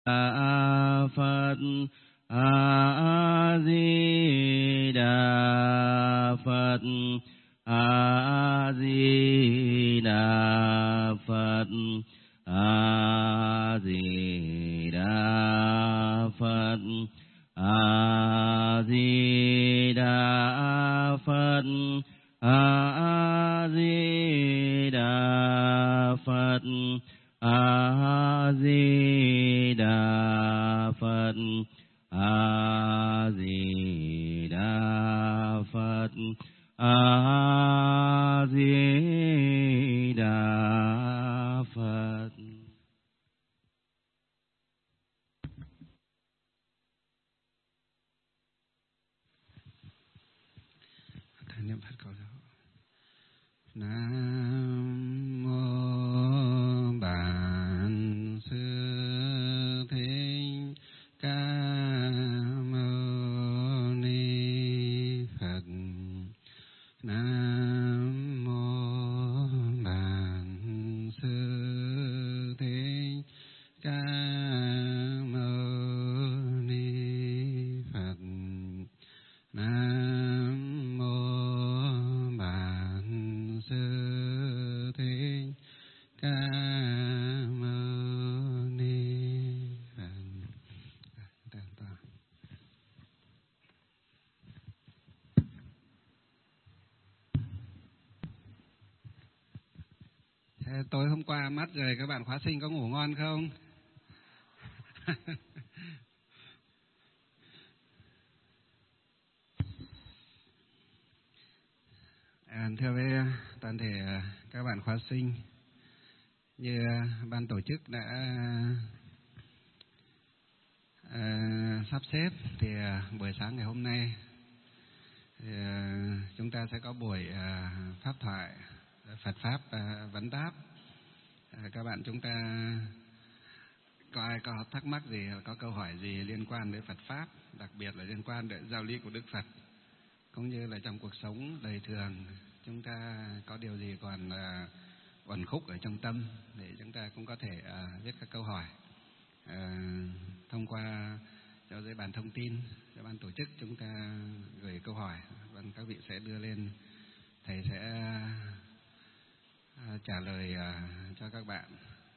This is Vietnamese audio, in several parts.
Phật. A Di Đà Phật. A Di Đà Phật. A Di Đà Phật. A Di Đà Phật. A Di Đà Phật. A Di Đà Phật. A Di Đà Phật. A Di Đà Phật. Niệm Phật cầu giáo. Nam mô Bản Sư Thích Ca Mâu Ni Phật. Nam mô Bản Sư Thích Ca Mâu Ni Phật. Nam mô Bản Sư Thích Ca Mâu Ni Phật. Thế tối hôm qua mắt rồi các bạn khóa sinh có ngủ ngon không? Thưa với toàn thể các bạn khóa sinh, như ban tổ chức đã sắp xếp thì buổi sáng ngày hôm nay thì chúng ta sẽ có buổi pháp thoại Phật pháp vấn đáp. Các bạn chúng ta có ai có thắc mắc gì, có câu hỏi gì liên quan đến Phật pháp, đặc biệt là liên quan đến giáo lý của Đức Phật, cũng như là trong cuộc sống đời thường chúng ta có điều gì còn uẩn khúc ở trong tâm, để chúng ta cũng có thể viết các câu hỏi thông qua cho dưới bàn thông tin, cho ban tổ chức chúng ta gửi câu hỏi, và các vị sẽ đưa lên, thầy sẽ trả lời cho các bạn.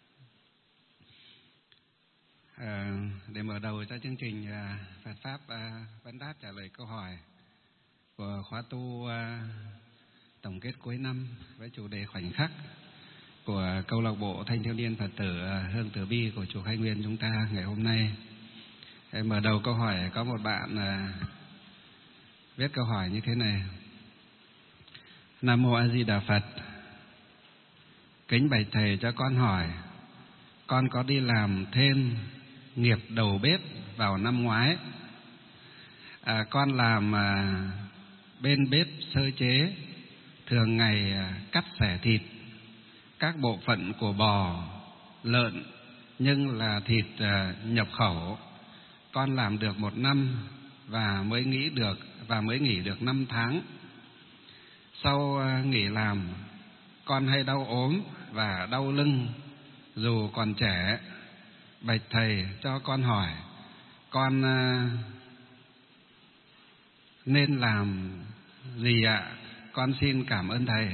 Để mở đầu cho chương trình Phật pháp vấn đáp trả lời câu hỏi của khóa tu tổng kết cuối năm với chủ đề khoảnh khắc của câu lạc bộ Thanh thiếu niên Phật tử Hương Từ Bi của chùa Khai Nguyên chúng ta ngày hôm nay. Mở đầu câu hỏi có một bạn viết câu hỏi như thế này: Nam mô A Di Đà Phật. Kính bạch thầy cho con hỏi, con có đi làm thêm nghiệp đầu bếp vào năm ngoái. Con làm bên bếp sơ chế, thường ngày cắt xẻ thịt các bộ phận của bò, lợn, nhưng là thịt nhập khẩu. Con làm được 1 năm và mới nghỉ được 5 tháng. Sau nghỉ làm, con hay đau ốm và đau lưng dù còn trẻ. Bạch thầy cho con hỏi, con nên làm gì ạ? Con xin cảm ơn thầy.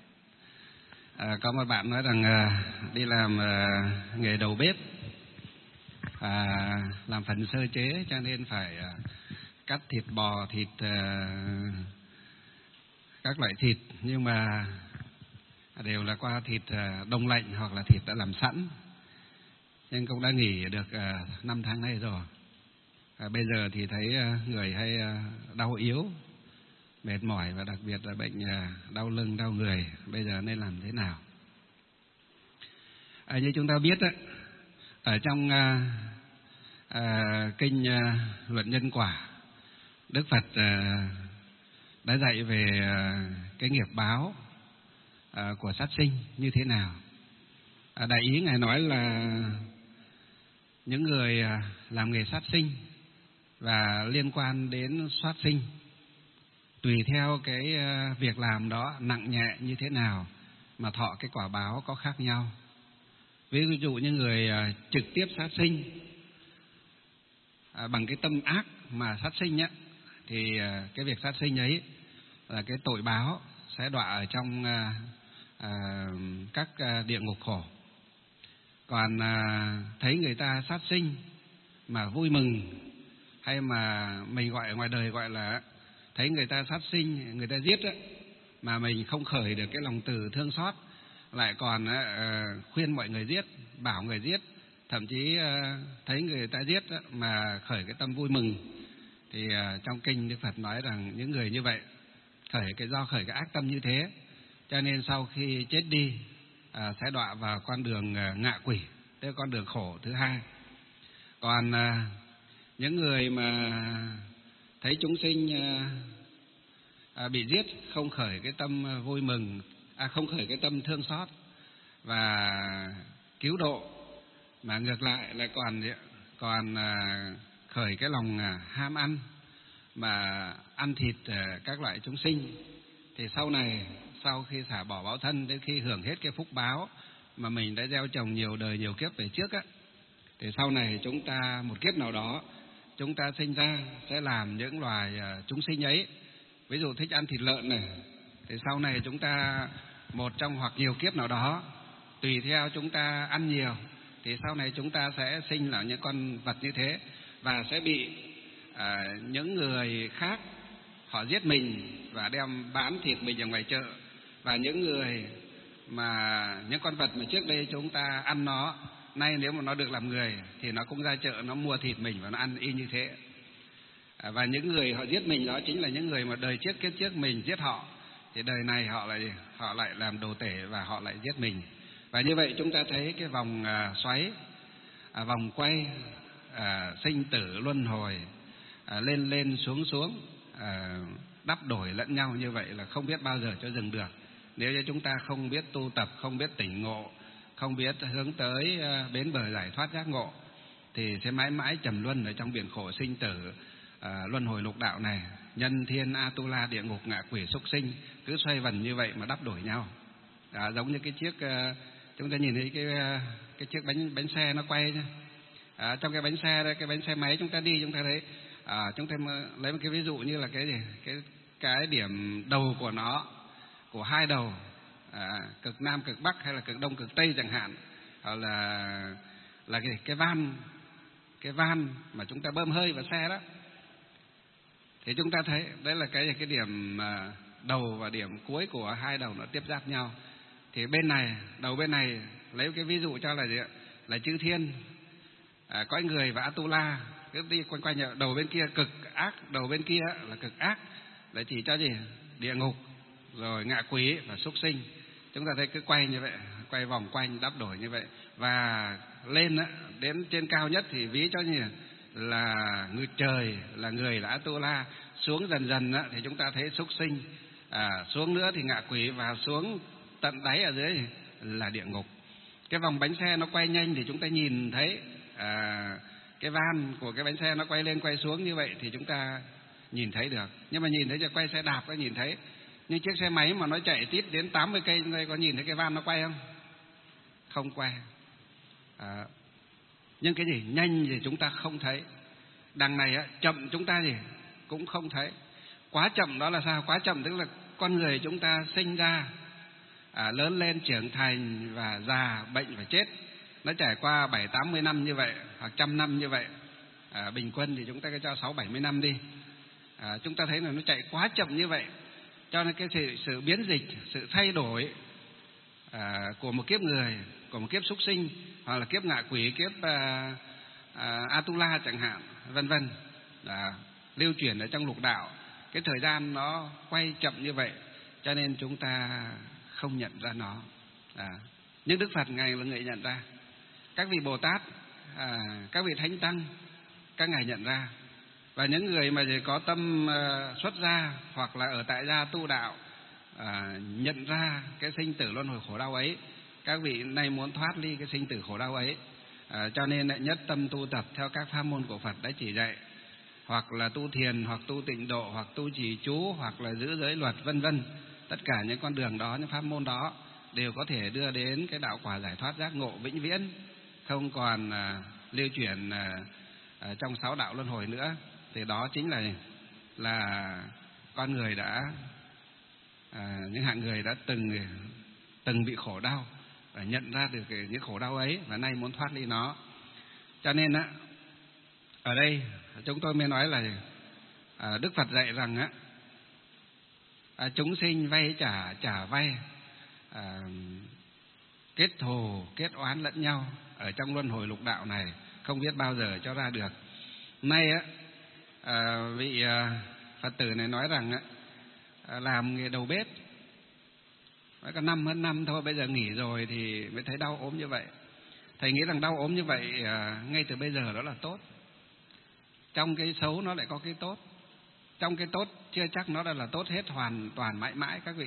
Có một bạn nói rằng đi làm nghề đầu bếp, làm phần sơ chế cho nên phải cắt thịt bò, thịt các loại thịt, nhưng mà đều là qua thịt đông lạnh hoặc là thịt đã làm sẵn. Nhưng cũng đã nghỉ được 5 tháng nay rồi. Bây giờ thì thấy người hay đau yếu, mệt mỏi và đặc biệt là bệnh đau lưng, đau người. Bây giờ nên làm thế nào? Như chúng ta biết, ở trong kinh Luận Nhân Quả, Đức Phật đã dạy về cái nghiệp báo của sát sinh như thế nào. Đại ý Ngài nói là những người làm nghề sát sinh và liên quan đến sát sinh, tùy theo cái việc làm đó nặng nhẹ như thế nào mà thọ cái quả báo có khác nhau. Ví dụ như người trực tiếp sát sinh bằng cái tâm ác mà sát sinh á, thì cái việc sát sinh ấy là cái tội báo sẽ đọa ở trong các địa ngục khổ. Còn thấy người ta sát sinh mà vui mừng, hay mà mình gọi ở ngoài đời gọi là thấy người ta sát sinh, người ta giết á, mà mình không khởi được cái lòng từ thương xót, lại còn khuyên mọi người giết, bảo người giết, thậm chí thấy người ta giết á, mà khởi cái tâm vui mừng, thì trong kinh Đức Phật nói rằng những người như vậy khởi cái ác tâm như thế, cho nên sau khi chết đi sẽ đọa vào con đường ngạ quỷ, tức là con đường khổ thứ hai. Còn những người mà thấy chúng sinh bị giết, không khởi cái tâm vui mừng, không khởi cái tâm thương xót và cứu độ, mà ngược lại lại còn khởi cái lòng ham ăn, mà ăn thịt các loại chúng sinh, thì sau này, sau khi xả bỏ báo thân, đến khi hưởng hết cái phúc báo mà mình đã gieo trồng nhiều đời nhiều kiếp về trước á, thì sau này chúng ta một kiếp nào đó chúng ta sinh ra sẽ làm những loài chúng sinh ấy. Ví dụ thích ăn thịt lợn này, thì sau này chúng ta một trong hoặc nhiều kiếp nào đó, tùy theo chúng ta ăn nhiều, thì sau này chúng ta sẽ sinh là những con vật như thế, và sẽ bị những người khác họ giết mình và đem bán thịt mình ở ngoài chợ. Và những con vật mà trước đây chúng ta ăn nó, nay nếu mà nó được làm người thì nó cũng ra chợ nó mua thịt mình và nó ăn y như thế. Và những người họ giết mình đó chính là những người mà đời trước kiếp trước mình giết họ, thì đời này họ lại làm đồ tể và họ lại giết mình. Và như vậy chúng ta thấy cái vòng xoáy, vòng quay, sinh tử luân hồi, lên lên xuống xuống, đắp đổi lẫn nhau như vậy là không biết bao giờ cho dừng được. Nếu như chúng ta không biết tu tập, không biết tỉnh ngộ, không biết hướng tới bến bờ giải thoát giác ngộ, thì sẽ mãi mãi trầm luân ở trong biển khổ sinh tử, luân hồi lục đạo này, nhân thiên Atula, địa ngục, ngạ quỷ, súc sinh, cứ xoay vần như vậy mà đắp đổi nhau. Giống như cái chiếc chúng ta nhìn thấy cái chiếc bánh xe nó quay nhá. Trong cái bánh xe đây, cái bánh xe máy chúng ta đi, chúng ta thấy chúng ta lấy một cái ví dụ như là cái điểm đầu của nó, của hai đầu, cực nam cực bắc hay là cực đông cực tây chẳng hạn, hoặc là cái van mà chúng ta bơm hơi vào xe đó, thì chúng ta thấy đấy là cái điểm đầu và điểm cuối của hai đầu nó tiếp giáp nhau. Thì bên này, đầu bên này lấy cái ví dụ cho là chư thiên, cõi người và Atula, cứ đi quanh quanh. Đầu bên kia cực ác, đầu bên kia là cực ác, là chỉ cho gì? Địa ngục, rồi ngạ quỷ và súc sinh. Chúng ta thấy cứ quay như vậy, quay vòng quanh đắp đổi như vậy. Và lên đến trên cao nhất thì ví cho như là người trời, là người là Atula. Xuống dần dần thì chúng ta thấy súc sinh, xuống nữa thì ngạ quỷ, và xuống tận đáy ở dưới là địa ngục. Cái vòng bánh xe nó quay nhanh thì chúng ta nhìn thấy cái van của cái bánh xe nó quay lên quay xuống như vậy thì chúng ta nhìn thấy được. Nhưng mà nhìn thấy cho quay xe đạp có nhìn thấy. Nhưng chiếc xe máy mà nó chạy tít đến 80 cây, chúng ta có nhìn thấy cái van nó quay không? Không quay. Nhưng cái gì nhanh thì chúng ta không thấy. Đằng này chậm chúng ta gì cũng không thấy. Quá chậm đó là sao? Quá chậm tức là con người chúng ta sinh ra, lớn lên trưởng thành và già, bệnh và chết, nó trải qua 70-80 năm như vậy, hoặc 100 năm như vậy. Bình quân thì chúng ta cứ cho 60-70 năm đi. Chúng ta thấy là nó chạy quá chậm như vậy, cho nên cái sự biến dịch, sự thay đổi của một kiếp người, của một kiếp súc sinh, hoặc là kiếp ngạ quỷ, kiếp Atula chẳng hạn, vân vân, lưu chuyển ở trong lục đạo, cái thời gian nó quay chậm như vậy, cho nên chúng ta không nhận ra nó. Nhưng Đức Phật Ngài là người nhận ra. Các vị Bồ Tát, các vị Thánh Tăng, các ngài nhận ra. Và những người mà có tâm xuất gia hoặc là ở tại gia tu đạo, nhận ra cái sinh tử luân hồi khổ đau ấy, các vị này muốn thoát ly cái sinh tử khổ đau ấy, cho nên lại nhất tâm tu tập theo các pháp môn của Phật đã chỉ dạy, hoặc là tu thiền, hoặc tu tịnh độ, hoặc tu trì chú, hoặc là giữ giới luật, vân vân. Tất cả những con đường đó, những pháp môn đó đều có thể đưa đến cái đạo quả giải thoát giác ngộ vĩnh viễn, không còn lưu chuyển trong 6 đạo luân hồi nữa, thì đó chính là con người đã những hạng người đã từng bị khổ đau và nhận ra được những khổ đau ấy và nay muốn thoát ly nó. Cho nên ở đây chúng tôi mới nói là Đức Phật dạy rằng chúng sinh vay trả vay, kết thù kết oán lẫn nhau ở trong luân hồi lục đạo này, không biết bao giờ cho ra được. Nay vị Phật tử này nói rằng làm nghề đầu bếp mới có hơn năm thôi, bây giờ nghỉ rồi thì mới thấy đau ốm như vậy. Thầy nghĩ rằng đau ốm như vậy ngay từ bây giờ đó là tốt. Trong cái xấu nó lại có cái tốt. Trong cái tốt chưa chắc nó là tốt hết hoàn toàn mãi mãi các vị.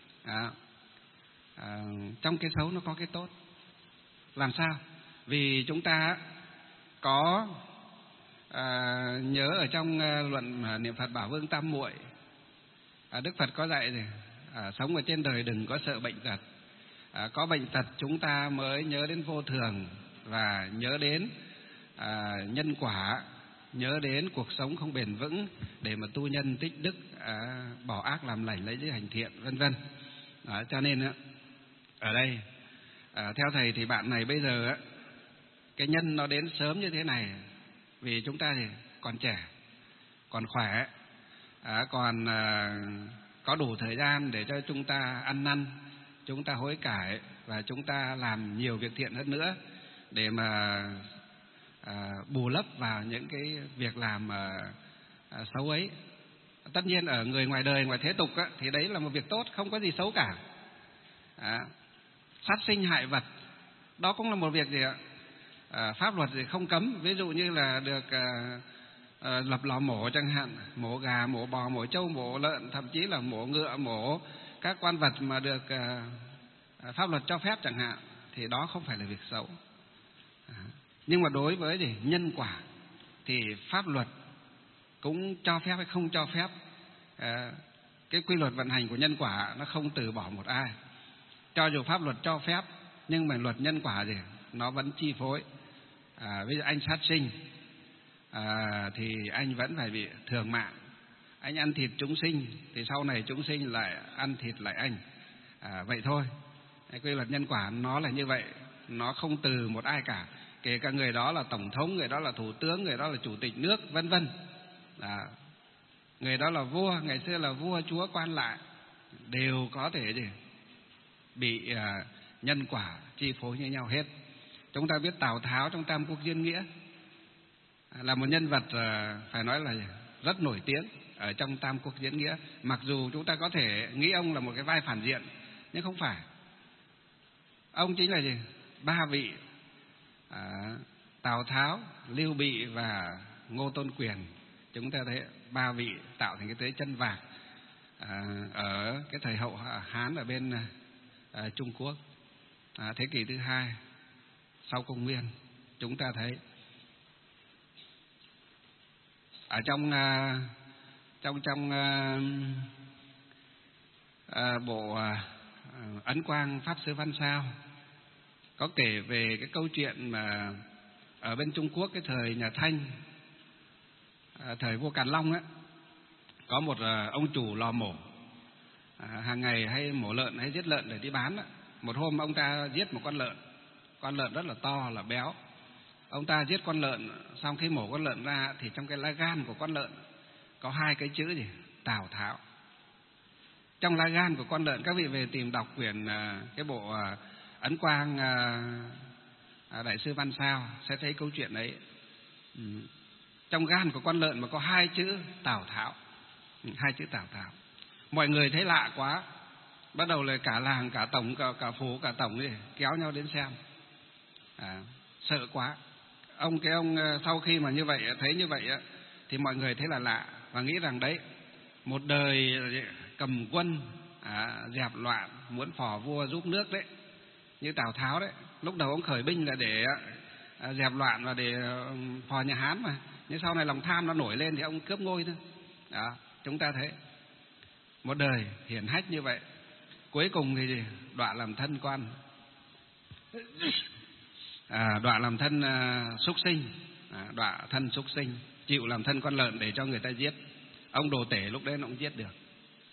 Trong cái xấu nó có cái tốt. Làm sao? Vì chúng ta có nhớ ở trong luận niệm Phật Bảo Vương Tam Muội, Đức Phật có dạy gì? Sống ở trên đời đừng có sợ bệnh tật. Có bệnh tật chúng ta mới nhớ đến vô thường và nhớ đến nhân quả, nhớ đến cuộc sống không bền vững để mà tu nhân tích đức, bỏ ác làm lành, lấy giới hành thiện, vân vân. Cho nên ở đây theo thầy thì bạn này bây giờ cái nhân nó đến sớm như thế này vì chúng ta thì còn trẻ, còn khỏe, còn có đủ thời gian để cho chúng ta ăn năn, chúng ta hối cải và chúng ta làm nhiều việc thiện hơn nữa để mà bù lấp vào những cái việc làm xấu ấy. Tất nhiên ở người ngoài đời, ngoài thế tục thì đấy là một việc tốt, không có gì xấu cả. Sát sinh hại vật đó cũng là một việc gì ạ? Pháp luật thì không cấm, ví dụ như là được lập lò mổ chẳng hạn, mổ gà, mổ bò, mổ trâu, mổ lợn, thậm chí là mổ ngựa, mổ các con vật mà được pháp luật cho phép chẳng hạn, thì đó không phải là việc xấu. Nhưng mà đối với nhân quả thì pháp luật cũng cho phép hay không cho phép. Cái quy luật vận hành của nhân quả nó không từ bỏ một ai. Cho dù pháp luật cho phép nhưng mà luật nhân quả gì nó vẫn chi phối. Ví dụ anh sát sinh thì anh vẫn phải bị thường mạng. Anh ăn thịt chúng sinh thì sau này chúng sinh lại ăn thịt lại anh. Vậy thôi. Quy luật nhân quả nó là như vậy, nó không từ một ai cả, kể cả người đó là tổng thống, người đó là thủ tướng, người đó là chủ tịch nước, vân vân. Người đó là vua, ngày xưa là vua chúa quan lại, đều có thể bị nhân quả chi phối như nhau hết. Chúng ta biết Tào Tháo trong Tam Quốc Diễn Nghĩa là một nhân vật phải nói là rất nổi tiếng ở trong Tam Quốc Diễn Nghĩa. Mặc dù chúng ta có thể nghĩ ông là một cái vai phản diện, nhưng không phải. Ông chính là ba vị Tào Tháo, Lưu Bị và Ngô Tôn Quyền. Chúng ta thấy ba vị tạo thành cái thế chân vạc ở cái thời hậu Hán ở bên Trung Quốc, thế kỷ thứ 2 sau công nguyên. Chúng ta thấy ở trong bộ Ấn Quang Pháp Sư Văn Sao có kể về cái câu chuyện mà ở bên Trung Quốc cái thời nhà Thanh, thời vua Càn Long có một ông chủ lò mổ, hàng ngày hay mổ lợn hay giết lợn để đi bán. Một hôm ông ta giết một con lợn rất là to, là béo. Ông ta giết con lợn xong, khi mổ con lợn ra thì trong cái lá gan của con lợn có hai cái chữ gì? Tào Tháo. Trong lá gan của con lợn, các vị về tìm đọc quyển cái bộ Ấn Quang Đại sư Văn Sao sẽ thấy câu chuyện ấy. Trong gan của con lợn mà có hai chữ Tào Tháo, hai chữ Tào Tháo. Mọi người thấy lạ quá, bắt đầu là cả làng, cả tổng, cả phố, cả tổng ấy, kéo nhau đến xem. Sợ quá. Ông sau khi mà như vậy, thấy như vậy thì mọi người thấy là lạ và nghĩ rằng đấy, một đời cầm quân dẹp loạn, muốn phò vua giúp nước đấy, như Tào Tháo đấy. Lúc đầu ông khởi binh là để dẹp loạn và để phò nhà Hán mà, nhưng sau này lòng tham nó nổi lên thì ông cướp ngôi thôi. Chúng ta thấy một đời hiển hách như vậy, cuối cùng thì đọa làm thân đọa làm thân súc sinh, đọa thân súc sinh, chịu làm thân con lợn để cho người ta giết. Ông đồ tể lúc đấy nó cũng giết được.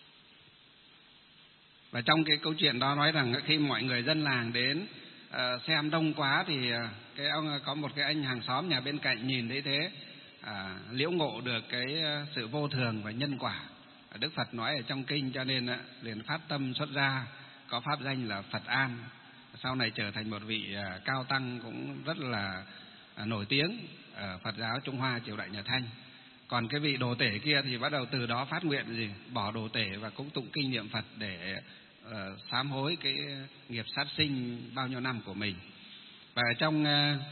Và trong cái câu chuyện đó nói rằng khi mọi người dân làng đến xem đông quá thì cái ông có một cái anh hàng xóm nhà bên cạnh nhìn thấy thế, liễu ngộ được cái sự vô thường và nhân quả Đức Phật nói ở trong kinh, cho nên liền phát tâm xuất gia, có pháp danh là Phật An. Sau này trở thành một vị cao tăng cũng rất là nổi tiếng ở Phật giáo Trung Hoa triều đại nhà Thanh. Còn cái vị đồ tể kia thì bắt đầu từ đó phát nguyện gì bỏ đồ tể và cũng tụng kinh niệm Phật để sám hối cái nghiệp sát sinh bao nhiêu năm của mình. Và trong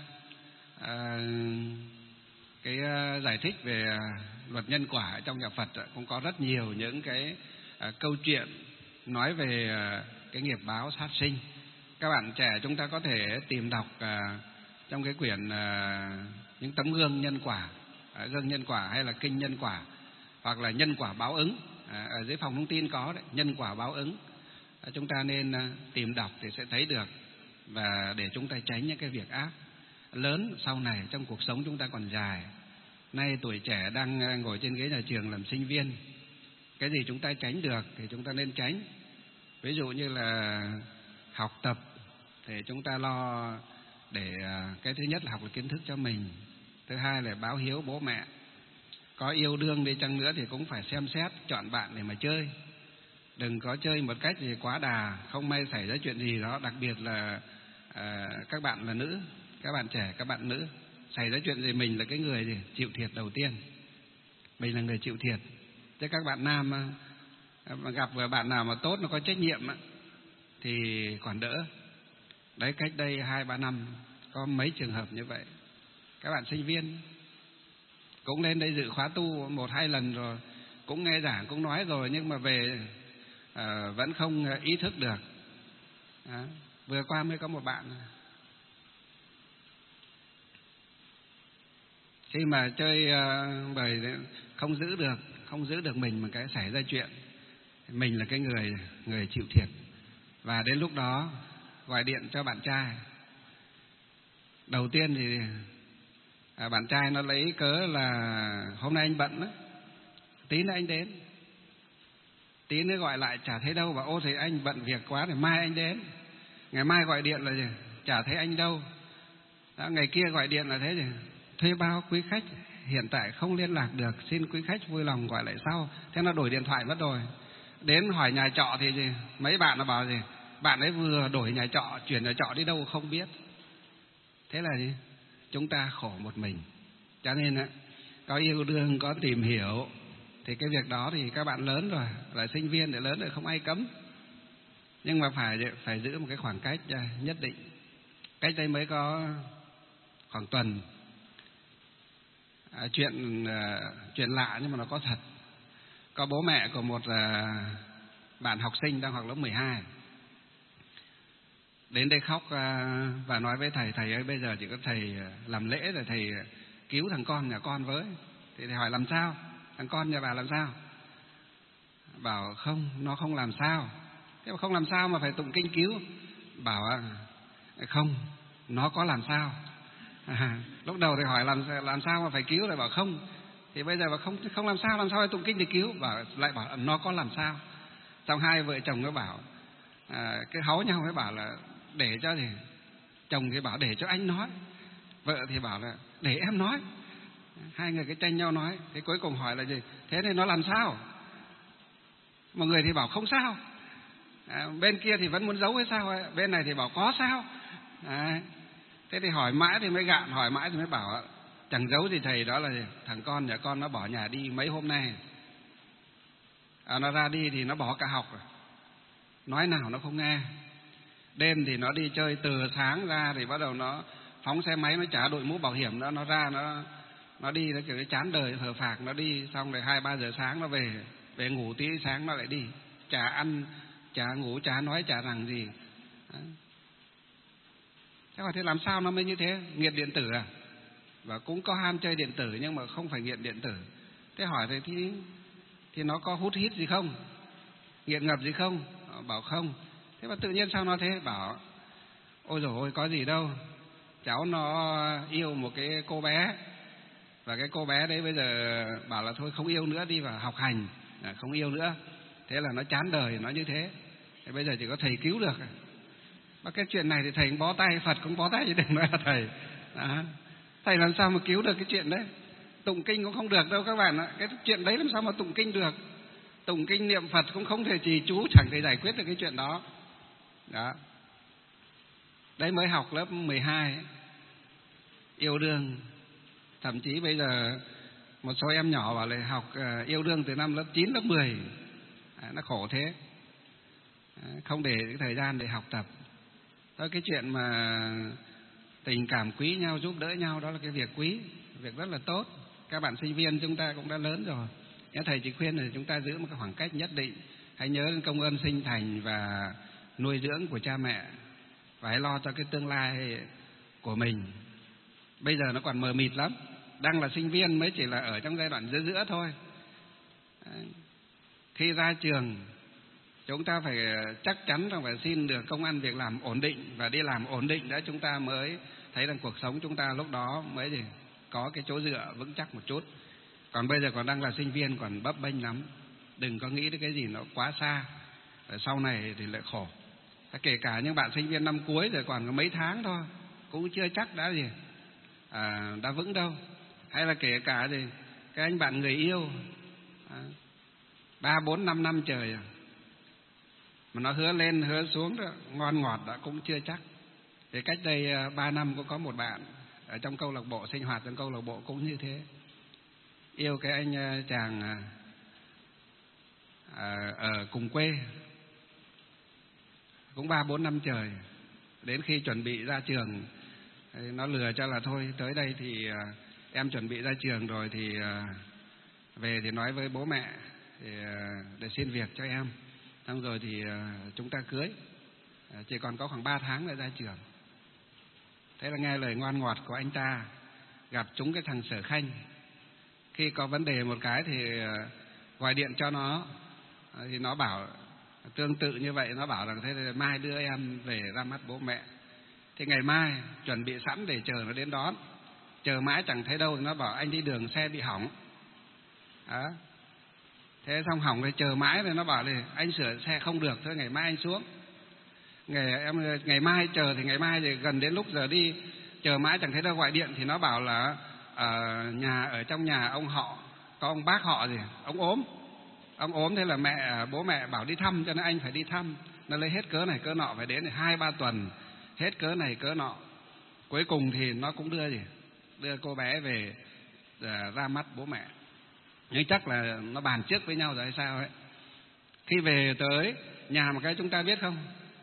cái giải thích về luật nhân quả trong nhà Phật cũng có rất nhiều những cái câu chuyện nói về cái nghiệp báo sát sinh. Các bạn trẻ chúng ta có thể tìm đọc trong cái quyển những tấm gương nhân quả hay là kinh nhân quả, hoặc là nhân quả báo ứng, ở dưới phòng thông tin có đấy, nhân quả báo ứng. Chúng ta nên tìm đọc thì sẽ thấy được, và để chúng ta tránh những cái việc ác lớn sau này. Trong cuộc sống chúng ta còn dài, nay tuổi trẻ đang ngồi trên ghế nhà trường làm sinh viên, cái gì chúng ta tránh được thì chúng ta nên tránh. Ví dụ như là học tập thì chúng ta lo để cái thứ nhất là học được kiến thức cho mình, thứ hai là báo hiếu bố mẹ. Có yêu đương đi chăng nữa thì cũng phải xem xét chọn bạn để mà chơi, đừng có chơi một cách gì quá đà, không may xảy ra chuyện gì đó. Đặc biệt là các bạn là nữ, các bạn trẻ, các bạn nữ, xảy ra chuyện gì mình là cái người gì chịu thiệt đầu tiên, mình là người chịu thiệt. Chứ các bạn nam mà gặp bạn nào mà tốt, nó có trách nhiệm thì còn đỡ. Đấy, cách đây 2-3 năm có mấy trường hợp như vậy. Các bạn sinh viên cũng lên đây dự khóa tu 1-2 lần rồi, cũng nghe giảng, cũng nói rồi, nhưng mà về vẫn không ý thức được. Vừa qua mới có một bạn khi mà chơi bời không giữ được mình, mà cái xảy ra chuyện mình là cái người chịu thiệt. Và đến lúc đó gọi điện cho bạn trai. Đầu tiên thì bạn trai nó lấy cớ là hôm nay anh bận đó, tí nữa anh đến. Tí nữa gọi lại chả thấy đâu, và ô thì anh bận việc quá thì mai anh đến. Ngày mai gọi điện là gì? Chả thấy anh đâu. Đó, ngày kia gọi điện là thế gì? Thuê bao quý khách hiện tại không liên lạc được, xin quý khách vui lòng gọi lại sau. Thế nó đổi điện thoại mất rồi. Đến hỏi nhà trọ thì gì? Mấy bạn nó bảo gì? Bạn ấy vừa đổi nhà trọ, chuyển nhà trọ đi đâu không biết. Thế là gì? Chúng ta khổ một mình. Cho nên có yêu đương, có tìm hiểu thì cái việc đó thì các bạn lớn rồi, là sinh viên để lớn rồi không ai cấm. Nhưng mà phải giữ một cái khoảng cách nhất định. Cách đây mới có khoảng tuần, chuyện lạ nhưng mà nó có thật. Có bố mẹ của một bạn học sinh đang học lớp 12 đến đây khóc và nói với thầy: thầy ơi, bây giờ chỉ có thầy làm lễ rồi thầy cứu thằng con nhà con với. Thì thầy hỏi làm sao? Thằng con nhà bà làm sao? Bảo không, nó không làm sao. Thế mà không làm sao mà phải tụng kinh cứu? Bảo không, nó có làm sao. Lúc đầu thì hỏi làm sao mà phải cứu, lại bảo không. Thì bây giờ bảo không làm sao phải tụng kinh để cứu? Lại bảo nó có làm sao. Xong hai vợ chồng nó bảo cái háu nhau, mới bảo là để cho gì. Chồng thì bảo để cho anh nói, vợ thì bảo là để em nói. Hai người cái tranh nhau nói. Thế cuối cùng hỏi là gì? Thế thì nó làm sao? Một người thì bảo không sao, bên kia thì vẫn muốn giấu hay sao, bên này thì bảo có sao. Thế thì hỏi mãi thì mới gạn, hỏi mãi thì mới bảo chẳng giấu gì thầy, đó là gì? Thằng con nhà con nó bỏ nhà đi mấy hôm nay. Nó ra đi thì nó bỏ cả học rồi, nói nào nó không nghe. Đêm thì nó đi chơi, từ sáng ra thì bắt đầu nó phóng xe máy, nó chả đội mũ bảo hiểm nữa, nó ra nó đi, nó kiểu cái chán đời hờ phạc, nó đi xong rồi 2-3 giờ sáng nó về ngủ, tí sáng nó lại đi, chả ăn, chả ngủ, chả nói, chả rằng gì. Thế mà thế làm sao nó mới như thế? Nghiện điện tử à? Và cũng có ham chơi điện tử nhưng mà không phải nghiện điện tử. Thế hỏi thì nó có hút hít gì không? Nghiện ngập gì không? Bảo không. Thế mà tự nhiên sao nó thế? Bảo ôi dồi ôi, có gì đâu, cháu nó yêu một cái cô bé, Và cái cô bé đấy bây giờ bảo là thôi không yêu nữa, đi vào học hành, không yêu nữa. Thế là nó chán đời, nó như thế. Thế bây giờ chỉ có thầy cứu được. Và cái chuyện này thì thầy cũng bó tay, Phật cũng bó tay, chứ đừng nói là thầy. Thầy làm sao mà cứu được cái chuyện đấy? Tụng kinh cũng không được đâu các bạn ạ. Cái chuyện đấy làm sao mà tụng kinh được? Tụng kinh niệm Phật cũng không thể trì chú, chẳng thể giải quyết được cái chuyện đó. Đó. Đấy mới học lớp 12 ấy. Yêu đương. Thậm chí bây giờ một số em nhỏ bảo là học yêu đương từ năm lớp 9, lớp 10. Nó khổ thế. Không để cái thời gian để học tập. Đó, cái chuyện mà tình cảm quý nhau, giúp đỡ nhau, đó là cái việc quý, việc rất là tốt. Các bạn sinh viên chúng ta cũng đã lớn rồi. Thầy chỉ khuyên là chúng ta giữ một cái khoảng cách nhất định. Hãy nhớ đến công ơn sinh thành và nuôi dưỡng của cha mẹ, và hãy lo cho cái tương lai của mình. Bây giờ nó còn mờ mịt lắm. Đang là sinh viên mới chỉ là ở trong giai đoạn giữa thôi. Khi ra trường, chúng ta phải chắc chắn rằng phải xin được công ăn việc làm ổn định, và đi làm ổn định đó chúng ta mới thấy rằng cuộc sống chúng ta lúc đó mới có cái chỗ dựa vững chắc một chút. Còn bây giờ còn đang là sinh viên, còn bấp bênh lắm. Đừng có nghĩ đến cái gì nó quá xa, sau này thì lại khổ. Kể cả những bạn sinh viên năm cuối rồi còn có mấy tháng thôi, cũng chưa chắc đã vững đâu. Hay là kể cả cái anh bạn người yêu 3, 4, 5 năm trời mà nó hứa lên hứa xuống đó, ngon ngọt đã cũng chưa chắc. Thì cách đây 3 năm cũng có một bạn ở trong câu lạc bộ, sinh hoạt trong câu lạc bộ cũng như thế. Yêu cái anh chàng ở cùng quê cũng 3, 4 năm trời. Đến khi chuẩn bị ra trường, nó lừa cho là thôi tới đây thì em chuẩn bị ra trường rồi thì về thì nói với bố mẹ để xin việc cho em. Xong rồi thì chúng ta cưới. Chỉ còn có khoảng 3 tháng nữa ra trường. Thế là nghe lời ngoan ngọt của anh ta, gặp trúng cái thằng Sở Khanh. Khi có vấn đề một cái thì gọi điện cho nó, thì nó bảo tương tự như vậy. Nó bảo rằng thế thì mai đưa em về ra mắt bố mẹ. Thì ngày mai chuẩn bị sẵn để chờ nó đến đón. Chờ mãi chẳng thấy đâu, nó bảo anh đi đường xe bị hỏng. Đó. Thế xong hỏng rồi chờ mãi rồi nó bảo là anh sửa xe không được, thôi ngày mai anh xuống. Ngày mai chờ thì ngày mai thì gần đến lúc giờ đi, chờ mãi chẳng thấy đâu, gọi điện thì nó bảo là ở trong nhà ông họ có ông bác họ ông ốm, thế là bố mẹ bảo đi thăm, cho nên anh phải đi thăm. Nó lấy hết cớ này cớ nọ, phải đến 2, 3 tuần, hết cớ này cớ nọ. Cuối cùng thì nó cũng đưa cô bé về ra mắt bố mẹ. Nhưng chắc là nó bàn trước với nhau rồi hay sao ấy. Khi về tới nhà một cái chúng ta biết không,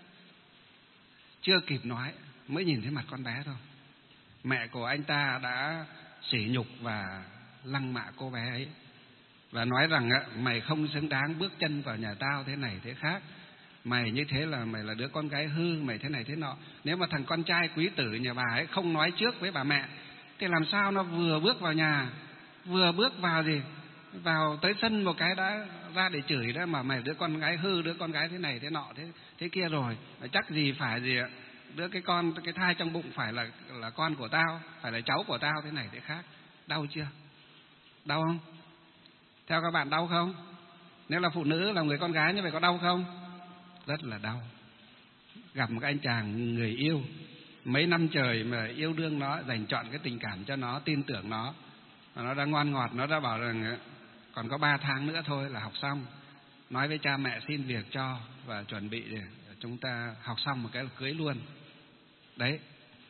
chưa kịp nói mới nhìn thấy mặt con bé thôi, mẹ của anh ta đã sỉ nhục và lăng mạ cô bé ấy, và nói rằng mày không xứng đáng bước chân vào nhà tao thế này thế khác, mày như thế là mày là đứa con gái hư, mày thế này thế nọ. Nếu mà thằng con trai quý tử nhà bà ấy không nói trước với bà mẹ thì làm sao nó vừa bước vào nhà, vừa bước vào tới sân một cái đã ra để chửi đó, mà mày đứa con gái hư, đứa con gái thế này thế nọ thế kia rồi, chắc gì phải đứa cái thai trong bụng phải là con của tao, phải là cháu của tao thế này thế khác. Đau chưa? Đau không? Theo các bạn đau không? Nếu là phụ nữ, là người con gái như vậy có đau không? Rất là đau. Gặp một cái anh chàng người yêu mấy năm trời mà yêu đương nó, dành trọn cái tình cảm cho nó, tin tưởng nó, và nó đã ngoan ngọt, nó đã bảo rằng còn có 3 tháng nữa thôi là học xong, nói với cha mẹ xin việc cho và chuẩn bị để chúng ta học xong một cái là cưới luôn. Đấy,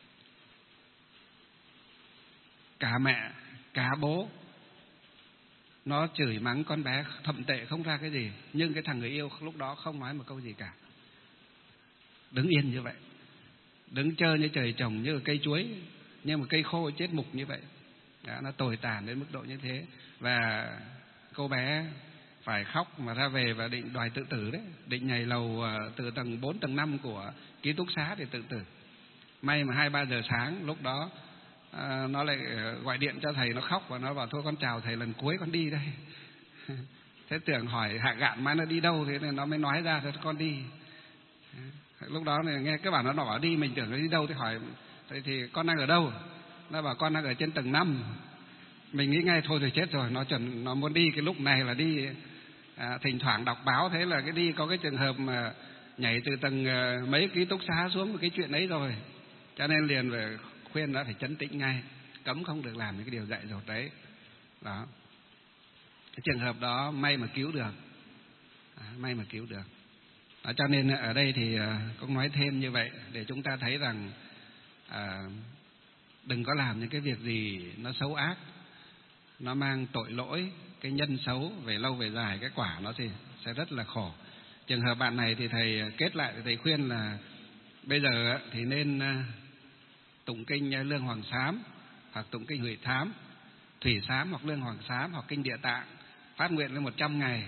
cả mẹ cả bố nó chửi mắng con bé thậm tệ không ra cái gì, nhưng cái thằng người yêu lúc đó không nói một câu gì cả, đứng yên như vậy, đứng trơ như trời trồng, như cây chuối, như một cây khô chết mục như vậy. Đó, nó tồi tàn đến mức độ như thế. Và cô bé phải khóc mà ra về và định đòi tự tử đấy, định nhảy lầu từ tầng 4, tầng 5 của ký túc xá để tự tử. May mà 2, 3 giờ sáng lúc đó nó lại gọi điện cho thầy, nó khóc và nó bảo thôi con chào thầy lần cuối con đi đây. Thế tưởng hỏi hạ gạn mai nó đi đâu, thế nên nó mới nói ra thôi con đi. Lúc đó này nghe cái bảo nó bảo đi, mình tưởng nó đi đâu, thì hỏi thì con đang ở đâu, nó bảo con đang ở trên tầng 5. Mình nghĩ ngay thôi rồi chết rồi, nó muốn đi cái lúc này là đi. Thỉnh thoảng đọc báo thế là có cái trường hợp mà nhảy từ tầng mấy ký túc xá xuống cái chuyện ấy rồi. Cho nên liền phải khuyên nó phải trấn tĩnh ngay, cấm không được làm những cái điều dại dột đấy. Đó. Cái trường hợp đó may mà cứu được. May mà cứu được. Cho nên ở đây thì cũng nói thêm như vậy để chúng ta thấy rằng đừng có làm những cái việc gì nó xấu ác, nó mang tội lỗi, cái nhân xấu về lâu về dài cái quả nó thì sẽ rất là khổ. Trường hợp bạn này thì thầy kết lại, thầy khuyên là bây giờ thì nên tụng kinh Lương Hoàng Sám hoặc tụng kinh Huệ Thám, Thủy Sám hoặc Lương Hoàng Sám hoặc kinh Địa Tạng, phát nguyện lên 100 ngày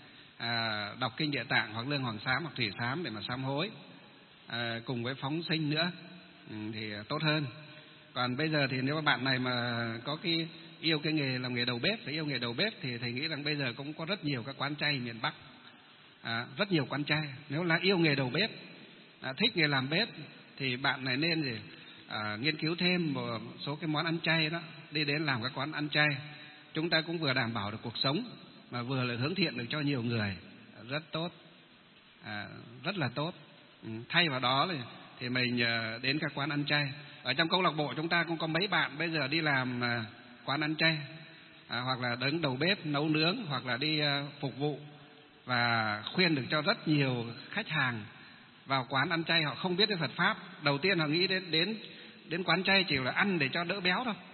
đọc kinh Địa Tạng hoặc Lương Hoàng Sám hoặc Thủy Sám để mà sám hối, cùng với phóng sinh nữa thì tốt hơn. Còn bây giờ thì nếu mà bạn này mà có yêu cái nghề làm nghề đầu bếp, phải yêu nghề đầu bếp thì thầy nghĩ rằng bây giờ cũng có rất nhiều các quán chay miền Bắc, rất nhiều quán chay. Nếu là yêu nghề đầu bếp, thích nghề làm bếp thì bạn này nên nghiên cứu thêm một số cái món ăn chay đó, đi đến làm các quán ăn chay. Chúng ta cũng vừa đảm bảo được cuộc sống mà vừa là hướng thiện được cho nhiều người, rất tốt, rất là tốt. Thay vào đó thì mình đến các quán ăn chay. Ở trong câu lạc bộ chúng ta cũng có mấy bạn bây giờ đi làm quán ăn chay, hoặc là đứng đầu bếp nấu nướng, hoặc là đi phục vụ, và khuyên được cho rất nhiều khách hàng vào quán ăn chay. Họ không biết cái Phật pháp, đầu tiên họ nghĩ đến quán chay chỉ là ăn để cho đỡ béo thôi.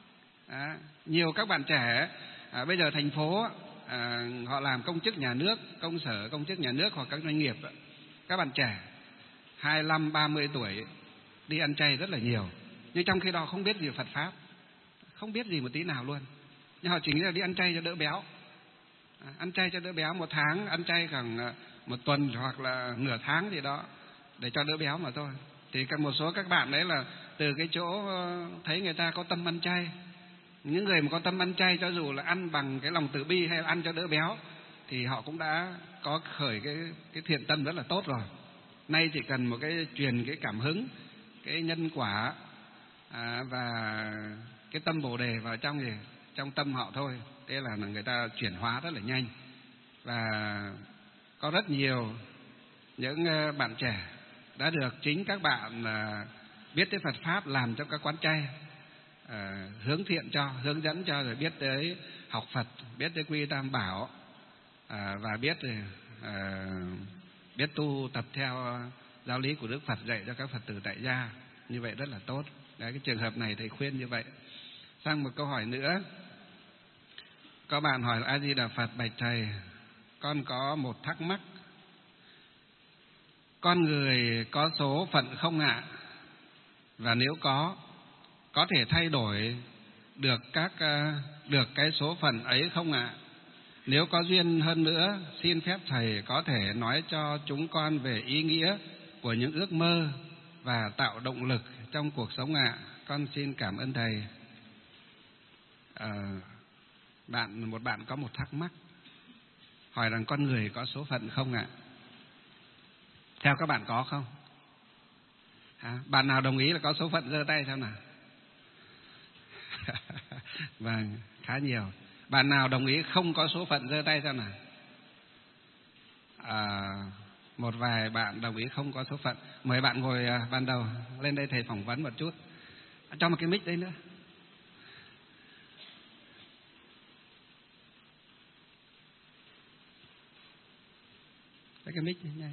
Nhiều các bạn trẻ bây giờ thành phố họ làm công chức nhà nước, công sở, công chức nhà nước hoặc các doanh nghiệp, các bạn trẻ 25, 30 tuổi đi ăn chay rất là nhiều, nhưng trong khi đó không biết gì Phật pháp, không biết gì một tí nào luôn. Nhưng họ chỉ nghĩ là đi ăn chay cho đỡ béo, ăn chay cho đỡ béo, một tháng ăn chay khoảng một tuần hoặc là nửa tháng gì đó để cho đỡ béo mà thôi. Thì một số các bạn đấy là từ cái chỗ thấy người ta có tâm ăn chay. Những người mà có tâm ăn chay, cho dù là ăn bằng cái lòng từ bi hay là ăn cho đỡ béo, thì họ cũng đã có khởi cái thiện tâm rất là tốt rồi. Nay chỉ cần một cái truyền cái cảm hứng, cái nhân quả và cái tâm Bồ đề vào trong tâm họ thôi, thế là người ta chuyển hóa rất là nhanh. Và có rất nhiều những bạn trẻ đã được chính các bạn biết tới Phật pháp làm trong các quán chay, hướng dẫn cho, rồi biết tới học Phật, biết tới quy Tam Bảo, và biết tu tập theo giáo lý của Đức Phật dạy cho các Phật tử tại gia. Như vậy rất là tốt. Đấy, cái trường hợp này thầy khuyên như vậy. Sang một câu hỏi nữa. Có bạn hỏi A Di Đà Phật: bạch thầy, con có một thắc mắc. Con người có số phận không ạ? Và nếu có thể thay đổi được cái số phận ấy không ạ? Nếu có duyên hơn nữa, xin phép thầy có thể nói cho chúng con về ý nghĩa của những ước mơ và tạo động lực trong cuộc sống ạ. Con xin cảm ơn thầy. Một bạn có một thắc mắc, hỏi rằng con người có số phận không ạ? Theo các bạn có không? Bạn nào đồng ý là có số phận giơ tay xem nào. Vâng, khá nhiều. Bạn nào đồng ý không có số phận giơ tay xem nào. Một vài bạn đồng ý không có số phận. Mời bạn ngồi ban đầu, lên đây thầy phỏng vấn một chút. Cho một cái mic đấy nữa. Lấy cái mic này.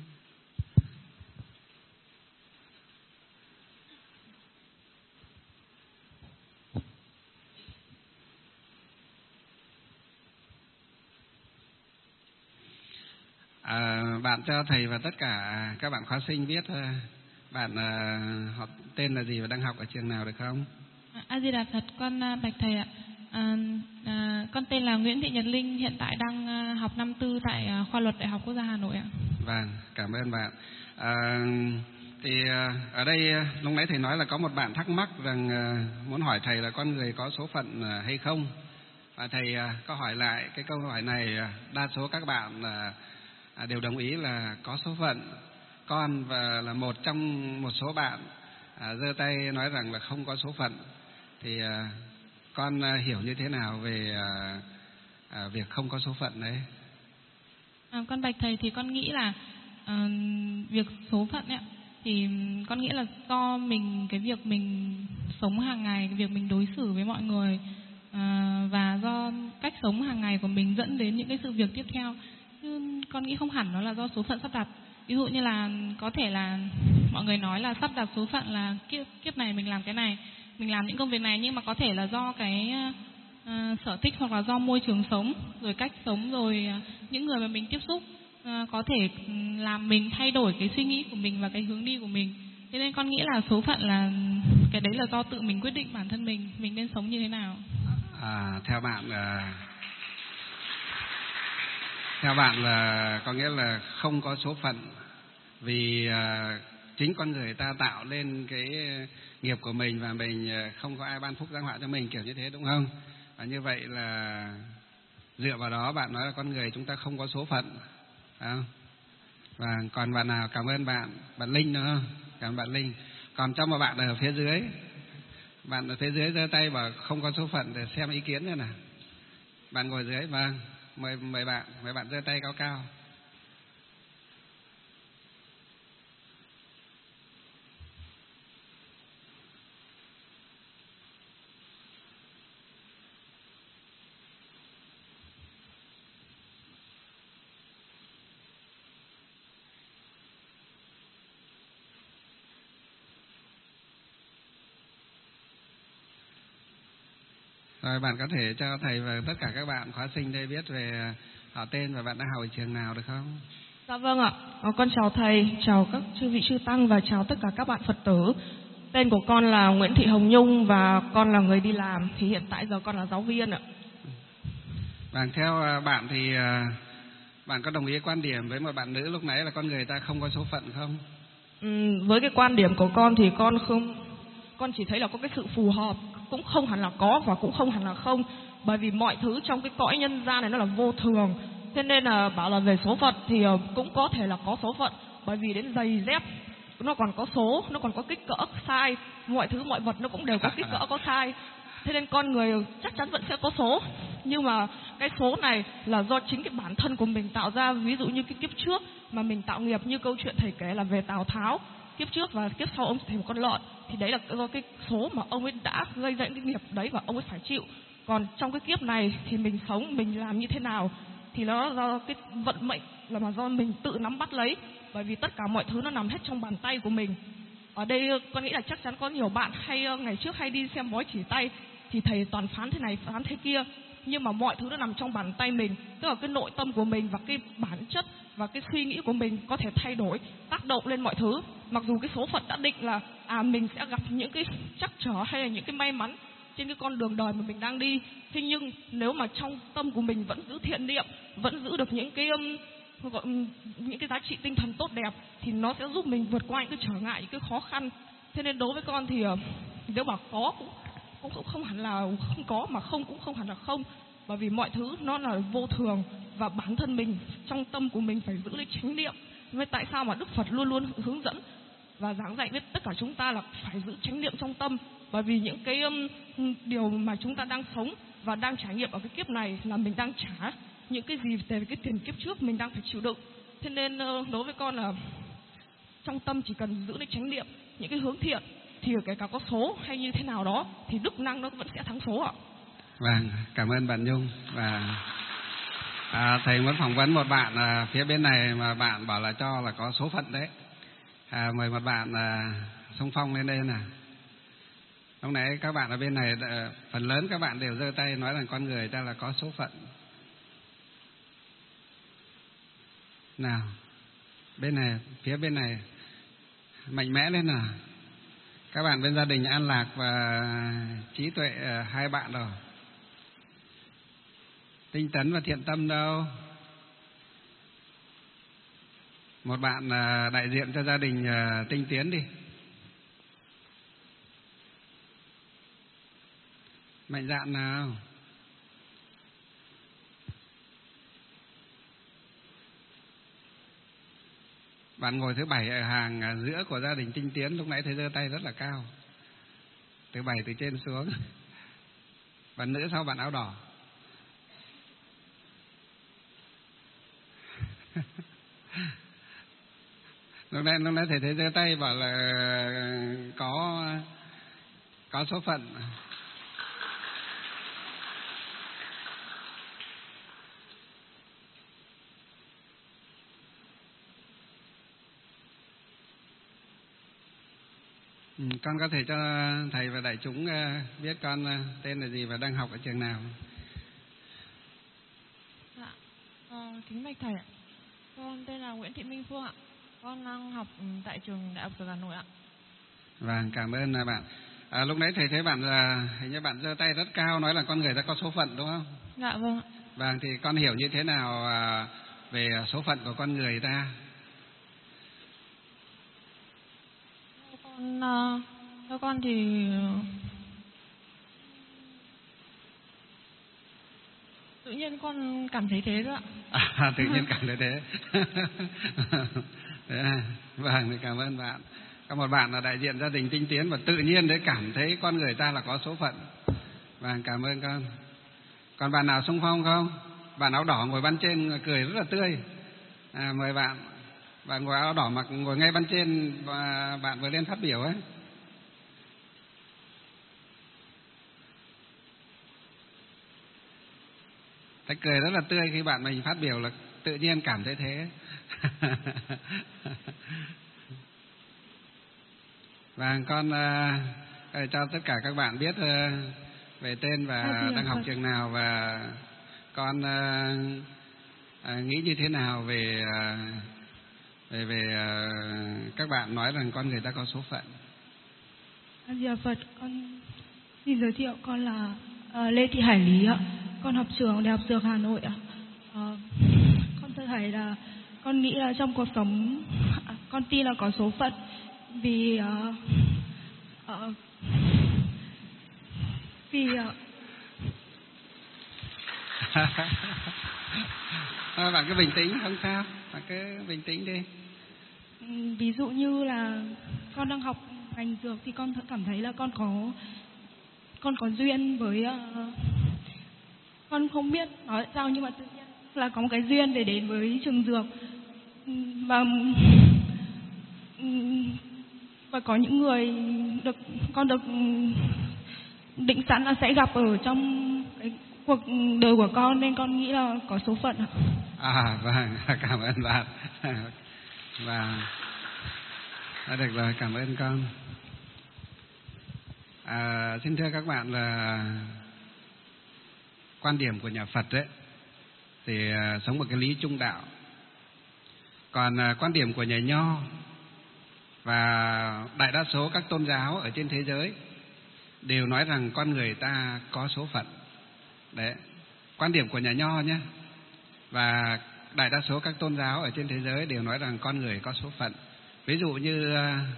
Bạn cho thầy và tất cả các bạn khóa sinh biết bạn họ tên là gì và đang học ở trường nào được không? A Di Đà Phật, con bạch thầy ạ. Con tên là Nguyễn Thị Nhật Linh, hiện tại đang học năm 4 tại khoa luật Đại học Quốc gia Hà Nội ạ. Vâng, cảm ơn bạn. Thì ở đây lúc nãy thầy nói là có một bạn thắc mắc rằng muốn hỏi thầy là con người có số phận hay không, và thầy có hỏi lại cái câu hỏi này. Đa số các bạn đều đồng ý là có số phận. Con và là một trong một số bạn giơ tay nói rằng là không có số phận. Thì con hiểu như thế nào về việc không có số phận đấy? Con bạch thầy, thì con nghĩ là việc số phận ấy, thì con nghĩ là do mình, cái việc mình sống hàng ngày, cái việc mình đối xử với mọi người, và do cách sống hàng ngày của mình dẫn đến những cái sự việc tiếp theo. Chứ con nghĩ không hẳn nó là do số phận sắp đặt. Ví dụ như là có thể là mọi người nói là sắp đặt số phận là kiếp này mình làm cái này, mình làm những công việc này, nhưng mà có thể là do cái sở thích, hoặc là do môi trường sống, rồi cách sống, rồi những người mà mình tiếp xúc có thể làm mình thay đổi cái suy nghĩ của mình và cái hướng đi của mình. Thế nên con nghĩ là số phận là cái đấy là do tự mình quyết định bản thân mình nên sống như thế nào. Theo bạn là có nghĩa là không có số phận vì chính con người ta tạo lên cái nghiệp của mình, và mình không có ai ban phúc giáng họa cho mình, kiểu như thế đúng không? Và như vậy là dựa vào đó bạn nói là con người chúng ta không có số phận, phải không? Và còn bạn nào? Cảm ơn bạn Linh nữa. Cảm ơn bạn Linh. Còn trong một bạn ở phía dưới, bạn ở phía dưới giơ tay bảo không có số phận, để xem ý kiến nữa nào. Bạn ngồi dưới, vâng, mời bạn giơ tay cao cao. Rồi bạn có thể cho thầy và tất cả các bạn khóa sinh đây biết về họ tên và bạn đang học ở trường nào được không? Dạ vâng ạ. Con chào thầy, chào các chư vị chư tăng và chào tất cả các bạn Phật tử. Tên của con là Nguyễn Thị Hồng Nhung và con là người đi làm. Thì hiện tại giờ con là giáo viên ạ. Vâng, theo bạn thì bạn có đồng ý quan điểm với một bạn nữ lúc nãy là con người ta không có số phận không? Với cái quan điểm của con thì con chỉ thấy là có cái sự phù hợp, cũng không hẳn là có và cũng không hẳn là không. Bởi vì mọi thứ trong cái cõi nhân gian này nó là vô thường. Thế nên là bảo là về số phận thì cũng có thể là có số phận. Bởi vì đến giày dép nó còn có số, nó còn có kích cỡ sai. Mọi thứ mọi vật nó cũng đều có kích cỡ có sai. Thế nên con người chắc chắn vẫn sẽ có số. Nhưng mà cái số này là do chính cái bản thân của mình tạo ra. Ví dụ như cái kiếp trước mà mình tạo nghiệp, như câu chuyện thầy kể là về Tào Tháo, kiếp trước và kiếp sau ông thành một con lợn, thì đấy là do cái số mà ông ấy đã gây ra cái nghiệp đấy và ông ấy phải chịu. Còn trong cái kiếp này thì mình sống, mình làm như thế nào thì nó do cái vận mệnh, là mà do mình tự nắm bắt lấy. Bởi vì tất cả mọi thứ nó nằm hết trong bàn tay của mình. Ở đây con nghĩ là chắc chắn có nhiều bạn ngày trước hay đi xem bói chỉ tay, thì thầy toàn phán thế này phán thế kia, nhưng mà mọi thứ nó nằm trong bàn tay mình. Tức là cái nội tâm của mình và cái bản chất và cái suy nghĩ của mình có thể thay đổi, tác động lên mọi thứ. Mặc dù cái số phận đã định là mình sẽ gặp những cái trắc trở hay là những cái may mắn trên cái con đường đời mà mình đang đi. Thế nhưng nếu mà trong tâm của mình vẫn giữ thiện niệm, vẫn giữ được những cái giá trị tinh thần tốt đẹp, thì nó sẽ giúp mình vượt qua những cái trở ngại, những cái khó khăn. Thế nên đối với con thì nếu mà có cũng không hẳn là không có, mà không cũng không hẳn là không. Bởi vì mọi thứ nó là vô thường, và bản thân mình trong tâm của mình phải giữ lấy chánh niệm. Vậy tại sao mà Đức Phật luôn luôn hướng dẫn và giảng dạy với tất cả chúng ta là phải giữ chánh niệm trong tâm? Bởi vì những cái điều mà chúng ta đang sống và đang trải nghiệm ở cái kiếp này là mình đang trả những cái gì về cái tiền kiếp trước mình đang phải chịu đựng. Thế nên đối với con là trong tâm chỉ cần giữ lấy chánh niệm, những cái hướng thiện, thì kể cả có số hay như thế nào đó thì đức năng nó vẫn sẽ thắng số ạ. Vâng, cảm ơn bạn Nhung. Và thầy muốn phỏng vấn một bạn phía bên này mà bạn bảo là cho là có số phận đấy. Mời một bạn xung phong lên đây nè. Lúc nãy các bạn ở bên này phần lớn các bạn đều giơ tay nói rằng con người ta là có số phận. Nào, bên này, phía bên này mạnh mẽ lên nào. Các bạn bên gia đình An Lạc và Trí Tuệ, hai bạn rồi. Tinh Tấn và Thiện Tâm đâu? Một bạn đại diện cho gia đình Tinh Tiến đi. Mạnh dạn nào. Bạn ngồi thứ 7 ở hàng giữa của gia đình Tinh Tiến, lúc nãy thấy giơ tay rất là cao. Thứ 7 từ trên xuống. Bạn nữ sau bạn áo đỏ. Lúc nãy thầy thấy giơ tay bảo là có số phận. Con có thể cho thầy và đại chúng biết con tên là gì và đang học ở trường nào? Dạ, kính bạch thầy ạ. Con tên là Nguyễn Thị Minh Phương ạ. Con đang học tại trường Đại học Dược Hà Nội ạ. Vâng, cảm ơn bạn. Lúc nãy thầy thấy bạn hình như bạn giơ tay rất cao nói là con người ta có số phận đúng không? Dạ vâng ạ. Vâng, thì con hiểu như thế nào về số phận của con người ta? Theo con thì tự nhiên con cảm thấy thế thôi ạ. Tự nhiên cảm thấy thế. Vâng, thì cảm ơn bạn. Có một bạn là đại diện gia đình tinh tiến và tự nhiên đấy cảm thấy con người ta là có số phận. Vâng, cảm ơn con. Còn bạn nào xung phong không? Bạn áo đỏ ngồi ban trên cười rất là tươi. Mời bạn. Bạn ngồi áo đỏ mặc ngồi ngay ban trên và bạn vừa lên phát biểu ấy. Thấy cười rất là tươi khi bạn mình phát biểu là tự nhiên cảm thấy thế. Và con cho tất cả các bạn biết về tên và đang học trường nào và con nghĩ như thế nào về các bạn nói rằng con người ta có số phận. Di Đà Phật, con xin giới thiệu, con là Lê Thị Hải Lý ạ. Con học trường Đại học Dược Hà Nội ạ. Con thưa thầy là con nghĩ là trong cuộc sống con tin là có số phận vì bạn cứ bình tĩnh, không sao, bạn cứ bình tĩnh đi. Ví dụ như là con đang học ngành dược thì con cảm thấy là con có duyên với con không biết nói sao nhưng mà tự nhiên là có một cái duyên để đến với trường dược và có những người con được định sẵn là sẽ gặp ở trong cái cuộc đời của con nên con nghĩ là có số phận ạ. Vâng, cảm ơn bạn. Và được rồi, cảm ơn con. Xin thưa các bạn là quan điểm của nhà Phật đấy thì sống một cái lý trung đạo. Còn quan điểm của nhà Nho và đại đa số các tôn giáo ở trên thế giới đều nói rằng con người ta có số phận. Đấy, quan điểm của nhà Nho nhé. Và đại đa số các tôn giáo ở trên thế giới đều nói rằng con người có số phận. Ví dụ như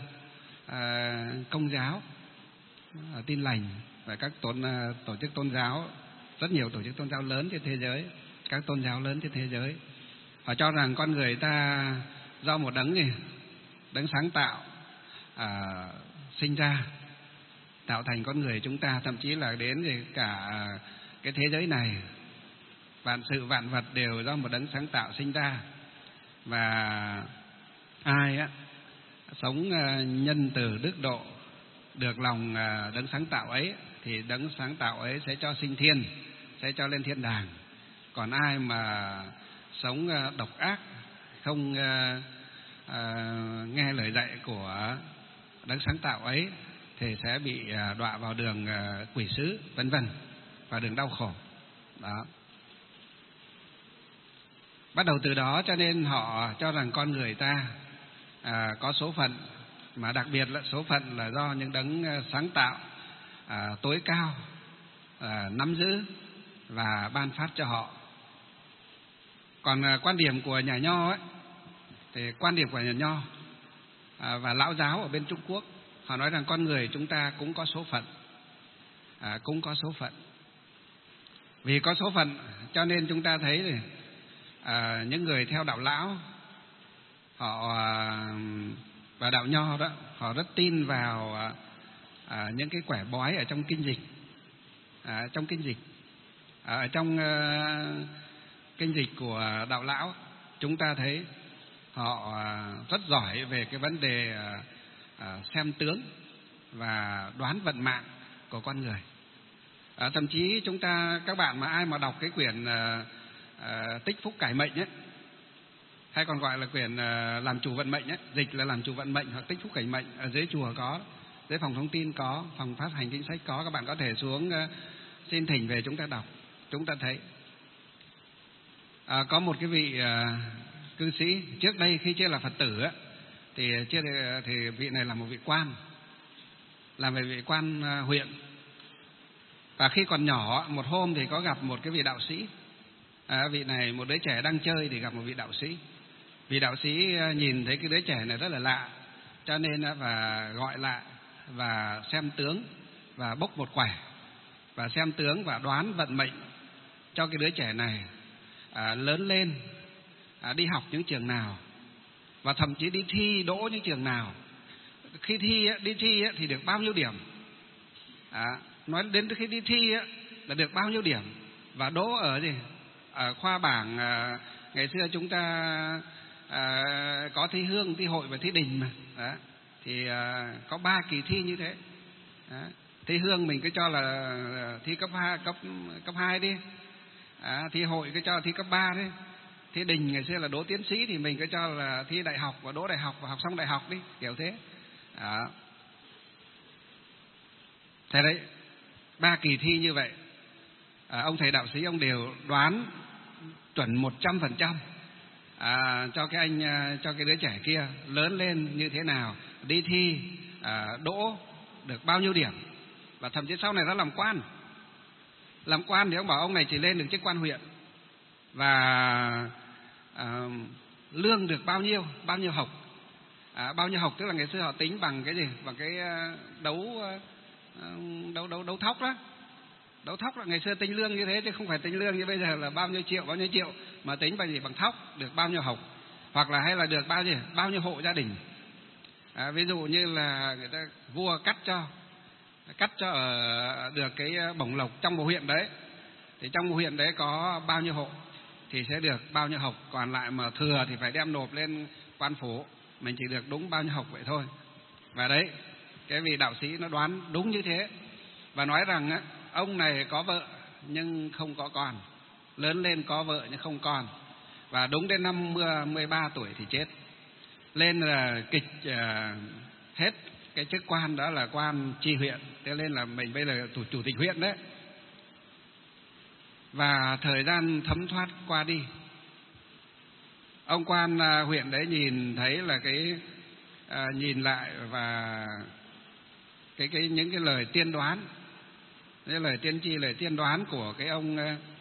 Công giáo, Tin lành và các tổ chức tôn giáo, rất nhiều tổ chức tôn giáo lớn trên thế giới, các tôn giáo lớn trên thế giới, họ cho rằng con người ta do một đấng sáng tạo sinh ra, tạo thành con người chúng ta, thậm chí là đến cả cái thế giới này, vạn sự vạn vật đều do một đấng sáng tạo sinh ra. Và ai sống nhân từ đức độ được lòng đấng sáng tạo ấy thì đấng sáng tạo ấy sẽ cho sinh thiên, sẽ cho lên thiên đàng. Còn ai mà sống độc ác, không nghe lời dạy của đấng sáng tạo ấy thì sẽ bị đọa vào đường quỷ sứ, vân vân, vào đường đau khổ. Đó. Bắt đầu từ đó cho nên họ cho rằng con người ta có số phận, mà đặc biệt là số phận là do những đấng sáng tạo tối cao nắm giữ và ban phát cho họ. Còn quan điểm của nhà Nho ấy, thì quan điểm của nhà Nho và lão giáo ở bên Trung Quốc, họ nói rằng con người chúng ta cũng có số phận, cũng có số phận. Vì có số phận cho nên chúng ta thấy này, những người theo đạo lão họ và đạo Nho đó, họ rất tin vào những cái quẻ bói ở trong kinh dịch. trong kinh dịch. Ở trong kinh dịch của Đạo Lão, chúng ta thấy họ rất giỏi về cái vấn đề xem tướng và đoán vận mạng của con người. Thậm chí các bạn mà ai mà đọc cái quyển Tích Phúc Cải Mệnh ấy, hay còn gọi là quyển Làm Chủ Vận Mệnh ấy, dịch là Làm Chủ Vận Mệnh hoặc Tích Phúc Cải Mệnh, ở dưới chùa có, dưới phòng thông tin có, phòng phát hành kinh sách có, các bạn có thể xuống xin thỉnh về chúng ta đọc. Chúng ta thấy có một cái vị cư sĩ trước đây khi chưa là Phật tử ấy, thì vị này là một vị quan, là một vị quan huyện. Và khi còn nhỏ, một hôm thì có gặp một cái vị đạo sĩ. Vị này, một đứa trẻ đang chơi thì gặp một vị đạo sĩ. Vị đạo sĩ nhìn thấy cái đứa trẻ này rất là lạ, cho nên và gọi lại và xem tướng và bốc một quẻ và xem tướng và đoán vận mệnh cho cái đứa trẻ này lớn lên, đi học những trường nào và thậm chí đi thi đỗ những trường nào. Khi đi thi thì được bao nhiêu điểm, nói đến khi đi thi là được bao nhiêu điểm và đỗ ở gì, ở khoa bảng. Ngày xưa chúng ta có thi hương, thi hội và thi đình mà. Đó. Thì có 3 kỳ thi như thế. Đó. Thi hương mình cứ cho là thi cấp 2 đi. Thi hội cứ cho là thi cấp 3 đi. Thi đình ngày xưa là đỗ tiến sĩ thì mình cứ cho là thi đại học và đỗ đại học và học xong đại học đi, kiểu thế. Đó. Thế đấy, 3 kỳ thi như vậy, ông thầy đạo sĩ ông đều đoán chuẩn 100% cho cái đứa trẻ kia lớn lên như thế nào, đi thi đỗ được bao nhiêu điểm, và thậm chí sau này nó làm quan. Làm quan thì ông bảo ông này chỉ lên được chức quan huyện và lương được bao nhiêu học. Bao nhiêu học tức là ngày xưa họ tính bằng cái gì, bằng cái đấu thóc đó. Đấu thóc là ngày xưa tính lương như thế chứ không phải tính lương như bây giờ là bao nhiêu triệu, mà tính bằng gì, bằng thóc, được bao nhiêu học, hoặc là hay là được bao nhiêu hộ gia đình. Ví dụ như là người ta vua cắt cho ở được cái bổng lộc trong một huyện đấy, thì trong một huyện đấy có bao nhiêu hộ thì sẽ được bao nhiêu học, còn lại mà thừa thì phải đem nộp lên quan phủ, mình chỉ được đúng bao nhiêu học vậy thôi. Và đấy, cái vị đạo sĩ nó đoán đúng như thế và nói rằng ông này có vợ nhưng không có con, lớn lên có vợ nhưng không con, và đúng đến năm 13 tuổi thì chết. Lên là kịch hết cái chức quan đó là quan tri huyện, thế nên là mình bây giờ chủ tịch huyện đấy. Và thời gian thấm thoát qua đi, ông quan huyện đấy nhìn thấy là nhìn lại và những cái lời tiên đoán, cái lời tiên tri, lời tiên đoán của cái ông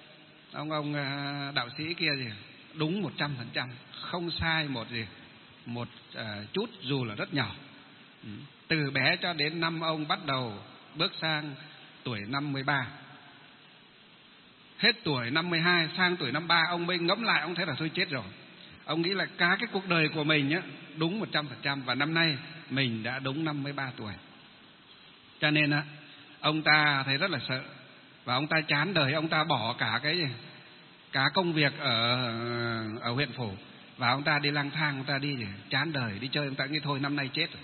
đạo sĩ kia gì đúng 100%, không sai một chút dù là rất nhỏ. Từ bé cho đến năm ông bắt đầu bước sang tuổi năm 13, hết tuổi năm 12 sang tuổi năm 3, ông mới ngẫm lại, ông thấy là thôi chết rồi. Ông nghĩ là cả cái cuộc đời của mình đúng 100%, và năm nay mình đã đúng 53 tuổi. Cho nên ông ta thấy rất là sợ và ông ta chán đời, ông ta bỏ cả công việc ở huyện phủ và ông ta đi lang thang, ông ta đi chán đời, đi chơi. Ông ta nghĩ thôi năm nay chết rồi,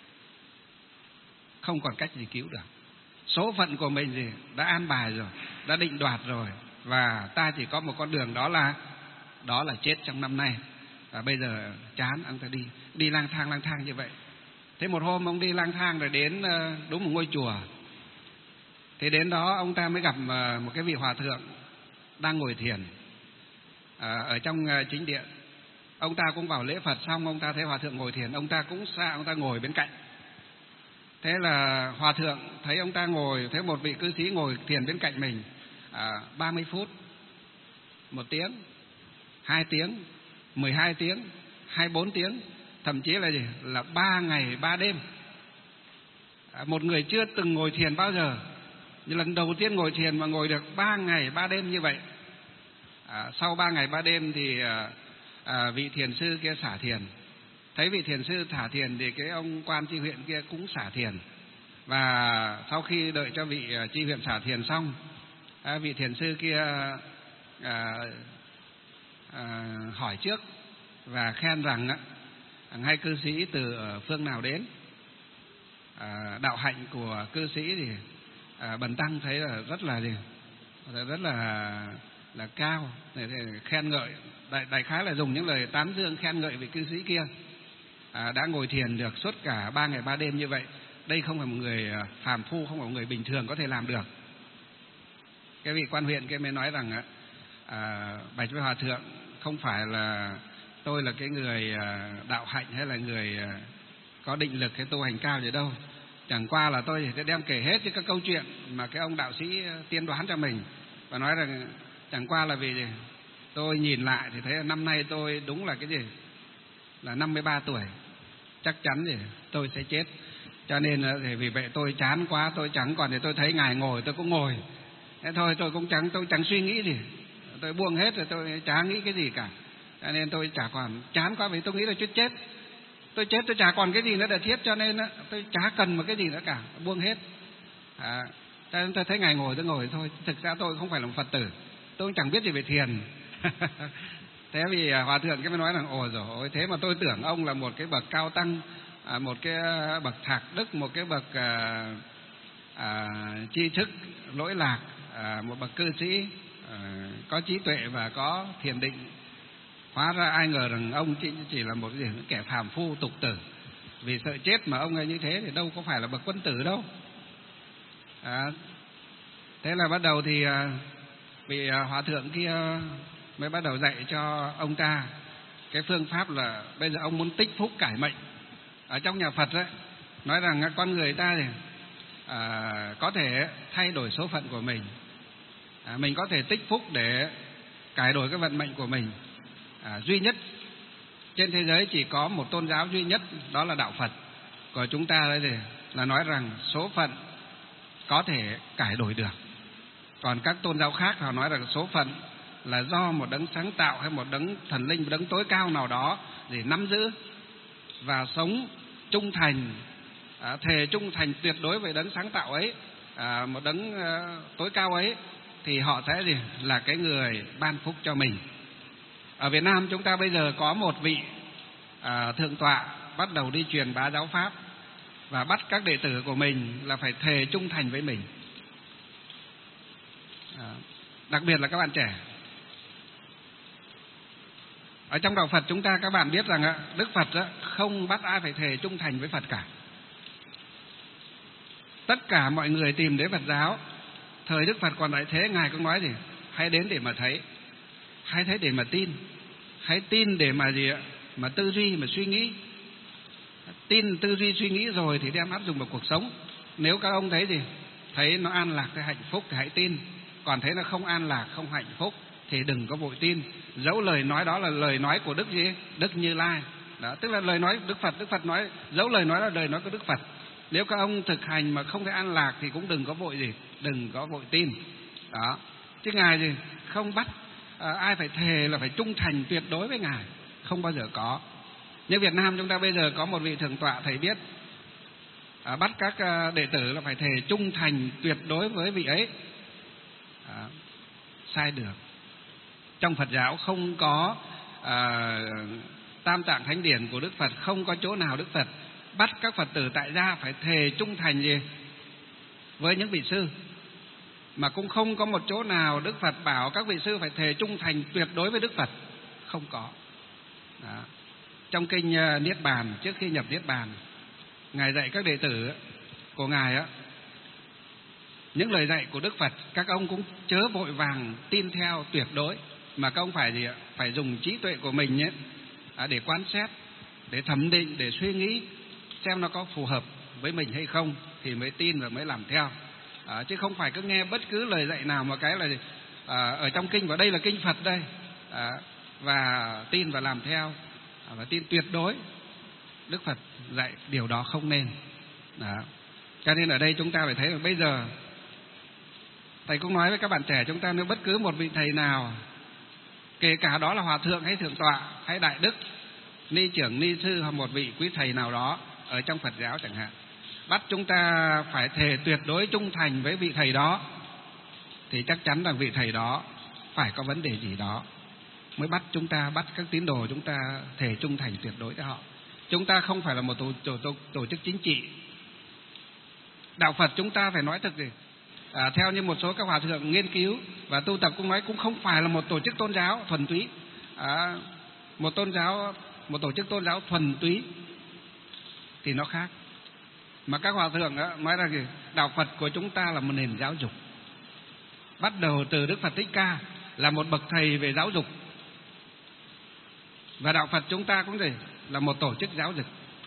không còn cách gì cứu được. Số phận của mình đã an bài rồi, đã định đoạt rồi, và ta chỉ có một con đường, đó là chết trong năm nay. Và bây giờ chán, ông ta đi lang thang như vậy. Thế một hôm ông đi lang thang rồi đến đúng một ngôi chùa. Thì đến đó ông ta mới gặp một cái vị hòa thượng đang ngồi thiền ở trong chính điện. Ông ta cũng vào lễ Phật xong, ông ta thấy hòa thượng ngồi thiền, ông ta cũng xa, ông ta ngồi bên cạnh. Thế là hòa thượng thấy ông ta ngồi, thấy một vị cư sĩ ngồi thiền bên cạnh mình 30 phút, 1 tiếng, 2 tiếng, 12 tiếng, 24 tiếng, thậm chí là 3 ngày 3 đêm. Một người chưa từng ngồi thiền bao giờ, như lần đầu tiên ngồi thiền mà ngồi được 3 ngày 3 đêm như vậy. Sau 3 ngày 3 đêm thì vị thiền sư kia xả thiền. Thấy vị thiền sư xả thiền thì cái ông quan tri huyện kia cũng xả thiền. Và sau khi đợi cho vị chi huyện xả thiền xong, vị thiền sư kia hỏi trước và khen rằng hai cư sĩ từ phương nào đến. Đạo hạnh của cư sĩ thì bần tăng thấy là rất là cao, để khen ngợi, đại khái là dùng những lời tán dương khen ngợi vị cư sĩ kia. Đã ngồi thiền được suốt cả 3 ngày 3 đêm như vậy. Đây không phải một người phàm phu, không phải một người bình thường có thể làm được. Cái vị quan huyện kia mới nói rằng bạch với hòa thượng, không phải là tôi là cái người đạo hạnh hay là người có định lực hay tu hành cao gì đâu. Chẳng qua là tôi sẽ đem kể hết những các câu chuyện mà cái ông đạo sĩ tiên đoán cho mình, và nói rằng chẳng qua là vì tôi nhìn lại thì thấy là năm nay tôi đúng là cái gì là 53 tuổi, chắc chắn thì tôi sẽ chết. Cho nên thì vì vậy tôi chán quá, tôi chẳng còn, thì tôi thấy ngài ngồi tôi cũng ngồi. Thế thôi, tôi chẳng suy nghĩ gì, tôi buông hết rồi, tôi chả nghĩ cái gì cả. Cho nên tôi chả còn, chán quá vì tôi nghĩ là chết. Tôi chết tôi chả còn cái gì nữa để thiết, cho nên tôi chả cần một cái gì nữa cả, buông hết. Cho nên tôi thấy ngài ngồi tôi ngồi thôi. Thực ra tôi không phải là một Phật tử, tôi cũng chẳng biết gì về thiền. Thế vì hòa thượng cái mới nói rằng ôi dồi ôi, thế mà tôi tưởng ông là một cái bậc cao tăng, một cái bậc thạc đức, một cái bậc tri thức lỗi lạc, một bậc cư sĩ có trí tuệ và có thiền định. Hóa ra ai ngờ rằng ông chỉ là một kẻ phàm phu tục tử. Vì sợ chết mà ông ấy như thế thì đâu có phải là bậc quân tử đâu. Thế là bắt đầu thì vị hòa thượng kia mới bắt đầu dạy cho ông ta cái phương pháp là bây giờ ông muốn tích phúc cải mệnh. Ở trong nhà Phật ấy, nói rằng con người ta thì có thể thay đổi số phận của mình. Mình có thể tích phúc để cải đổi cái vận mệnh của mình. Duy nhất trên thế giới chỉ có một tôn giáo duy nhất, đó là đạo Phật. Của chúng ta đây thì là nói rằng số phận có thể cải đổi được. Còn các tôn giáo khác họ nói rằng số phận là do một đấng sáng tạo hay một đấng thần linh, một đấng tối cao nào đó để nắm giữ và sống trung thành, thề trung thành tuyệt đối với đấng sáng tạo ấy, một đấng tối cao ấy, thì họ sẽ là cái người ban phúc cho mình. Ở Việt Nam chúng ta bây giờ có một vị thượng tọa bắt đầu đi truyền bá giáo pháp và bắt các đệ tử của mình là phải thề trung thành với mình. Đặc biệt là các bạn trẻ. Ở trong đạo Phật chúng ta, các bạn biết rằng Đức Phật không bắt ai phải thề trung thành với Phật cả. Tất cả mọi người tìm đến Phật giáo. Thời Đức Phật còn tại thế, ngài cũng nói gì? Hãy đến để mà thấy, hãy thấy để mà tin, hãy tin để mà mà tư duy, mà suy nghĩ. Tin, tư duy, suy nghĩ rồi thì đem áp dụng vào cuộc sống. Nếu các ông thấy thấy nó an lạc, cái hạnh phúc thì hãy tin. Còn thấy nó không an lạc, không hạnh phúc thì đừng có vội tin. Dẫu lời nói đó là lời nói của Đức Như Lai. Đó, tức là lời nói Đức Phật nói, dẫu lời nói là lời nói của Đức Phật. Nếu các ông thực hành mà không thấy an lạc thì cũng đừng có vội đừng có vội tin. Đó. Chứ ngài không bắt ai phải thề là phải trung thành tuyệt đối với ngài, không bao giờ có. Như Việt Nam chúng ta bây giờ có một vị thượng tọa, thầy biết, bắt các đệ tử là phải thề trung thành tuyệt đối với vị ấy. Sai được. Trong Phật giáo không có Tam Tạng Thánh Điển của Đức Phật, không có chỗ nào Đức Phật bắt các Phật tử tại gia phải thề trung thành với những vị sư, mà cũng không có một chỗ nào Đức Phật bảo các vị sư phải thề trung thành tuyệt đối với Đức Phật, không có. Đó. Trong kinh Niết Bàn, trước khi nhập Niết Bàn, ngài dạy các đệ tử của ngài những lời dạy của Đức Phật các ông cũng chớ vội vàng tin theo tuyệt đối, mà các ông phải dùng trí tuệ của mình để quan sát, để thẩm định, để suy nghĩ xem nó có phù hợp với mình hay không thì mới tin và mới làm theo. Chứ không phải cứ nghe bất cứ lời dạy nào mà cái là ở trong kinh, và đây là kinh Phật đây, và tin và làm theo, và tin tuyệt đối. Đức Phật dạy điều đó không nên. Đó. Cho nên ở đây chúng ta phải thấy là bây giờ thầy cũng nói với các bạn trẻ chúng ta, nếu bất cứ một vị thầy nào, kể cả đó là hòa thượng hay thượng tọa hay đại đức, ni trưởng, ni sư hoặc một vị quý thầy nào đó ở trong Phật giáo chẳng hạn, bắt chúng ta phải thề tuyệt đối trung thành với vị thầy đó, thì chắc chắn là vị thầy đó phải có vấn đề gì đó mới bắt các tín đồ chúng ta thề trung thành tuyệt đối với họ. Chúng ta không phải là một tổ chức chính trị. Đạo Phật chúng ta phải nói thật gì, theo như một số các hòa thượng nghiên cứu và tu tập cũng nói, cũng không phải là một tổ chức tôn giáo thuần túy. Một tổ chức tôn giáo thuần túy thì nó khác. Mà các hòa thượng nói là gì? Đạo Phật của chúng ta là một nền giáo dục, bắt đầu từ Đức Phật Thích Ca là một bậc thầy về giáo dục, và đạo Phật chúng ta cũng gì? Là một tổ chức giáo dục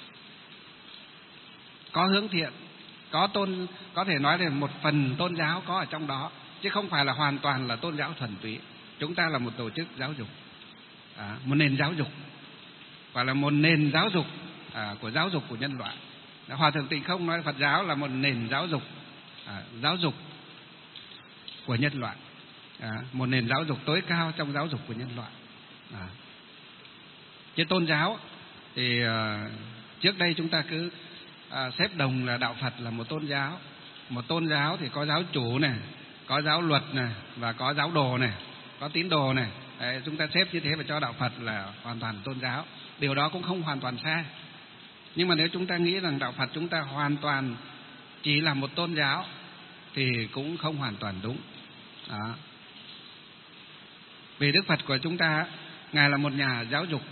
có hướng thiện, có thể nói là một phần tôn giáo có ở trong đó, chứ không phải là hoàn toàn là tôn giáo thuần túy. Chúng ta là một tổ chức giáo dục, một nền giáo dục, và là một nền giáo dục của nhân loại. Hòa thượng Tịnh Không nói Phật giáo là một nền giáo dục của nhân loại, một nền giáo dục tối cao trong giáo dục của nhân loại. Chứ tôn giáo thì trước đây chúng ta cứ xếp đồng là đạo Phật là một tôn giáo. Một tôn giáo thì có giáo chủ này, có giáo luật này, và có giáo đồ này, có tín đồ này. Đấy, chúng ta xếp như thế và cho đạo Phật là hoàn toàn tôn giáo. Điều đó cũng không hoàn toàn sai. Nhưng mà nếu chúng ta nghĩ rằng đạo Phật chúng ta hoàn toàn chỉ là một tôn giáo thì cũng không hoàn toàn đúng. Vì Đức Phật của chúng ta, Ngài là một nhà giáo dục,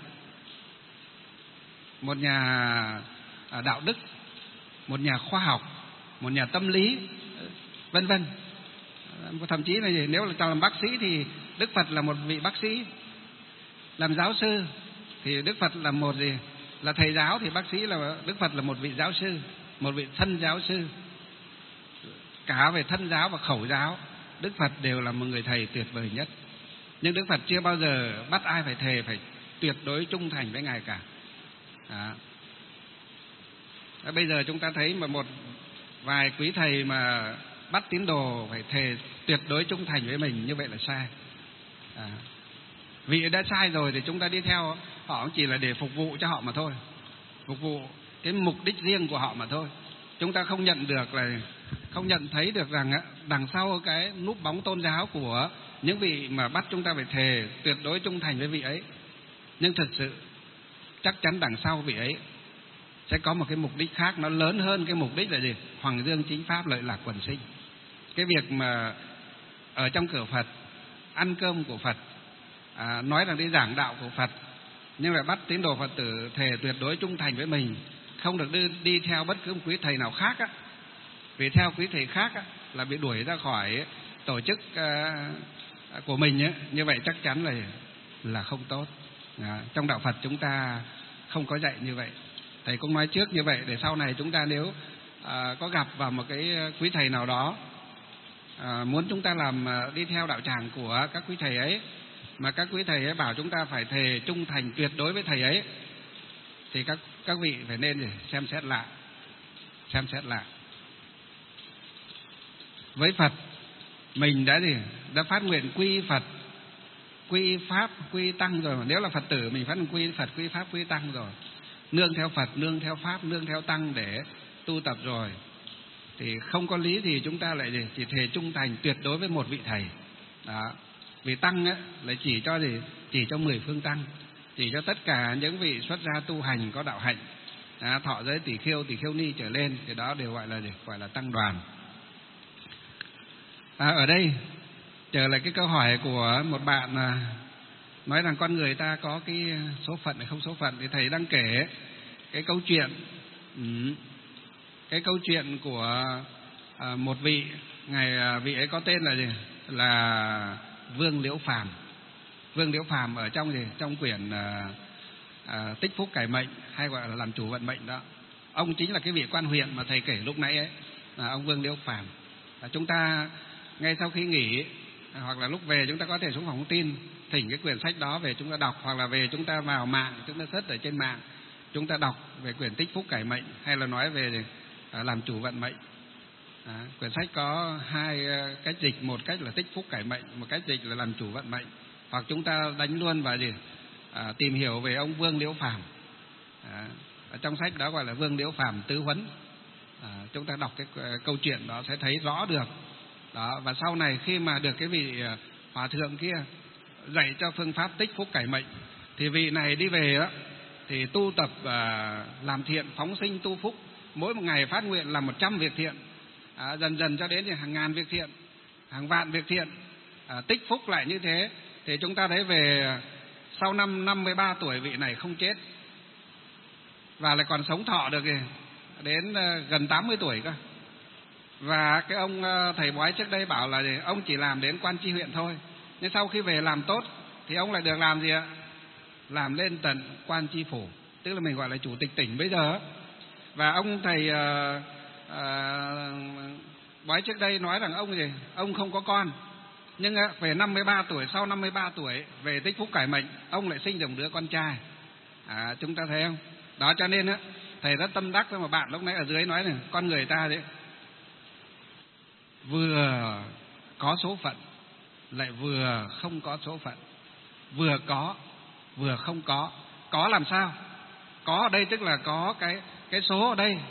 một nhà đạo đức, một nhà khoa học, một nhà tâm lý, vân vân. Thậm chí là gì? Nếu là làm bác sĩ thì Đức Phật là một vị bác sĩ. Làm giáo sư thì Đức Phật là một gì? Là thầy giáo, thì bác sĩ là Đức Phật là một vị giáo sư, một vị thân giáo sư. Cả về thân giáo và khẩu giáo, Đức Phật đều là một người thầy tuyệt vời nhất. Nhưng Đức Phật chưa bao giờ bắt ai phải thề phải tuyệt đối trung thành với Ngài cả. Bây giờ chúng ta thấy mà một vài quý thầy mà bắt tín đồ phải thề tuyệt đối trung thành với mình, như vậy là sai. Vì đã sai rồi thì chúng ta đi theo họ chỉ là để phục vụ cho họ mà thôi, phục vụ cái mục đích riêng của họ mà thôi. Chúng ta không nhận thấy được rằng đằng sau cái núp bóng tôn giáo của những vị mà bắt chúng ta phải thề tuyệt đối trung thành với vị ấy, nhưng thật sự chắc chắn đằng sau vị ấy sẽ có một cái mục đích khác, nó lớn hơn cái mục đích là gì? Hoàng dương chính pháp, lợi lạc quần sinh. Cái việc mà ở trong cửa Phật, ăn cơm của Phật, nói rằng đi giảng đạo của Phật, nhưng lại bắt tín đồ Phật tử thề tuyệt đối trung thành với mình, không được đi theo bất cứ một quý thầy nào khác vì theo quý thầy khác là bị đuổi ra khỏi tổ chức của mình như vậy chắc chắn là không tốt. Trong đạo Phật chúng ta không có dạy như vậy. Thầy cũng nói trước như vậy để sau này chúng ta nếu có gặp vào một cái quý thầy nào đó muốn chúng ta đi theo đạo tràng của các quý thầy ấy, mà các quý thầy ấy bảo chúng ta phải thề trung thành tuyệt đối với thầy ấy, thì các vị phải nên xem xét lại. Với Phật mình đã phát nguyện quy Phật, quy Pháp, quy Tăng rồi. Nếu là Phật tử mình phát nguyện quy Phật, quy Pháp, quy Tăng rồi, nương theo Phật, nương theo Pháp, nương theo Tăng để tu tập rồi, thì không có lý gì chúng ta lại chỉ thề trung thành tuyệt đối với một vị thầy. Vì Tăng lại chỉ cho 10 phương Tăng, chỉ cho tất cả những vị xuất gia tu hành có đạo hạnh, thọ giới tỷ khiêu ni trở lên, thì đó đều gọi là tăng đoàn. Ở đây trở lại cái câu hỏi của một bạn nói rằng con người ta có cái số phận hay không số phận, thì thầy đang kể cái câu chuyện của một vị. Vị ấy có tên là gì? Là Vương Liễu Phàm. Vương Liễu Phàm ở trong quyển Tích Phúc Cải Mệnh, hay gọi là Làm Chủ Vận Mệnh đó. Ông chính là cái vị quan huyện mà thầy kể lúc nãy ấy, ông Vương Liễu Phàm. Chúng ta ngay sau khi nghỉ hoặc là lúc về chúng ta có thể xuống phòng thông tin thỉnh cái quyển sách đó về chúng ta đọc, hoặc là về chúng ta vào mạng, chúng ta search ở trên mạng, chúng ta đọc về quyển Tích Phúc Cải Mệnh, hay là nói về Làm Chủ Vận Mệnh. Quyển sách có hai cách dịch, một cách là Tích Phúc Cải Mệnh, một cách dịch là Làm Chủ Vận Mệnh. Hoặc chúng ta đánh luôn vào tìm hiểu về ông Vương Liễu Phàm. Ở trong sách đó gọi là Vương Liễu Phàm Tứ Huấn. Chúng ta đọc cái câu chuyện đó sẽ thấy rõ được. Đó, và sau này khi mà được cái vị hòa thượng kia dạy cho phương pháp tích phúc cải mệnh, thì vị này đi về đó thì tu tập làm thiện, phóng sinh tu phúc, mỗi một ngày phát nguyện làm 100 việc thiện, dần dần cho đến hàng ngàn việc thiện, hàng vạn việc thiện, tích phúc lại như thế. Thì chúng ta thấy về sau năm 53 tuổi vị này không chết, và lại còn sống thọ được đến gần 80 tuổi cơ. Và cái ông thầy bói trước đây bảo là ông chỉ làm đến quan tri huyện thôi, nhưng sau khi về làm tốt thì ông lại được làm gì ạ? Làm lên tận quan tri phủ, tức là mình gọi là chủ tịch tỉnh bây giờ. Và ông thầy bói trước đây nói rằng ông không có con, nhưng về 53 tuổi, sau 53 tuổi về tích phúc cải mệnh, ông lại sinh được một đứa con trai. Chúng ta thấy không? Đó, cho nên thầy rất tâm đắc với một bạn lúc nãy ở dưới nói này, con người ta đấy vừa có số phận lại vừa không có số phận, vừa có vừa không có. Có làm sao? Có ở đây tức là có cái số ở đây.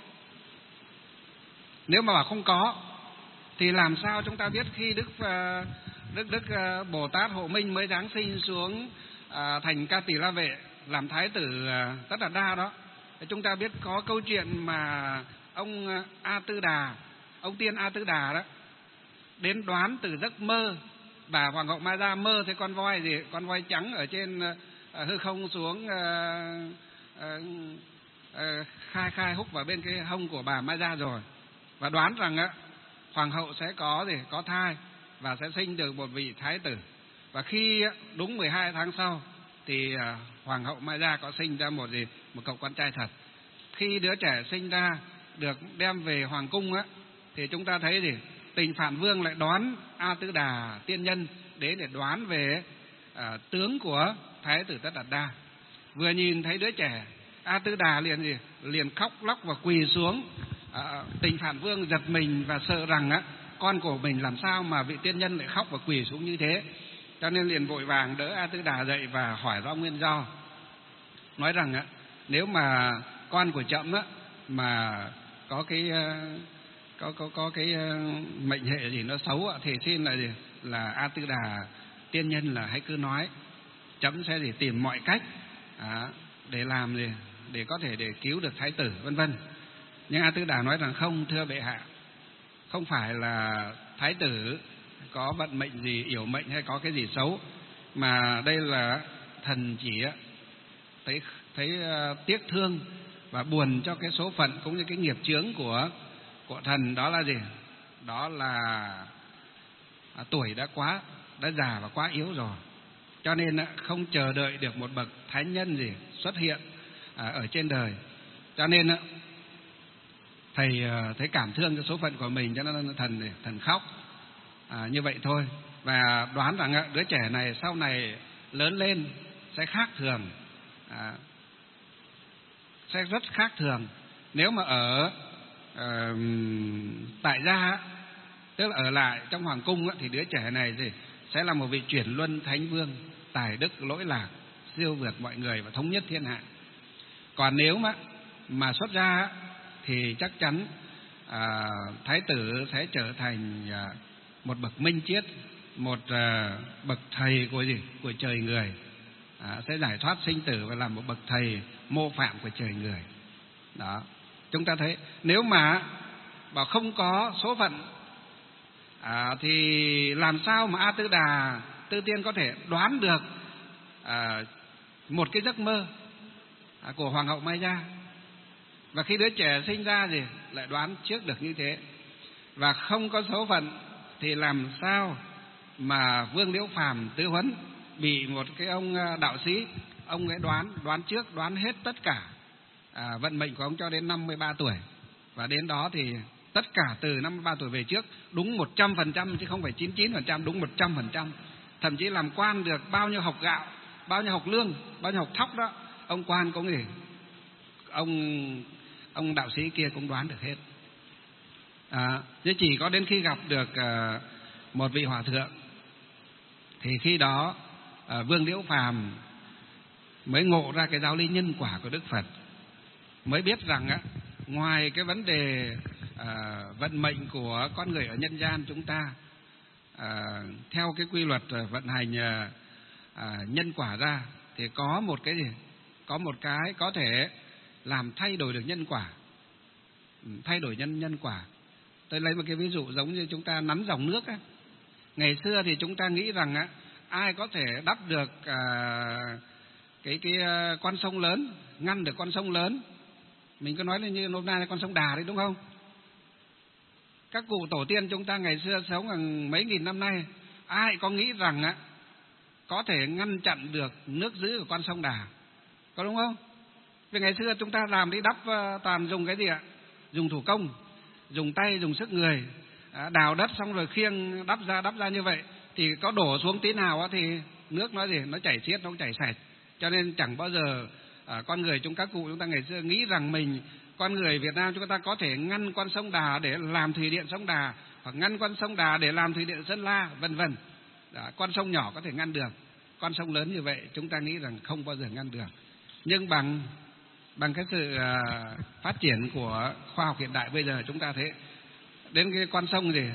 Nếu mà bảo không có thì làm sao chúng ta biết khi Đức Bồ Tát Hộ Minh mới giáng sinh xuống thành Ca Tỳ La Vệ làm thái tử Tất Đạt Đa đó. Chúng ta biết có câu chuyện mà ông A Tư Đà, ông tiên A Tư Đà đó, đến đoán từ giấc mơ bà Hoàng hậu Mai Gia mơ thấy con voi gì, con voi trắng ở trên hư không xuống khai húc vào bên cái hông của bà Mai Gia rồi, và đoán rằng hoàng hậu sẽ có thai và sẽ sinh được một vị thái tử. Và khi đúng 12 tháng sau thì hoàng hậu Mai Gia có sinh ra một cậu con trai thật. Khi đứa trẻ sinh ra được đem về hoàng cung thì chúng ta thấy Tình Phạn Vương lại đoán A Tư Đà tiên nhân đến để đoán về tướng của thái tử Tất Đạt Đa. Vừa nhìn thấy đứa trẻ, A Tư Đà liền khóc lóc và quỳ xuống. Tình Phạn Vương giật mình và sợ rằng con của mình làm sao mà vị tiên nhân lại khóc và quỳ xuống như thế, cho nên liền vội vàng đỡ A Tư Đà dậy và hỏi rõ nguyên do. Nói rằng nếu mà con của trẫm mà có cái mệnh hệ gì nó xấu thì xin là A Tư Đà tiên nhân là hãy cứ nói, trẫm sẽ tìm mọi cách để làm để có thể để cứu được thái tử vân vân. Nhưng A Tư Đà nói rằng không, thưa bệ hạ, không phải là thái tử có vận mệnh gì yểu mệnh hay có cái gì xấu, mà đây là thần chỉ thấy tiếc thương và buồn cho cái số phận cũng như cái nghiệp chướng của thần. Đó là gì? Đó là tuổi đã già và quá yếu rồi, cho nên không chờ đợi được một bậc thánh nhân gì xuất hiện ở trên đời. Cho nên thầy thấy cảm thương cái số phận của mình, cho nên thần khóc như vậy thôi. Và đoán rằng đứa trẻ này sau này lớn lên sẽ khác thường, sẽ rất khác thường. Nếu mà ở tại gia, tức là ở lại trong hoàng cung thì đứa trẻ này sẽ là một vị chuyển luân thánh vương, tài đức lỗi lạc, siêu vượt mọi người và thống nhất thiên hạ. Còn nếu mà xuất gia thì chắc chắn thái tử sẽ trở thành một bậc minh triết, một bậc thầy của trời người, sẽ giải thoát sinh tử và làm một bậc thầy mô phạm của trời người. Đó, chúng ta thấy nếu mà bảo không có số phận thì làm sao mà A Tư Đà Tư Tiên có thể đoán được một cái giấc mơ của hoàng hậu Mai Gia, và khi đứa trẻ sinh ra lại đoán trước được như thế. Và không có số phận thì làm sao mà Vương Liễu Phàm Tứ Huấn bị một cái ông đạo sĩ, ông ấy đoán trước, đoán hết tất cả vận mệnh của ông cho đến 53 tuổi. Và đến đó thì tất cả từ 53 tuổi về trước đúng 100%, chứ không phải 99%, đúng 100%. Thậm chí làm quan được bao nhiêu học gạo, bao nhiêu học lương, bao nhiêu học thóc đó, ông quan cũng nghỉ, ông đạo sĩ kia cũng đoán được hết. Chỉ có đến khi gặp được một vị hòa thượng thì khi đó Vương Liễu Phàm mới ngộ ra cái giáo lý nhân quả của Đức Phật, mới biết rằng ngoài cái vấn đề vận mệnh của con người ở nhân gian chúng ta, theo cái quy luật vận hành nhân quả ra, thì có một cái gì? Có một cái có thể làm thay đổi được nhân quả, thay đổi nhân quả. Tôi lấy một cái ví dụ giống như chúng ta nắn dòng nước á. Ngày xưa thì chúng ta nghĩ rằng á, ai có thể đắp được cái con sông lớn, ngăn được con sông lớn. Mình có nói là như hôm nay là con sông Đà đấy, đúng không? Các cụ tổ tiên chúng ta ngày xưa sống hàng mấy nghìn năm nay, ai có nghĩ rằng á có thể ngăn chặn được nước dữ của con sông Đà, có đúng không? Vì ngày xưa chúng ta làm đi đắp toàn dùng cái gì ạ? Dùng thủ công, dùng tay, dùng sức người, đào đất xong rồi khiêng đắp ra như vậy, thì có đổ xuống tí nào á thì nước nó gì? Nó chảy xiết, nó chảy sạch. Cho nên chẳng bao giờ con người các cụ chúng ta ngày xưa nghĩ rằng con người Việt Nam chúng ta có thể ngăn con sông Đà để làm thủy điện sông Đà, hoặc ngăn con sông Đà để làm thủy điện Sơn La, vân vân. Con sông nhỏ có thể ngăn được, con sông lớn như vậy chúng ta nghĩ rằng không bao giờ ngăn được. Nhưng bằng cái sự phát triển của khoa học hiện đại bây giờ, chúng ta thấy đến cái con sông gì,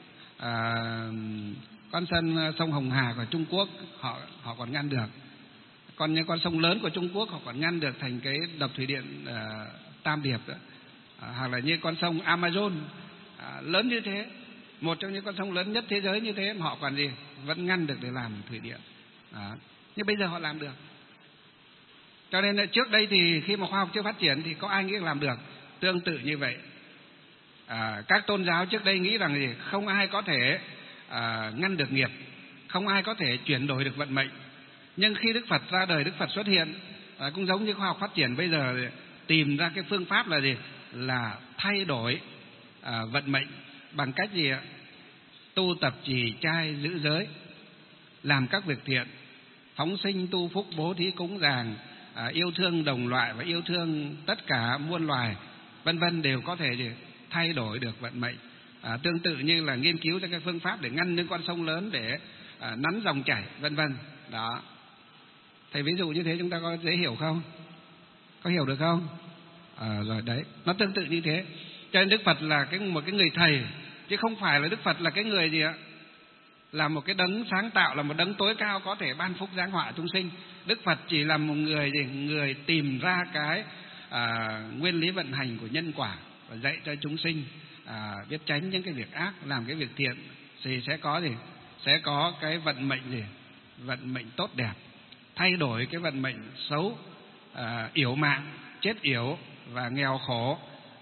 con sông Hồng Hà của Trung Quốc họ còn ngăn được. Còn những con sông lớn của Trung Quốc họ còn ngăn được thành cái đập thủy điện Tam Điệp đó. Hoặc là như con sông Amazon lớn như thế, một trong những con sông lớn nhất thế giới như thế, mà họ còn gì vẫn ngăn được để làm thủy điện. Nhưng bây giờ họ làm được. Cho nên là trước đây thì khi mà khoa học chưa phát triển thì có ai nghĩ làm được. Tương tự như vậy, các tôn giáo trước đây nghĩ rằng gì không ai có thể ngăn được nghiệp, không ai có thể chuyển đổi được vận mệnh. Nhưng khi Đức Phật ra đời, Đức Phật xuất hiện, cũng giống như khoa học phát triển bây giờ, tìm ra cái phương pháp là gì? Là thay đổi vận mệnh bằng cách gì ạ? Tu tập trì trai giữ giới, làm các việc thiện, phóng sinh tu phúc, bố thí cúng dường, yêu thương đồng loại và yêu thương tất cả muôn loài, vân vân, đều có thể gì? Thay đổi được vận mệnh. Tương tự như là nghiên cứu ra các phương pháp để ngăn những con sông lớn, để nắn dòng chảy, vân vân. Đó. Thầy ví dụ như thế chúng ta có dễ hiểu không? Có hiểu được không? Rồi đấy, nó tương tự như thế. Cho nên Đức Phật là một cái người thầy, chứ không phải là Đức Phật là cái người gì ạ? Là một cái đấng sáng tạo, là một đấng tối cao có thể ban phúc giáng họa chúng sinh. Đức Phật chỉ là một người tìm ra cái nguyên lý vận hành của nhân quả và dạy cho chúng sinh biết tránh những cái việc ác, làm cái việc thiện thì sẽ có gì? Sẽ có cái vận mệnh gì? Vận mệnh tốt đẹp, thay đổi cái vận mệnh xấu, yểu mạng, chết yểu và nghèo khổ,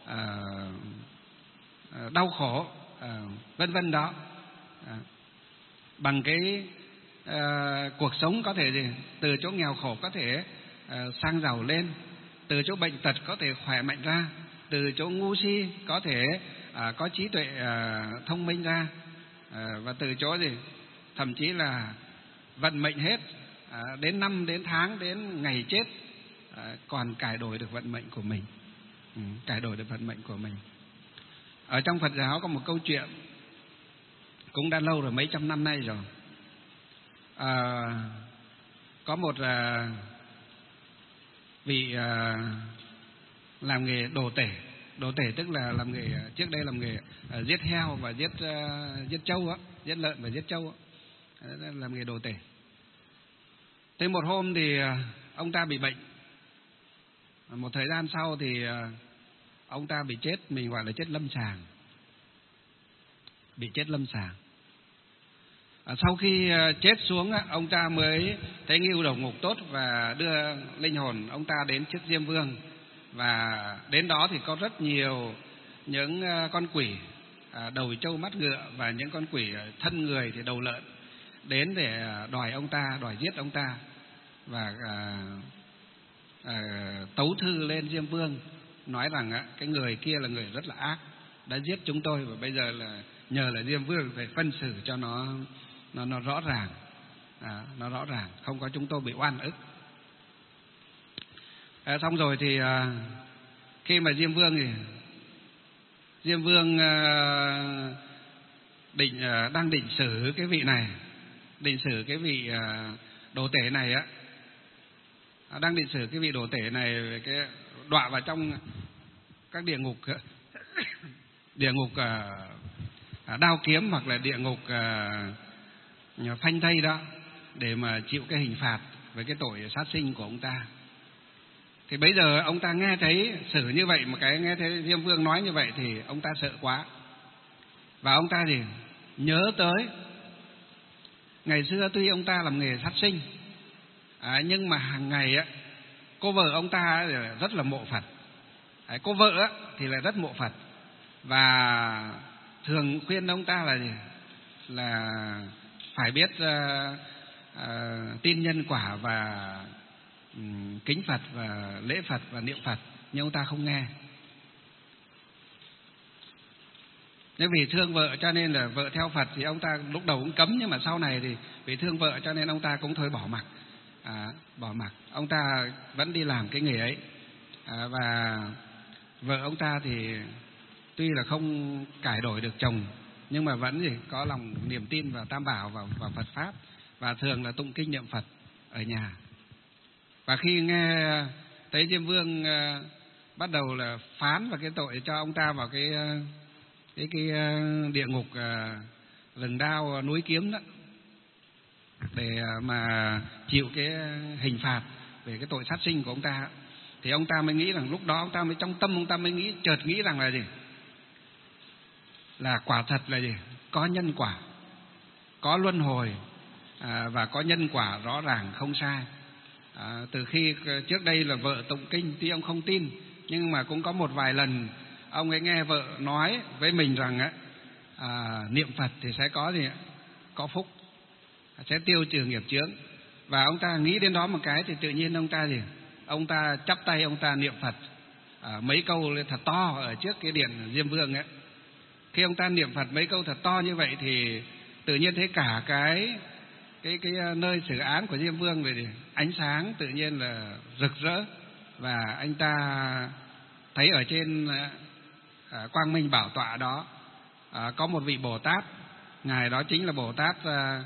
đau khổ, vân vân đó. Bằng cái cuộc sống có thể gì? Từ chỗ nghèo khổ có thể sang giàu lên, từ chỗ bệnh tật có thể khỏe mạnh ra, từ chỗ ngu si có thể có trí tuệ thông minh ra, và từ chỗ gì? Thậm chí là vận mệnh hết, đến năm, đến tháng, đến ngày chết, còn cải đổi được vận mệnh của mình. Cải đổi được vận mệnh của mình. Ở trong Phật giáo có một câu chuyện cũng đã lâu rồi, mấy trăm năm nay rồi. Có một vị làm nghề đồ tể. Đồ tể tức là làm nghề, trước đây làm nghề giết heo và giết trâu á, giết lợn và giết trâu á, làm nghề đồ tể. Thế một hôm thì ông ta bị bệnh. Một thời gian sau thì ông ta bị chết, mình gọi là chết lâm sàng. Bị chết lâm sàng. Sau khi chết xuống, ông ta mới thấy ngưu đầu ngục tốt và đưa linh hồn ông ta đến trước Diêm Vương. Và đến đó thì có rất nhiều những con quỷ đầu trâu mắt ngựa và những con quỷ thân người thì đầu lợn đến để đòi ông ta, đòi giết ông ta, và tấu thư lên Diêm Vương nói rằng cái người kia là người rất là ác, đã giết chúng tôi, và bây giờ là nhờ là Diêm Vương phải phân xử cho nó rõ ràng, nó rõ ràng, không có chúng tôi bị oan ức. Xong rồi thì khi mà Diêm Vương đang định xử cái vị này, định xử cái vị đồ tể này á, đang định xử cái vị đồ tể này về cái đọa vào trong các địa ngục đao kiếm hoặc là địa ngục phanh thây đó, để mà chịu cái hình phạt với cái tội sát sinh của ông ta. Thì bây giờ ông ta nghe thấy xử như vậy, mà nghe thấy Diêm Vương nói như vậy thì ông ta sợ quá. Và ông ta thì nhớ tới ngày xưa tuy ông ta làm nghề sát sinh, nhưng mà hàng ngày á, cô vợ ông ta rất là mộ Phật. Cô vợ á, thì lại rất mộ Phật, và thường khuyên ông ta là gì? Là phải biết tin nhân quả và kính Phật và lễ Phật và niệm Phật, nhưng ông ta không nghe. Nếu vì thương vợ cho nên là vợ theo Phật thì ông ta lúc đầu cũng cấm, nhưng mà sau này thì vì thương vợ cho nên ông ta cũng thôi bỏ mặc. Bỏ mặc, ông ta vẫn đi làm cái nghề ấy. Và vợ ông ta thì tuy là không cải đổi được chồng, nhưng mà vẫn có lòng niềm tin vào Tam Bảo và Phật Pháp, và thường là tụng kinh niệm Phật ở nhà. Và khi nghe thấy Diêm Vương bắt đầu là phán vào cái tội cho ông ta vào cái địa ngục rừng đao núi kiếm đó, để mà chịu cái hình phạt về cái tội sát sinh của ông ta, thì ông ta mới nghĩ rằng, lúc đó ông ta mới trong tâm ông ta mới chợt nghĩ rằng là gì? Là quả thật là gì? Có nhân quả, có luân hồi, và có nhân quả rõ ràng không sai. Từ khi trước đây là vợ tụng kinh, tuy ông không tin, nhưng mà cũng có một vài lần ông ấy nghe vợ nói với mình rằng niệm Phật thì sẽ có gì? Có phúc, sẽ tiêu trừ nghiệp chướng. Và ông ta nghĩ đến đó một cái thì tự nhiên ông ta gì? Ông ta chắp tay, ông ta niệm Phật mấy câu lên thật to ở trước cái điện Diêm Vương ấy. Khi ông ta niệm Phật mấy câu thật to như vậy thì tự nhiên thấy cả cái nơi xử án của Diêm Vương về ánh sáng tự nhiên là rực rỡ. Và anh ta thấy ở trên Quang Minh Bảo Tọa đó có một vị Bồ Tát, ngài đó chính là Bồ Tát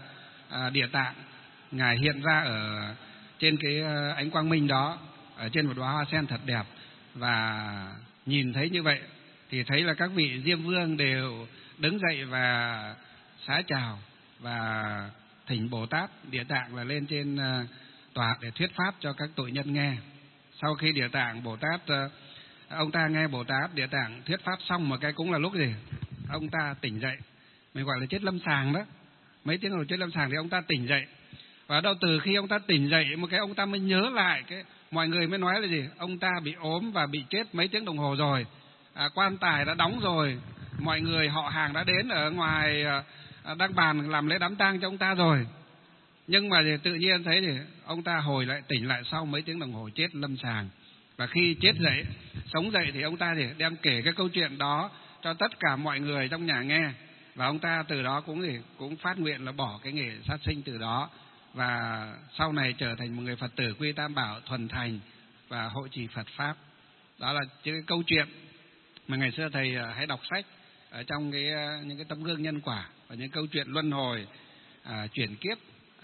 Địa Tạng. Ngài hiện ra ở trên cái ánh quang minh đó, ở trên một đóa hoa sen thật đẹp. Và nhìn thấy như vậy thì thấy là các vị Diêm Vương đều đứng dậy và xá chào và thỉnh Bồ Tát Địa Tạng là lên trên tòa để thuyết pháp cho các tội nhân nghe. Sau khi Địa Tạng Bồ Tát, ông ta nghe Bồ Tát Địa Tạng thuyết pháp xong, mà cái cũng là lúc gì ông ta tỉnh dậy, mình gọi là chết lâm sàng đó. Mấy tiếng rồi chết lâm sàng thì ông ta tỉnh dậy. Và đâu từ khi ông ta tỉnh dậy một cái ông ta mới nhớ lại cái mọi người mới nói là gì? Ông ta bị ốm và bị chết mấy tiếng đồng hồ rồi, quan tài đã đóng rồi, mọi người họ hàng đã đến ở ngoài đang bàn làm lễ đám tang cho ông ta rồi. Nhưng mà thì tự nhiên thấy thì ông ta hồi lại, tỉnh lại sau mấy tiếng đồng hồ chết lâm sàng. Và khi chết dậy, sống dậy thì ông ta thì đem kể cái câu chuyện đó cho tất cả mọi người trong nhà nghe. Và ông ta từ đó cũng phát nguyện là bỏ cái nghề sát sinh từ đó, và sau này trở thành một người Phật tử quy Tam Bảo thuần thành và hộ trì Phật Pháp. Đó là cái câu chuyện mà ngày xưa thầy hay đọc sách ở trong những cái tấm gương nhân quả và những câu chuyện luân hồi, chuyển kiếp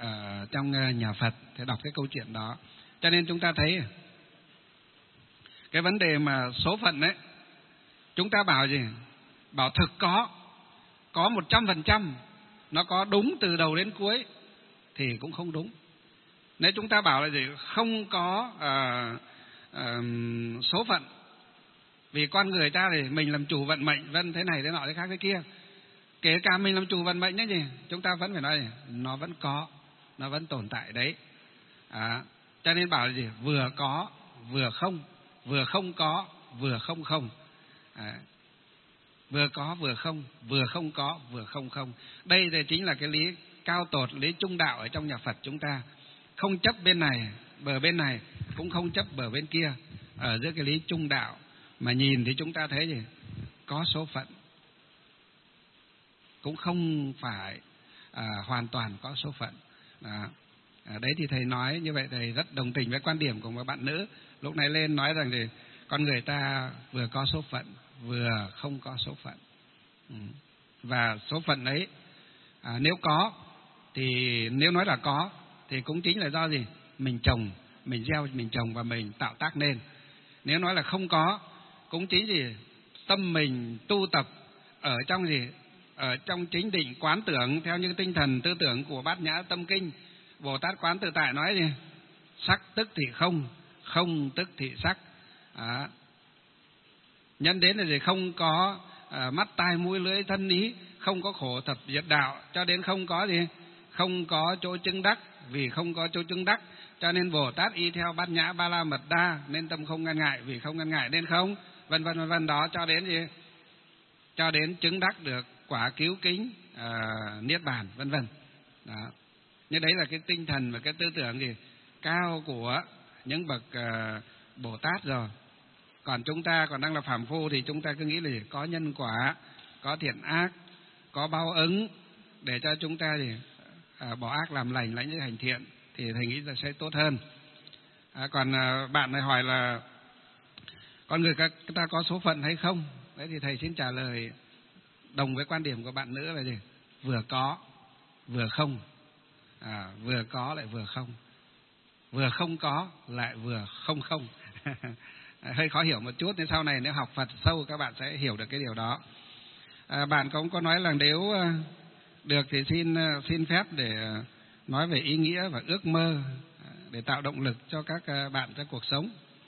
trong nhà Phật, thầy đọc cái câu chuyện đó. Cho nên chúng ta thấy cái vấn đề mà số phận đấy, chúng ta bảo gì? Bảo thực có 100%, nó có đúng từ đầu đến cuối thì cũng không đúng. Nếu chúng ta bảo là gì? Không có số phận, vì con người ta thì mình làm chủ vận mệnh, vân thế này thế nọ thế khác thế kia. Kể cả mình làm chủ vận mệnh nhé gì, chúng ta vẫn phải nói là nó vẫn có, nó vẫn tồn tại đấy. Cho nên bảo là gì? Vừa có vừa không, vừa không có vừa không không. Vừa có vừa không, vừa không có vừa không không. Đây thì chính là cái lý cao tột, lý trung đạo ở trong nhà Phật chúng ta. Không chấp bên này, bờ bên này, cũng không chấp bờ bên kia. Ở giữa cái lý trung đạo mà nhìn thì chúng ta thấy gì? Có số phận, cũng không phải hoàn toàn có số phận. Đấy thì thầy nói như vậy, thầy rất đồng tình với quan điểm của một bạn nữ lúc này lên nói rằng thì con người ta vừa có số phận vừa không có số phận. Và số phận ấy nếu có thì nếu nói là có thì cũng chính là do gì? Mình trồng, mình gieo, mình trồng và mình tạo tác nên. Nếu nói là không có, cũng chính gì? Tâm mình tu tập ở trong gì? Ở trong chính định quán tưởng theo những tinh thần tư tưởng của Bát Nhã Tâm Kinh. Bồ Tát Quán Tự Tại nói gì? Sắc tức thì không, không tức thì sắc. Nhân đến là gì? Không có mắt tai mũi lưỡi thân ý, không có khổ thập diệt đạo, cho đến không có gì? Không có chỗ chứng đắc. Vì không có chỗ chứng đắc cho nên Bồ Tát y theo Bát Nhã Ba La Mật Đa, nên tâm không ngăn ngại, vì không ngăn ngại nên không, vân vân vân vân, đó cho đến gì? Cho đến chứng đắc được quả cứu kính niết bàn, vân vân. Đó. Như đấy là cái tinh thần và cái tư tưởng gì cao của những bậc Bồ Tát rồi. Còn chúng ta còn đang là phàm phu thì chúng ta cứ nghĩ là gì? Có nhân quả, có thiện ác, có báo ứng để cho chúng ta gì? Bỏ ác làm lành, lãnh những hành thiện, thì thầy nghĩ là sẽ tốt hơn. Còn bạn này hỏi là con người ta có số phận hay không? Đấy thì thầy xin trả lời đồng với quan điểm của bạn nữ là gì? Vừa có, vừa không. Vừa có lại vừa không. Vừa không có lại vừa không không. Hơi khó hiểu một chút, nên sau này nếu học Phật sâu các bạn sẽ hiểu được cái điều đó. Bạn cũng có nói là nếu được thì xin phép để nói về ý nghĩa và ước mơ để tạo động lực cho các bạn trong cuộc sống.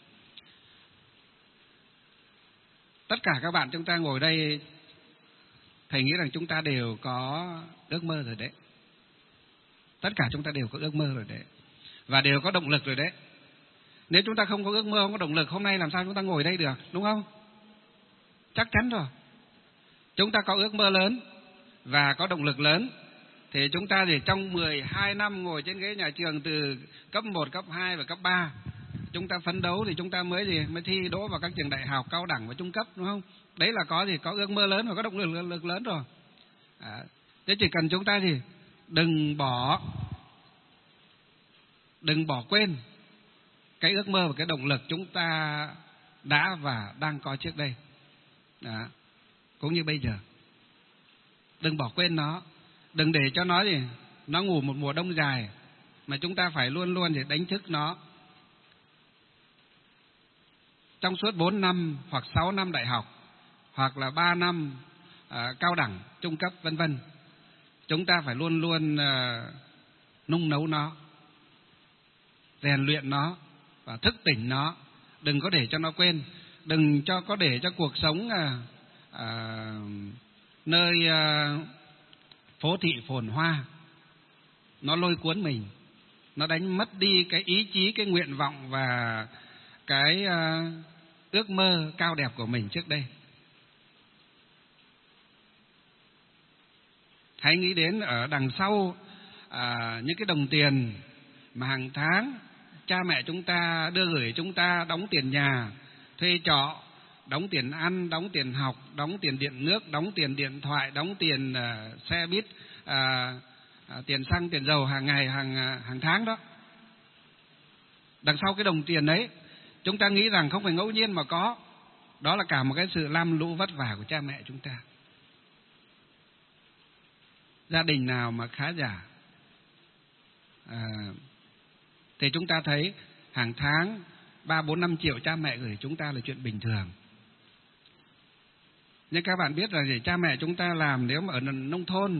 Tất cả các bạn chúng ta ngồi đây, thầy nghĩ rằng chúng ta đều có ước mơ rồi đấy. Tất cả chúng ta đều có ước mơ rồi đấy. Và đều có động lực rồi đấy. Nếu chúng ta không có ước mơ, không có động lực, hôm nay làm sao chúng ta ngồi đây được, đúng không? Chắc chắn rồi. Chúng ta có ước mơ lớn và có động lực lớn, thì chúng ta thì trong 12 năm ngồi trên ghế nhà trường từ cấp 1, cấp 2 và cấp 3, chúng ta phấn đấu thì chúng ta mới thi đỗ vào các trường đại học, cao đẳng và trung cấp, đúng không? Đấy là có ước mơ lớn và có động lực lớn rồi. Thế chỉ cần chúng ta thì đừng bỏ quên cái ước mơ và cái động lực chúng ta đã và đang có trước đây. Đó. Cũng như bây giờ. Đừng bỏ quên nó. Đừng để cho nó nó ngủ một mùa đông dài, mà chúng ta phải luôn luôn đánh thức nó. Trong suốt 4 năm hoặc 6 năm đại học, hoặc là 3 năm cao đẳng, trung cấp, vân vân, chúng ta phải luôn luôn nung nấu nó, rèn luyện nó và thức tỉnh nó. Đừng có để cho nó quên. Đừng có để cho cuộc sống nơi phố thị phồn hoa nó lôi cuốn mình, nó đánh mất đi cái ý chí, cái nguyện vọng và cái ước mơ cao đẹp của mình trước đây. Hãy nghĩ đến ở đằng sau những cái đồng tiền mà hàng tháng cha mẹ chúng ta đưa gửi chúng ta đóng tiền nhà, thuê trọ, đóng tiền ăn, đóng tiền học, đóng tiền điện nước, đóng tiền điện thoại, đóng tiền xe buýt, tiền xăng, tiền dầu hàng ngày, hàng tháng đó. Đằng sau cái đồng tiền đấy, chúng ta nghĩ rằng không phải ngẫu nhiên mà có. Đó là cả một cái sự lam lũ vất vả của cha mẹ chúng ta. Gia đình nào mà khá giả thì chúng ta thấy hàng tháng 3, 4, 5 triệu cha mẹ gửi chúng ta là chuyện bình thường. Nhưng các bạn biết là cha mẹ chúng ta làm nếu mà ở nông thôn,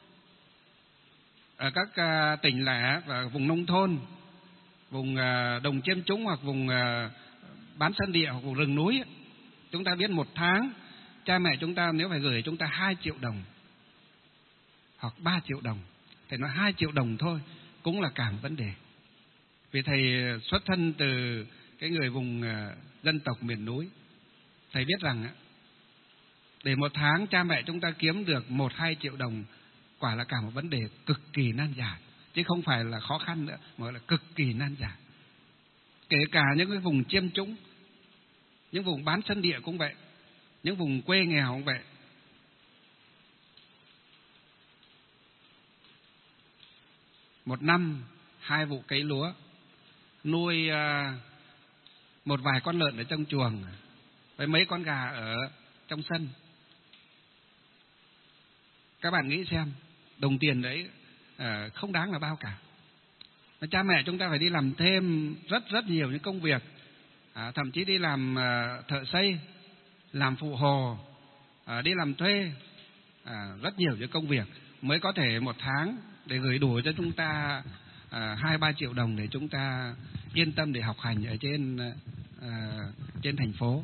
ở các tỉnh lẻ và vùng nông thôn, vùng đồng chiêm trũng hoặc vùng bán sân địa hoặc vùng rừng núi, chúng ta biết một tháng cha mẹ chúng ta nếu phải gửi chúng ta 2 triệu đồng hoặc 3 triệu đồng. Thầy nói 2 triệu đồng thôi cũng là cả một vấn đề. Vì thầy xuất thân từ cái người vùng dân tộc miền núi. Thầy biết rằng để một tháng cha mẹ chúng ta kiếm được 1-2 triệu đồng quả là cả một vấn đề cực kỳ nan giải, chứ không phải là khó khăn nữa, mà là cực kỳ nan giải. Kể cả những cái vùng chiêm trũng, những vùng bán sân địa cũng vậy, những vùng quê nghèo cũng vậy. Một năm 2 vụ cấy lúa, nuôi một vài con lợn ở trong chuồng với mấy con gà ở trong sân. Các bạn nghĩ xem, đồng tiền đấy không đáng là bao cả. Cha mẹ chúng ta phải đi làm thêm rất nhiều những công việc, thậm chí đi làm thợ xây, làm phụ hồ, đi làm thuê, rất nhiều những công việc mới có thể một tháng để gửi đủ cho chúng ta 2-3 triệu đồng để chúng ta yên tâm để học hành ở trên thành phố,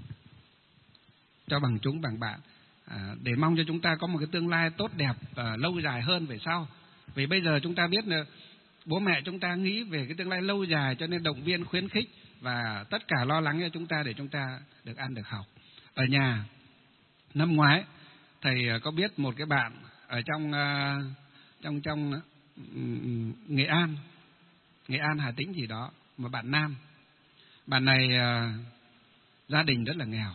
cho bằng chúng bằng bạn, để mong cho chúng ta có một cái tương lai tốt đẹp lâu dài hơn về sau. Vì bây giờ chúng ta biết là bố mẹ chúng ta nghĩ về cái tương lai lâu dài, cho nên động viên khuyến khích và tất cả lo lắng cho chúng ta để chúng ta được ăn được học. Ở nhà năm ngoái thầy có biết một cái bạn ở trong Nghệ An, Hà Tĩnh gì đó, một bạn nam. Bạn này gia đình rất là nghèo.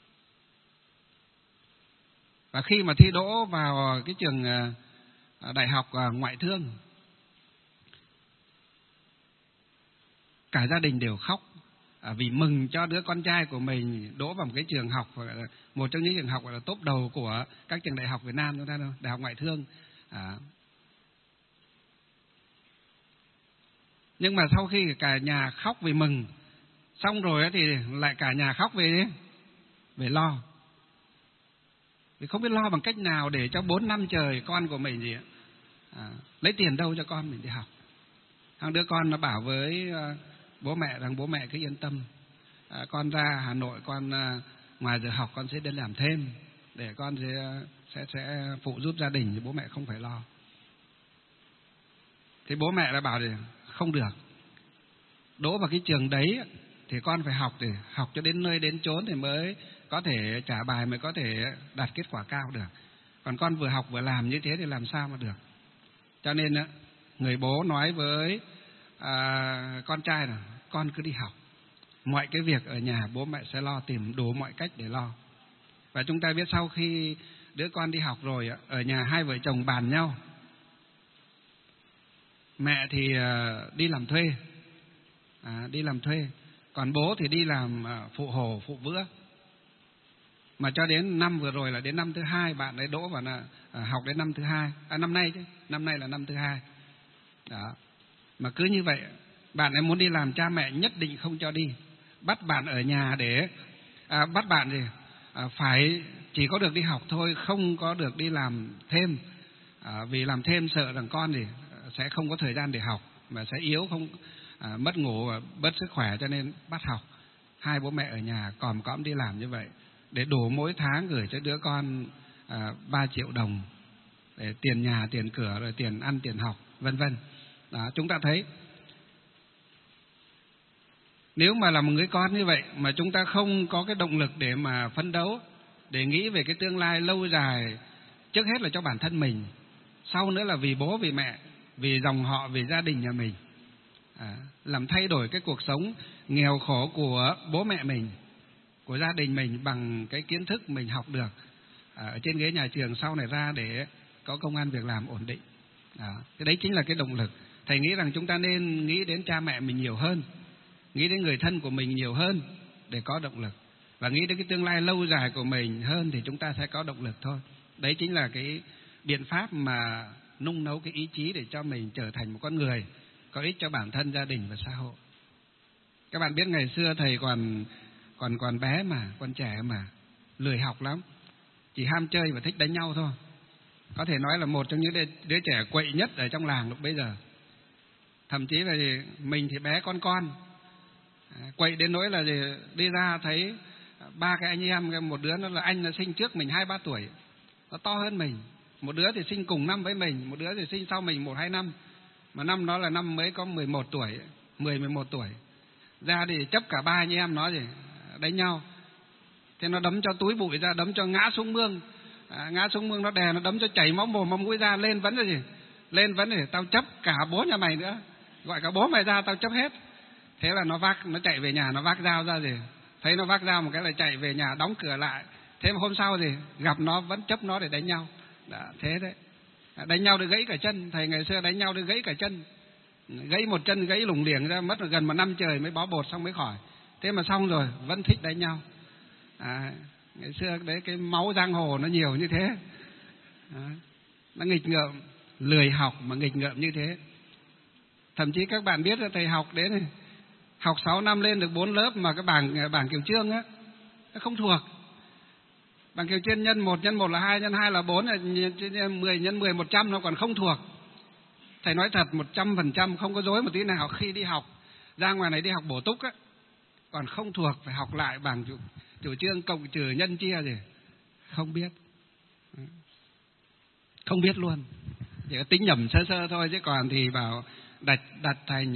Và khi mà thi đỗ vào cái trường đại học ngoại thương, cả gia đình đều khóc vì mừng cho đứa con trai của mình đỗ vào một cái trường học, một trong những trường học gọi là top đầu của các trường đại học Việt Nam chúng ta đâu, đại học ngoại thương. Nhưng mà sau khi cả nhà khóc vì mừng xong rồi thì lại cả nhà khóc về lo, vì không biết lo bằng cách nào để cho 4 năm trời con của mình gì lấy tiền đâu cho con mình đi học. Thằng đứa con nó bảo với bố mẹ rằng bố mẹ cứ yên tâm, con ra Hà Nội, con ngoài giờ học con sẽ đi làm thêm để con sẽ phụ giúp gia đình, bố mẹ không phải lo. Thì bố mẹ đã bảo thì không được, đỗ vào cái trường đấy thì con phải học, để học cho đến nơi đến chốn thì mới có thể trả bài, mới có thể đạt kết quả cao được. Còn con vừa học vừa làm như thế thì làm sao mà được. Cho nên người bố nói với con trai là con cứ đi học, mọi cái việc ở nhà bố mẹ sẽ lo, tìm đủ mọi cách để lo. Và chúng ta biết sau khi đứa con đi học rồi, ở nhà hai vợ chồng bàn nhau. Mẹ thì đi làm thuê, còn bố thì đi làm phụ hồ, phụ bữa. Mà cho đến năm vừa rồi là đến năm thứ 2, bạn ấy đỗ vào học đến năm thứ 2, năm nay chứ, năm nay là năm thứ 2. Đó. Mà cứ như vậy, bạn ấy muốn đi làm, cha mẹ nhất định không cho đi, bắt bạn ở nhà để bắt bạn thì phải chỉ có được đi học thôi, không có được đi làm thêm, vì làm thêm sợ rằng con thì sẽ không có thời gian để học, mà sẽ yếu, không mất ngủ và mất sức khỏe, cho nên bắt học. Hai bố mẹ ở nhà còm cõm đi làm như vậy để đủ mỗi tháng gửi cho đứa con 3 triệu đồng để tiền nhà, tiền cửa, rồi tiền ăn, tiền học, vân vân. Đó, chúng ta thấy nếu mà là một người con như vậy mà chúng ta không có cái động lực để mà phấn đấu, để nghĩ về cái tương lai lâu dài, trước hết là cho bản thân mình, sau nữa là vì bố, vì mẹ, vì dòng họ, vì gia đình nhà mình, làm thay đổi cái cuộc sống nghèo khổ của bố mẹ mình, của gia đình mình bằng cái kiến thức mình học được ở trên ghế nhà trường sau này ra để có công ăn việc làm ổn định. Cái đấy chính là cái động lực. Thầy nghĩ rằng chúng ta nên nghĩ đến cha mẹ mình nhiều hơn, nghĩ đến người thân của mình nhiều hơn để có động lực, và nghĩ đến cái tương lai lâu dài của mình hơn thì chúng ta sẽ có động lực thôi. Đấy chính là cái biện pháp mà nung nấu cái ý chí để cho mình trở thành một con người có ích cho bản thân, gia đình và xã hội. Các bạn biết ngày xưa thầy còn bé mà, còn trẻ mà, lười học lắm, chỉ ham chơi và thích đánh nhau thôi. Có thể nói là một trong những đứa trẻ quậy nhất ở trong làng lúc bấy giờ. Thậm chí là mình thì bé con, quậy đến nỗi là đi ra thấy 3 cái anh em, một đứa nó là anh là sinh trước mình 2-3 tuổi, nó to hơn mình, một đứa thì sinh cùng năm với mình, một đứa thì sinh sau mình 1-2 năm, mà năm đó là năm mới có 11 tuổi, 10-11 tuổi. Ra thì chấp cả 3 anh em nó gì đánh nhau. Thế nó đấm cho túi bụi ra, đấm cho ngã xuống mương, nó đè, nó đấm cho chảy máu mồm máu mũi ra. Lên vấn là gì? Lên vấn để tao chấp cả bố nhà mày nữa, gọi cả bố mày ra tao chấp hết. Thế là nó chạy về nhà, nó vác dao ra gì, thấy nó vác dao một cái là chạy về nhà đóng cửa lại. Thế mà hôm sau thì gặp nó vẫn chấp nó để đánh nhau. Đó, thế đấy. Đánh nhau được gãy cả chân. Thầy ngày xưa đánh nhau được gãy cả chân, gãy một chân gãy lủng liềng ra, mất gần 1 năm trời mới bó bột xong mới khỏi. Thế mà xong rồi vẫn thích đánh nhau. Ngày xưa đấy, cái máu giang hồ nó nhiều như thế. Nó nghịch ngợm, lười học mà nghịch ngợm như thế. Thậm chí các bạn biết là thầy học đến này, học 6 năm lên được 4 lớp mà cái bảng Kiều Trương á nó không thuộc. Bằng Kiều Chiên nhân 1 là 2, nhân 2 là 4, 10 nhân 10 100 nó còn không thuộc. Thầy nói thật 100% không có dối một tí nào. Khi đi học, ra ngoài này đi học bổ túc á, còn không thuộc, phải học lại bảng chủ trương, cộng trừ, nhân chia gì. Không biết. Không biết luôn. Chỉ có tính nhẩm sơ sơ thôi, chứ còn thì bảo đặt thành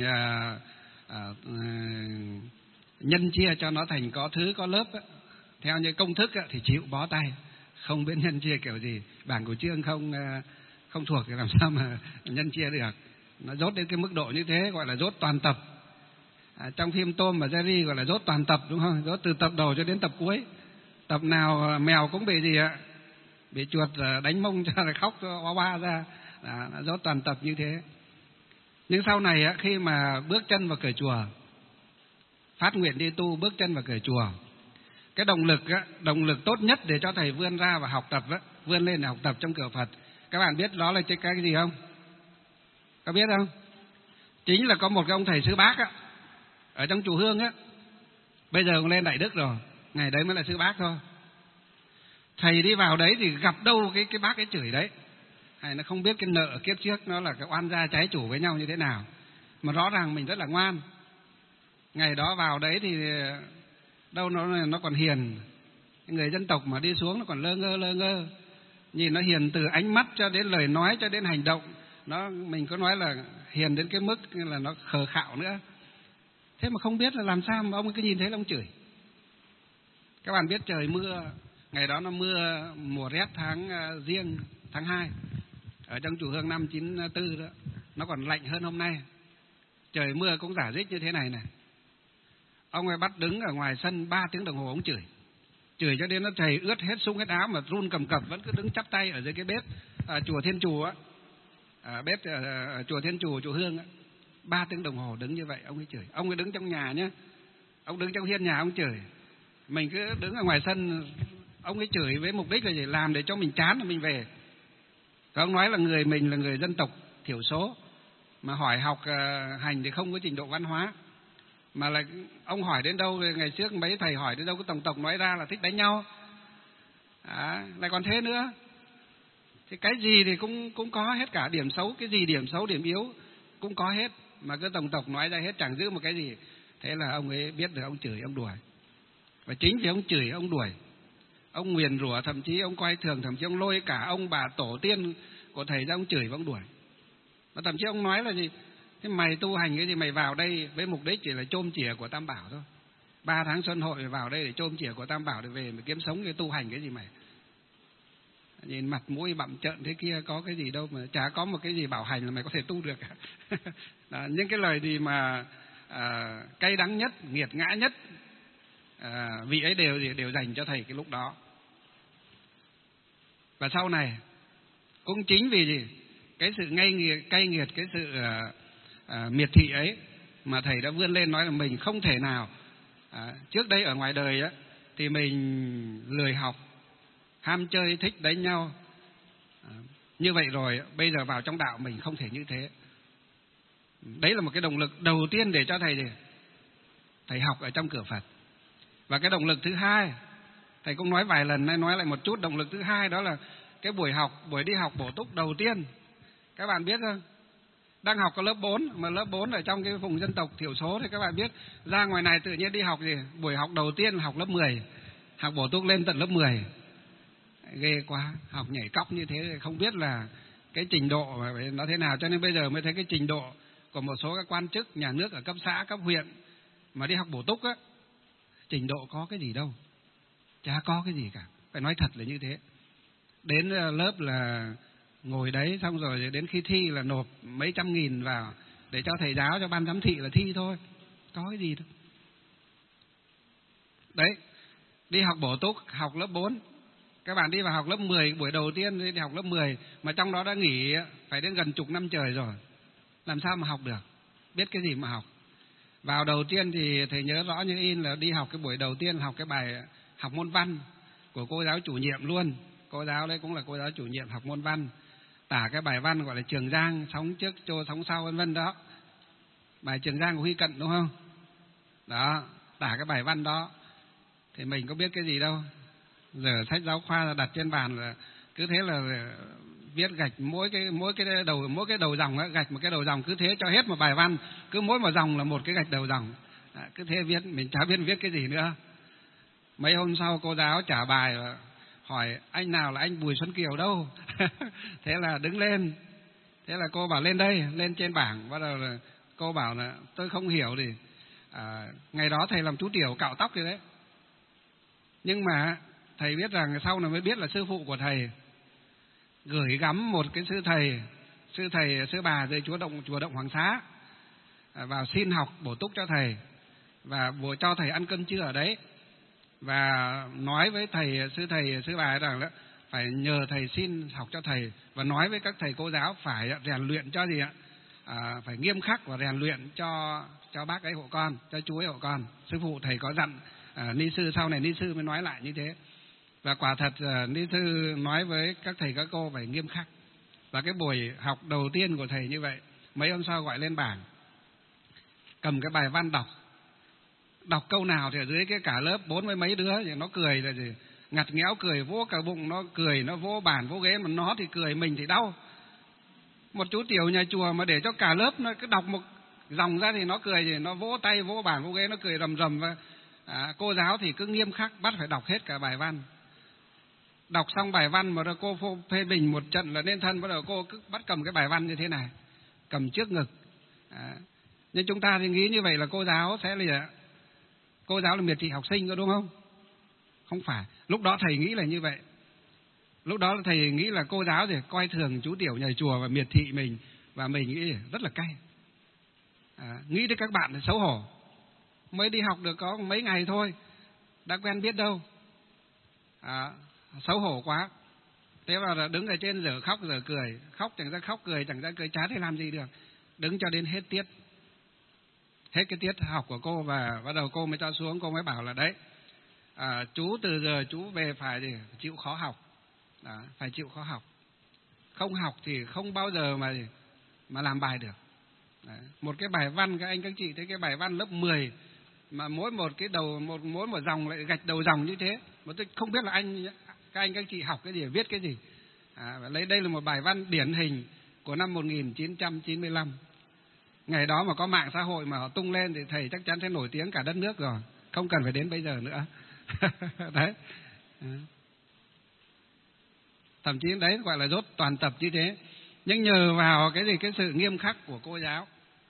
nhân chia cho nó thành có thứ có lớp á. Theo như công thức á, thì chịu bó tay. Không biết nhân chia kiểu gì. Bảng của chương không thuộc thì làm sao mà nhân chia được. Nó dốt đến cái mức độ như thế gọi là dốt toàn tập. Trong phim Tom và Jerry gọi là dốt toàn tập, đúng không? Dốt từ tập đầu cho đến tập cuối. Tập nào mèo cũng bị gì ạ? Bị chuột đánh mông cho là khóc oa oa ra. Nó dốt toàn tập như thế. Nhưng sau này á, khi mà bước chân vào cửa chùa, phát nguyện đi tu, bước chân vào cửa chùa, cái động lực tốt nhất để cho thầy vươn ra và học tập á, vươn lên để học tập trong cửa Phật, các bạn biết đó là cái gì không? Có biết không? Chính là có một cái ông thầy Sư Bác á, ở trong chùa Hương á, bây giờ cũng lên Đại Đức rồi, ngày đấy mới là Sư Bác thôi. Thầy đi vào đấy thì gặp đâu cái bác ấy chửi đấy, hay nó không biết cái nợ kiếp trước nó là cái oan gia trái chủ với nhau như thế nào, mà rõ ràng mình rất là ngoan. Ngày đó vào đấy thì đâu nó còn hiền. Người dân tộc mà đi xuống nó còn lơ ngơ. Nhìn nó hiền từ ánh mắt cho đến lời nói cho đến hành động. Mình có nói là hiền đến cái mức là nó khờ khạo nữa. Thế mà không biết là làm sao mà ông cứ nhìn thấy là ông chửi. Các bạn biết trời mưa, ngày đó nó mưa mùa rét tháng Giêng, tháng 2. Ở trong chùa Hương năm 94 đó, nó còn lạnh hơn hôm nay. Trời mưa cũng rả rích như thế này này. Ông ấy bắt đứng ở ngoài sân 3 tiếng đồng hồ ông chửi. Chửi cho đến nó chảy ướt hết súng hết áo mà run cầm cập, vẫn cứ đứng chắp tay ở dưới cái bếp chùa Thiên Chù á. Bếp chùa Thiên Chù, chùa Hương á. 3 tiếng đồng hồ đứng như vậy ông ấy chửi. Ông ấy đứng trong nhà nhá. Ông đứng trong hiên nhà ông chửi. Mình cứ đứng ở ngoài sân, ông ấy chửi với mục đích là gì? Làm để cho mình chán rồi mình về. Và ông nói là mình là người dân tộc thiểu số, mà hỏi học hành thì không có trình độ văn hóa. Mà là ông hỏi đến đâu, ngày trước mấy thầy hỏi đến đâu, cái tổng nói ra là thích đánh nhau. Lại còn thế nữa. Thì cái gì thì cũng có hết cả, điểm xấu, cái gì điểm xấu, điểm yếu cũng có hết. Mà cứ tổng nói ra hết, chẳng giữ một cái gì. Thế là ông ấy biết được, ông chửi, ông đuổi. Và chính vì ông chửi, ông đuổi, ông nguyền rủa, thậm chí ông coi thường, thậm chí ông lôi cả ông bà tổ tiên của thầy ra ông chửi và ông đuổi. Và thậm chí ông nói là gì? Thế mày tu hành cái gì, mày vào đây với mục đích chỉ là chôm chìa của Tam Bảo thôi. 3 tháng xuân hội mày vào đây để chôm chìa của Tam Bảo để về mày kiếm sống, cái tu hành cái gì mày? Nhìn mặt mũi bặm trợn thế kia có cái gì đâu mà chả có một cái gì bảo hành là mày có thể tu được. Đó, những cái lời gì mà cay đắng nhất, nghiệt ngã nhất, vị ấy đều dành cho thầy cái lúc đó. Và sau này cũng chính vì gì? Cái sự cay nghiệt, cái sự miệt thị ấy mà thầy đã vươn lên nói là mình không thể nào. Trước đây ở ngoài đời á, thì mình lười học, ham chơi, thích đánh nhau. Như vậy rồi bây giờ vào trong đạo mình không thể như thế. Đấy là một cái động lực đầu tiên để cho thầy học ở trong cửa Phật. Và cái động lực thứ hai, thầy cũng nói vài lần, nay nói lại một chút. Động lực thứ hai đó là cái buổi đi học bổ túc đầu tiên. Các bạn biết không? Đang học có lớp 4, mà lớp 4 ở trong cái vùng dân tộc thiểu số thì các bạn biết, ra ngoài này tự nhiên đi học gì? Buổi học đầu tiên học lớp 10, học bổ túc lên tận lớp 10. Ghê quá, học nhảy cóc như thế không biết là cái trình độ nó thế nào. Cho nên bây giờ mới thấy cái trình độ của một số các quan chức nhà nước ở cấp xã, cấp huyện mà đi học bổ túc á, trình độ có cái gì đâu, chả có cái gì cả. Phải nói thật là như thế. Đến lớp là ngồi đấy, xong rồi đến khi thi là nộp mấy trăm nghìn vào để cho thầy giáo, cho ban giám thị là thi thôi, có cái gì đâu. Đấy, đi học bổ túc, học lớp 4. Các bạn đi vào học lớp 10, buổi đầu tiên đi học lớp 10, mà trong đó đã nghỉ phải đến gần chục năm trời rồi. Làm sao mà học được? Biết cái gì mà học? Vào đầu tiên thì thầy nhớ rõ như in là đi học cái buổi đầu tiên, học cái bài học môn văn của cô giáo chủ nhiệm luôn. Cô giáo đấy cũng là cô giáo chủ nhiệm học môn văn. Tả cái bài văn gọi là Trường Giang, sóng trước trô sóng sau vân vân đó. Bài Trường Giang của Huy Cận đúng không? Đó, tả cái bài văn đó. Thì mình có biết cái gì đâu. Giờ sách giáo khoa đặt trên bàn là cứ thế là viết gạch mỗi cái đầu dòng ấy, gạch một cái đầu dòng, cứ thế cho hết một bài văn, cứ mỗi một dòng là một cái gạch đầu dòng. Cứ thế viết, mình chả biết viết cái gì nữa. Mấy hôm sau cô giáo trả bài hỏi anh nào là anh Bùi Xuân Kiều đâu. Thế là đứng lên, thế là cô bảo lên đây, lên trên bảng. Bắt đầu là cô bảo là tôi không hiểu thì ngày đó thầy làm chú Tiểu cạo tóc rồi đấy. Nhưng mà thầy biết rằng sau này mới biết là sư phụ của thầy gửi gắm một cái sư bà dưới chùa Động Hoàng Xá vào xin học bổ túc cho thầy, và cho thầy ăn cơm trưa ở đấy, và nói với sư bà rằng là phải nhờ thầy xin học cho thầy, và nói với các thầy cô giáo phải rèn luyện cho gì ạ, phải nghiêm khắc và rèn luyện cho bác ấy hộ con, cho chú ấy hộ con. Sư phụ thầy có dặn ni sư, sau này ni sư mới nói lại như thế. Và quả thật ni sư nói với các thầy các cô phải nghiêm khắc. Và cái buổi học đầu tiên của thầy như vậy, mấy hôm sau gọi lên bảng, cầm cái bài văn đọc câu nào thì ở dưới cái cả lớp 40 mấy đứa thì nó cười là gì, ngặt nghẽo cười, vỗ cả bụng, nó cười, nó vỗ bàn vỗ ghế, mà nó thì cười, mình thì đau. Một chú Tiểu nhà chùa mà để cho cả lớp nó cứ đọc một dòng ra thì nó cười, thì nó vỗ tay vỗ bàn vỗ ghế, nó cười rầm rầm. Và cô giáo thì cứ nghiêm khắc bắt phải đọc hết cả bài văn. Đọc xong bài văn mà cô phê bình một trận là nên thân, bắt đầu cô cứ bắt cầm cái bài văn như thế này, cầm trước ngực. Nhưng chúng ta thì nghĩ như vậy là cô giáo là miệt thị học sinh, có đúng không? Không phải. Lúc đó thầy nghĩ là như vậy. Lúc đó thầy nghĩ là cô giáo thì coi thường chú Tiểu nhà chùa và miệt thị mình, và mình nghĩ rất là cay. Nghĩ đến các bạn thì xấu hổ. Mới đi học được có mấy ngày thôi, đã quen biết đâu. Xấu hổ quá. Thế mà là đứng ở trên giờ khóc giờ cười, khóc chẳng ra khóc, cười chẳng ra cười, chả thể làm gì được. Đứng cho đến hết tiết, hết cái tiết học của cô, và bắt đầu cô mới cho xuống, cô mới bảo là đấy, chú từ giờ chú về phải chịu khó học. Phải chịu khó học. Không học thì không bao giờ mà làm bài được. Một cái bài văn, các anh các chị thấy cái bài văn lớp 10 mà mỗi một cái đầu mỗi một dòng lại gạch đầu dòng như thế, mà tôi không biết là các anh các chị học cái gì, viết cái gì. Lấy đây là một bài văn điển hình của năm 1995. Ngày đó mà có mạng xã hội mà họ tung lên thì thầy chắc chắn sẽ nổi tiếng cả đất nước rồi, không cần phải đến bây giờ nữa. Đấy. Thậm chí đấy gọi là dốt toàn tập như thế. Nhưng nhờ vào cái sự nghiêm khắc của cô giáo.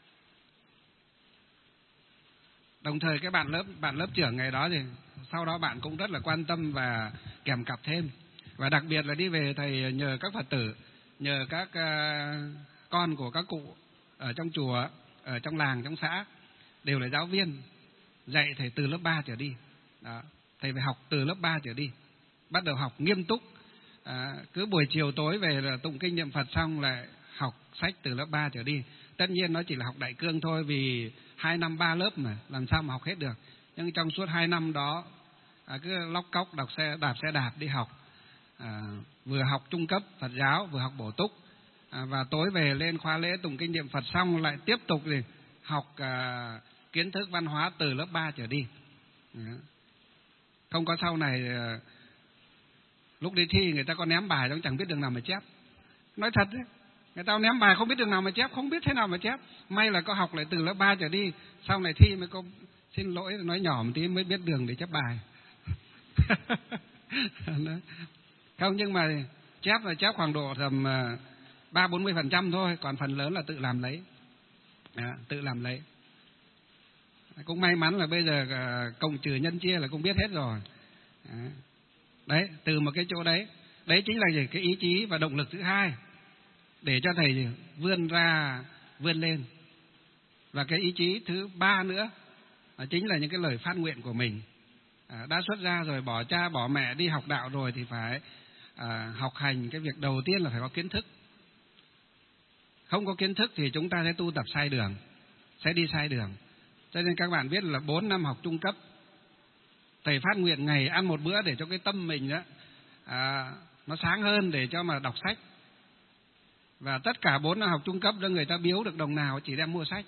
Đồng thời cái bạn lớp trưởng ngày đó thì sau đó bạn cũng rất là quan tâm và kèm cặp thêm. Và đặc biệt là đi về thầy nhờ các Phật tử, nhờ các con của các cụ ở trong chùa, ở trong làng, trong xã đều là giáo viên, dạy thầy từ lớp 3 trở đi. Đó, thầy phải học từ lớp 3 trở đi, bắt đầu học nghiêm túc. Cứ buổi chiều tối về là tụng kinh niệm Phật xong lại học sách từ lớp 3 trở đi. Tất nhiên nó chỉ là học đại cương thôi, vì 2 năm 3 lớp mà làm sao mà học hết được. Nhưng trong suốt 2 năm đó cứ lóc cóc đạp xe đạp đi học. Vừa học trung cấp Phật giáo, vừa học bổ túc. Và tối về lên khóa lễ tụng kinh niệm Phật xong lại tiếp tục học kiến thức văn hóa từ lớp 3 trở đi. Không có sau này lúc đi thi người ta có ném bài cũng chẳng biết đường nào mà chép. Nói thật đấy, người ta ném bài không biết đường nào mà chép, không biết thế nào mà chép. May là có học lại từ lớp 3 trở đi, sau này thi mới có xin lỗi nói nhỏ một tí mới biết đường để chép bài. Không, nhưng mà chép là chép khoảng độ tầm 30-40% thôi, còn phần lớn là tự làm lấy. Tự làm lấy. Cũng may mắn là bây giờ cộng trừ nhân chia là cũng biết hết rồi. Đấy, từ một cái chỗ đấy. Đấy chính là gì? Cái ý chí và động lực thứ hai để cho thầy vươn lên. Và cái ý chí thứ ba nữa chính là những cái lời phát nguyện của mình. Đã xuất gia rồi, bỏ cha bỏ mẹ đi học đạo rồi thì phải học hành. Cái việc đầu tiên là phải có kiến thức. Không có kiến thức thì chúng ta sẽ tu tập sai đường, sẽ đi sai đường. Cho nên các bạn biết là 4 năm học trung cấp, thầy phát nguyện ngày ăn một bữa để cho cái tâm mình đó nó sáng hơn, để cho mà đọc sách. Và tất cả 4 năm học trung cấp đó người ta biếu được đồng nào chỉ đem mua sách.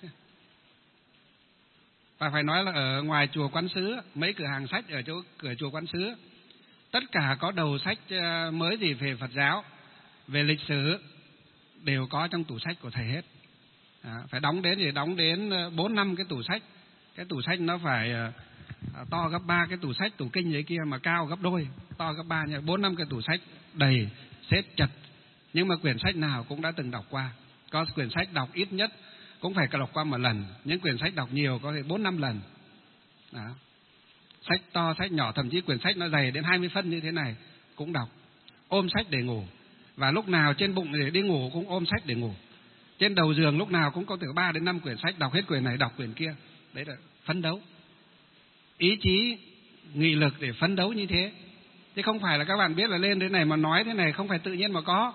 Và phải nói là ở ngoài chùa Quán Sứ, mấy cửa hàng sách ở chỗ cửa chùa Quán Sứ, Tất cả có đầu sách mới gì về Phật giáo, về lịch sử đều có trong tủ sách của thầy hết. Phải đóng đến 4-5 cái tủ sách. Cái tủ sách nó phải to gấp 3 cái tủ sách tủ kinh đấy kia, mà cao gấp đôi, to gấp 3 nha. 4-5 cái tủ sách đầy xếp chật, nhưng mà quyển sách nào cũng đã từng đọc qua. Có quyển sách đọc ít nhất cũng phải đọc qua một lần, những quyển sách đọc nhiều có thể 4-5 lần. Đó. Sách to, sách nhỏ, thậm chí quyển sách nó dày đến 20 phân như thế này cũng đọc. Ôm sách để ngủ, và lúc nào trên bụng để đi ngủ cũng ôm sách để ngủ. Trên đầu giường lúc nào cũng có từ 3-5 quyển sách, đọc hết quyển này đọc quyển kia. Đấy là phấn đấu, ý chí nghị lực để phấn đấu như thế. Chứ không phải là các bạn biết là lên thế này mà nói thế này không phải tự nhiên mà có.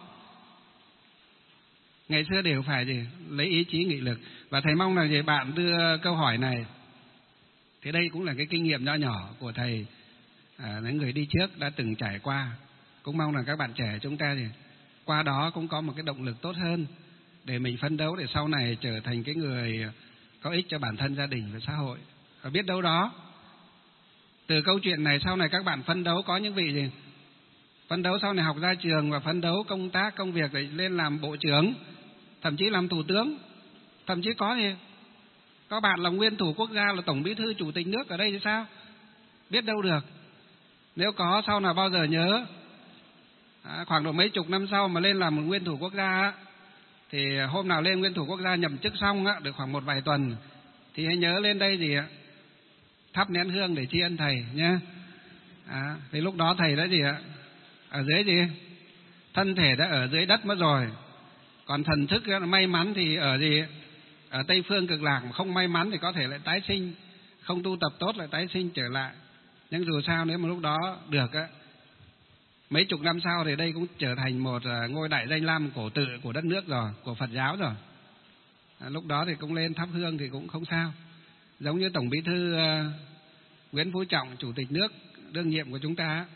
Ngày xưa đều phải gì? Lấy ý chí nghị lực. Và thầy mong là bạn đưa câu hỏi này, thì đây cũng là cái kinh nghiệm nho nhỏ của thầy, những người đi trước đã từng trải qua. Cũng mong là các bạn trẻ chúng ta thì qua đó cũng có một cái động lực tốt hơn để mình phấn đấu, để sau này trở thành cái người có ích cho bản thân, gia đình và xã hội. Và biết đâu đó từ câu chuyện này sau này các bạn phấn đấu có những vị gì? Phấn đấu sau này học ra trường và phấn đấu công tác, công việc để lên làm bộ trưởng, thậm chí làm thủ tướng, thậm chí có gì? Có bạn là nguyên thủ quốc gia, là tổng bí thư, chủ tịch nước ở đây thì sao? Biết đâu được. Nếu có sau nào bao giờ nhớ, khoảng độ mấy chục năm sau mà lên làm một nguyên thủ quốc gia, thì hôm nào lên nguyên thủ quốc gia nhậm chức xong được khoảng một vài tuần, thì hãy nhớ lên đây gì ạ? Thắp nén hương để tri ân thầy nhé. Thì lúc đó thầy đã gì ạ? Ở dưới gì? Thân thể đã ở dưới đất mất rồi. Còn thần thức may mắn thì ở gì? Ở Tây Phương Cực Lạc. Mà không may mắn thì có thể lại tái sinh, không tu tập tốt lại tái sinh trở lại. Nhưng dù sao nếu mà lúc đó được mấy chục năm sau thì đây cũng trở thành một ngôi đại danh lam cổ tự của đất nước rồi, của Phật giáo rồi. Lúc đó thì cũng lên thắp hương thì cũng không sao. Giống như Tổng Bí thư Nguyễn Phú Trọng, Chủ tịch nước đương nhiệm của chúng ta,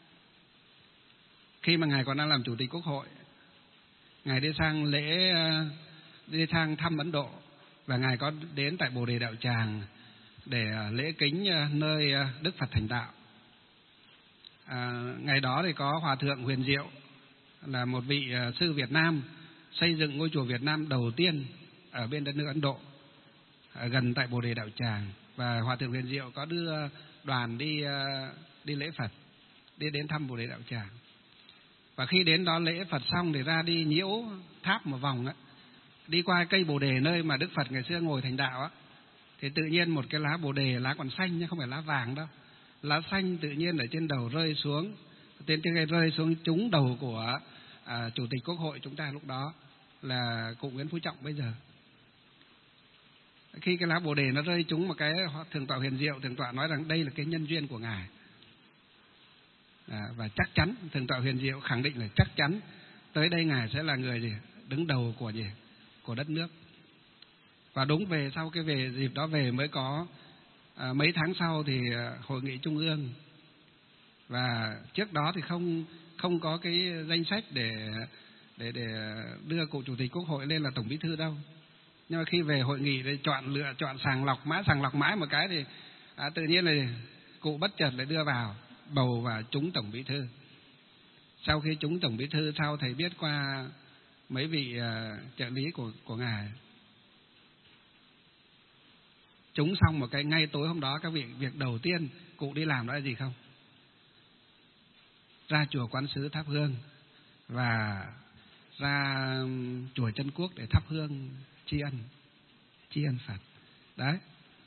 khi mà Ngài còn đang làm Chủ tịch Quốc hội, Ngài đi sang thăm Ấn Độ, và Ngài có đến tại Bồ Đề Đạo Tràng để lễ kính nơi Đức Phật thành đạo. Ngày đó thì có Hòa thượng Huyền Diệu, là một vị sư Việt Nam, xây dựng ngôi chùa Việt Nam đầu tiên ở bên đất nước Ấn Độ, gần tại Bồ Đề Đạo Tràng. Và Hòa thượng Huyền Diệu có đưa đoàn đi lễ Phật, đi đến thăm Bồ Đề Đạo Tràng. Và khi đến đó lễ Phật xong thì ra đi nhiễu tháp một vòng đi qua cây Bồ Đề nơi mà Đức Phật ngày xưa ngồi thành đạo thì tự nhiên một cái lá Bồ Đề, lá còn xanh chứ không phải lá vàng đâu, lá xanh tự nhiên ở trên đầu rơi xuống, rơi xuống trúng đầu của Chủ tịch Quốc hội chúng ta lúc đó là cụ Nguyễn Phú Trọng bây giờ. Khi cái lá Bồ Đề nó rơi trúng một cái, Thượng tọa Huyền Diệu, Thượng tọa nói rằng đây là cái nhân duyên của Ngài. Và chắc chắn, Thượng tọa Huyền Diệu khẳng định là chắc chắn tới đây Ngài sẽ là người đứng đầu của đất nước. Và đúng về sau cái dịp đó về mới có mấy tháng sau thì Hội nghị Trung ương, và trước đó thì không có cái danh sách để đưa cụ Chủ tịch Quốc hội lên là Tổng Bí thư đâu. Nhưng mà khi về hội nghị để chọn sàng lọc mãi một cái thì tự nhiên là cụ bất chợt lại đưa vào, bầu và trúng Tổng Bí thư. Sau khi trúng Tổng Bí thư, sau thầy biết qua mấy vị trợ lý của Ngài, trúng xong một cái ngay tối hôm đó, các vị việc đầu tiên cụ đi làm đó là gì không? Ra chùa Quán Sứ thắp hương, và ra chùa Trân Quốc để thắp hương tri ân Phật. Đấy.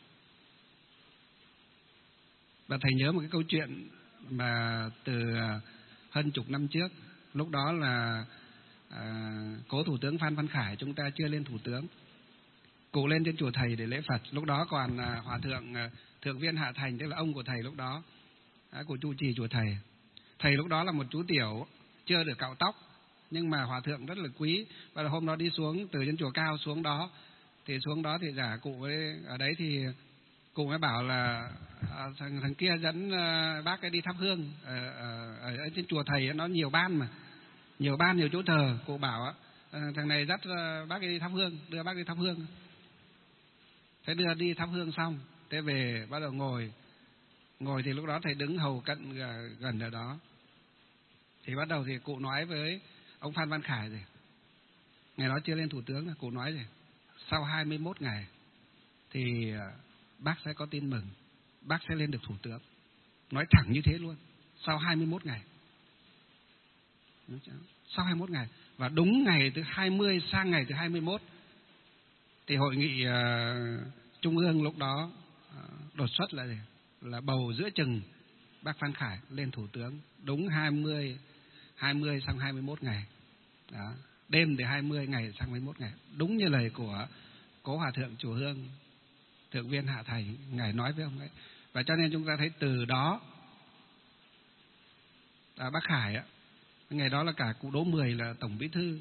Và thầy nhớ một cái câu chuyện mà từ hơn chục năm trước, lúc đó là cố Thủ tướng Phan Văn Khải chúng ta chưa lên Thủ tướng. Cụ lên trên chùa thầy để lễ Phật. Lúc đó còn Hòa thượng Thượng viên Hạ Thành, tức là ông của thầy lúc đó, cụ trụ trì chùa thầy. Thầy lúc đó là một chú tiểu, chưa được cạo tóc, nhưng mà Hòa thượng rất là quý. Và hôm đó đi xuống từ trên chùa cao xuống đó thì giả cụ ấy, ở đấy thì cụ mới bảo là thằng kia dẫn bác ấy đi thắp hương ở trên chùa thầy, nó nhiều ban mà, nhiều chỗ thờ. Cụ bảo thằng này dắt bác ấy đi thắp hương, đưa bác đi thắp hương. Thế đưa đi thắp hương xong, thế về bắt đầu ngồi Ngồi thì lúc đó thầy đứng hầu cận gần ở đó. Thì bắt đầu thì cụ nói với ông Phan Văn Khải rồi. Ngày đó chưa lên thủ tướng, cụ nói rồi. Sau 21 ngày thì bác sẽ có tin mừng, bác sẽ lên được thủ tướng. Nói thẳng như thế luôn. Sau 21 ngày. Sau 21 ngày. Và đúng ngày thứ 20 sang ngày thứ 21 thì hội nghị Trung ương lúc đó đột xuất là bầu giữa chừng bác Phan Khải lên thủ tướng. Đúng 20 sang 21 ngày. Đó. Đêm từ 20 ngày sang 21 ngày. Đúng như lời của Cố Hòa Thượng Chùa Hương, Thượng viên Hạ Thầy, Ngài nói với ông ấy. Và cho nên chúng ta thấy từ đó bác Khải á, ngày đó là cả cụ Đỗ Mười là Tổng Bí thư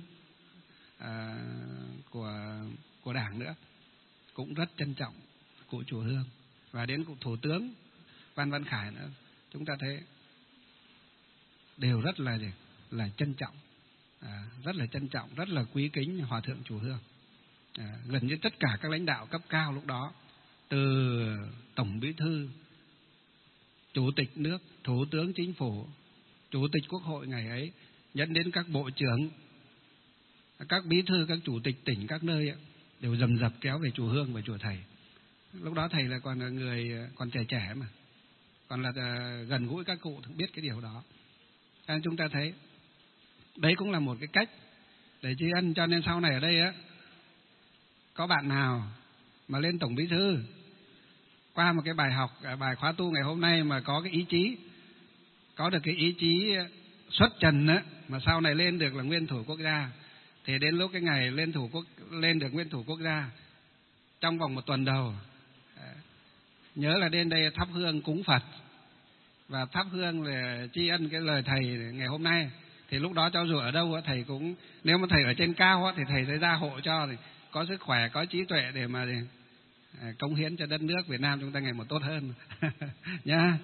của Đảng nữa, cũng rất trân trọng cụ Chùa Hương. Và đến cụ Thủ tướng Phan Văn Khải nữa, chúng ta thấy đều rất là trân trọng, rất là trân trọng, rất là quý kính Hòa Thượng Chùa Hương. Gần như tất cả các lãnh đạo cấp cao lúc đó, từ Tổng Bí thư, Chủ tịch nước, Thủ tướng Chính phủ, Chủ tịch Quốc hội ngày ấy, dẫn đến các bộ trưởng, các bí thư, các chủ tịch tỉnh các nơi ấy, đều rầm rập kéo về Chùa Hương và chùa thầy. Lúc đó thầy là còn là người còn trẻ mà, còn là gần gũi các cụ, biết cái điều đó. Nên chúng ta thấy đấy cũng là một cái cách để tri ân. Cho nên sau này ở đây á, có bạn nào mà lên Tổng Bí thư qua một cái bài học, bài khóa tu ngày hôm nay mà có cái ý chí, có được cái ý chí xuất trần á, mà sau này lên được là nguyên thủ quốc gia, thì đến lúc cái ngày lên được nguyên thủ quốc gia, trong vòng 1 tuần đầu nhớ là đến đây thắp hương cúng Phật và thắp hương để tri ân cái lời thầy ngày hôm nay. Thì lúc đó cho dù ở đâu thầy cũng, nếu mà thầy ở trên cao thì thầy sẽ gia hộ cho, thì có sức khỏe, có trí tuệ để mà cống hiến cho đất nước Việt Nam chúng ta ngày một tốt hơn nhá.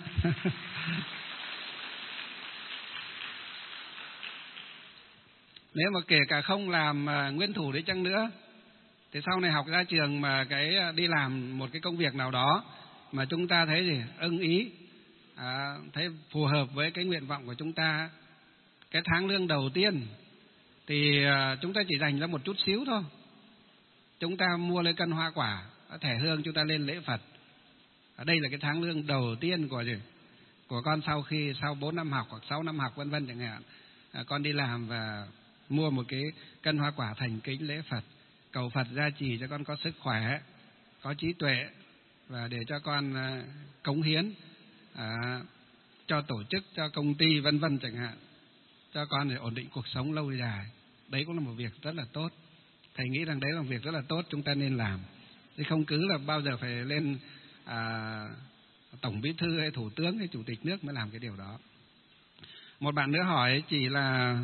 Nếu mà kể cả không làm nguyên thủ đấy chăng nữa, thì sau này học ra trường mà đi làm một cái công việc nào đó mà chúng ta thấy ưng ý, thấy phù hợp với cái nguyện vọng của chúng ta, cái tháng lương đầu tiên thì chúng ta chỉ dành ra một chút xíu thôi. Chúng ta mua lấy cân hoa quả, thẻ hương, chúng ta lên lễ Phật. Ở đây là cái tháng lương đầu tiên của con sau 4 năm học hoặc 6 năm học vân vân chẳng hạn. Con đi làm và mua một cái cân hoa quả thành kính lễ Phật, cầu Phật gia trì cho con có sức khỏe, có trí tuệ, và để cho con cống hiến cho tổ chức, cho công ty vân vân chẳng hạn, cho con để ổn định cuộc sống lâu dài. Đấy cũng là một việc rất là tốt. Thầy nghĩ rằng đấy là một việc rất là tốt, chúng ta nên làm, chứ không cứ là bao giờ phải lên Tổng Bí thư hay Thủ tướng hay Chủ tịch nước mới làm cái điều đó. Một bạn nữa hỏi chỉ là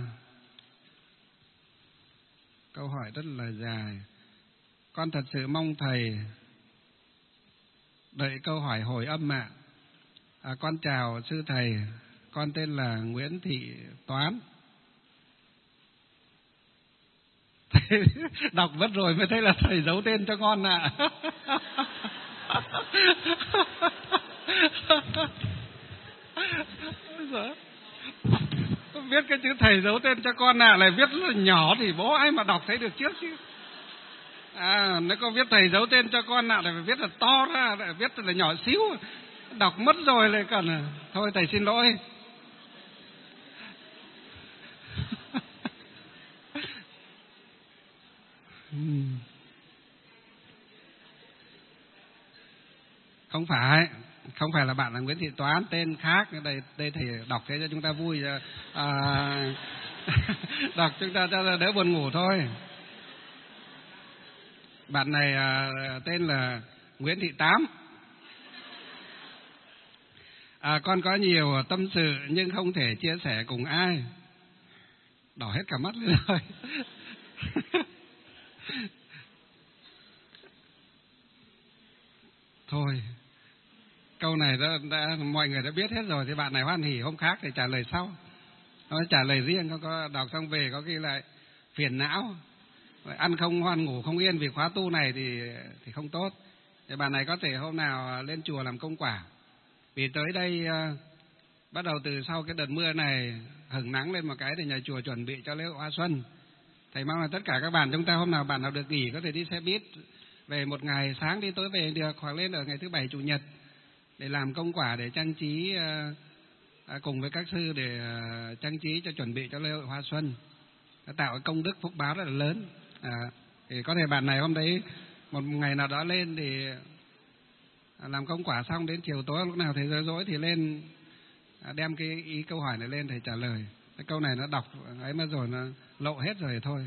câu hỏi rất là dài. Con thật sự mong thầy đợi câu hỏi hồi âm ạ. Con chào sư thầy, con tên là Nguyễn Thị Toán. Thầy đọc mất rồi mới thấy là thầy giấu tên cho con ạ. Viết cái chữ thầy giấu tên cho con lại viết rất là nhỏ thì bố ai mà đọc thấy được trước chứ. Nếu có viết thầy giấu tên cho con lại phải viết là to ra, lại viết là nhỏ xíu, đọc mất rồi lại còn thôi thầy xin lỗi. Không phải là bạn là Nguyễn Thị Toán, tên khác. Đây thầy đọc thế cho chúng ta vui, đọc chúng ta cho đỡ buồn ngủ thôi. Bạn này tên là Nguyễn Thị Tám. Con có nhiều tâm sự nhưng không thể chia sẻ cùng ai. Đỏ hết cả mắt lên rồi. Thôi, câu này mọi người đã biết hết rồi, thì bạn này hoan hỉ hôm khác thì trả lời sau. Nó trả lời riêng, không có đọc xong về có khi lại phiền não, ăn không ngoan ngủ không yên vì khóa tu này thì không tốt. Thì bạn này có thể hôm nào lên chùa làm công quả, Vì tới đây bắt đầu từ sau cái đợt mưa này hửng nắng lên một cái thì nhà chùa chuẩn bị cho lễ hội Hoa Xuân. Thầy mong là tất cả các bạn chúng ta hôm nào bạn nào được nghỉ có thể đi xe buýt về một ngày, sáng đi tối về được, hoặc lên ở ngày thứ Bảy Chủ nhật để làm công quả, để trang trí cùng với các sư để trang trí cho chuẩn bị cho lễ hội Hoa Xuân, tạo công đức phúc báo rất là lớn. Thì có thể bạn này hôm đấy một ngày nào đó lên thì làm công quả xong đến chiều tối lúc nào thầy rỗi thì lên đem cái ý câu hỏi này lên thầy trả lời. Cái câu này nó đọc ấy mà rồi nó lộ hết rồi thôi.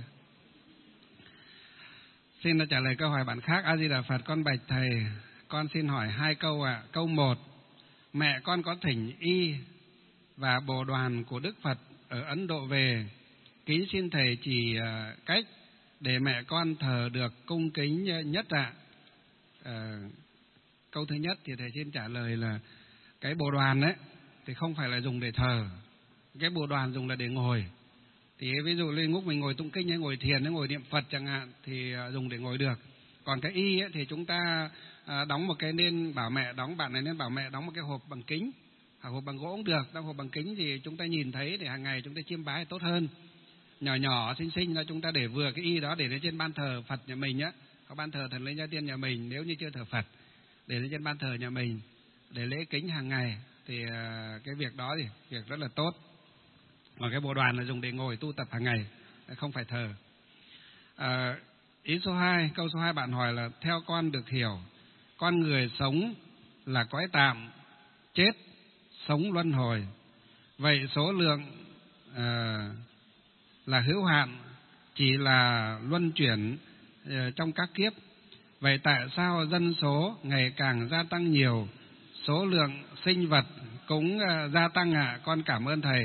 Xin trả lời câu hỏi bạn khác. A Di Đà Phật, con bạch thầy, con xin hỏi 2 câu ạ. Câu 1, mẹ con có thỉnh y và bồ đoàn của Đức Phật ở Ấn Độ về, kính xin thầy chỉ cách để mẹ con thờ được cung kính nhất ạ. Câu thứ nhất thì thầy xin trả lời là cái bồ đoàn ấy thì không phải là dùng để thờ, cái bồ đoàn dùng là để ngồi. Thì ví dụ lên ngúc mình ngồi tụng kinh hay ngồi thiền hay ngồi niệm Phật chẳng hạn thì dùng để ngồi được. Còn cái y ấy, thì chúng ta đóng một cái, nên bảo mẹ đóng, bạn này nên bảo mẹ đóng một cái hộp bằng kính, hộp bằng gỗ cũng được. Trong hộp bằng kính thì chúng ta nhìn thấy để hàng ngày chúng ta chiêm bái tốt hơn. Nhỏ nhỏ xinh xinh là chúng ta để vừa cái y đó để lên trên ban thờ Phật nhà mình á, có ban thờ Thần Linh Gia Tiên nhà mình nếu như chưa thờ Phật, để lên trên ban thờ nhà mình để lễ kính hàng ngày thì cái việc đó thì việc rất là tốt. Còn cái bồ đoàn là dùng để ngồi tu tập hàng ngày, không phải thờ. Ý số 2, câu số 2 bạn hỏi là theo con được hiểu, con người sống là cõi tạm, chết, sống luân hồi. Vậy số lượng là hữu hạn, chỉ là luân chuyển trong các kiếp. Vậy tại sao dân số ngày càng gia tăng nhiều, số lượng sinh vật cũng gia tăng ạ? Con cảm ơn thầy.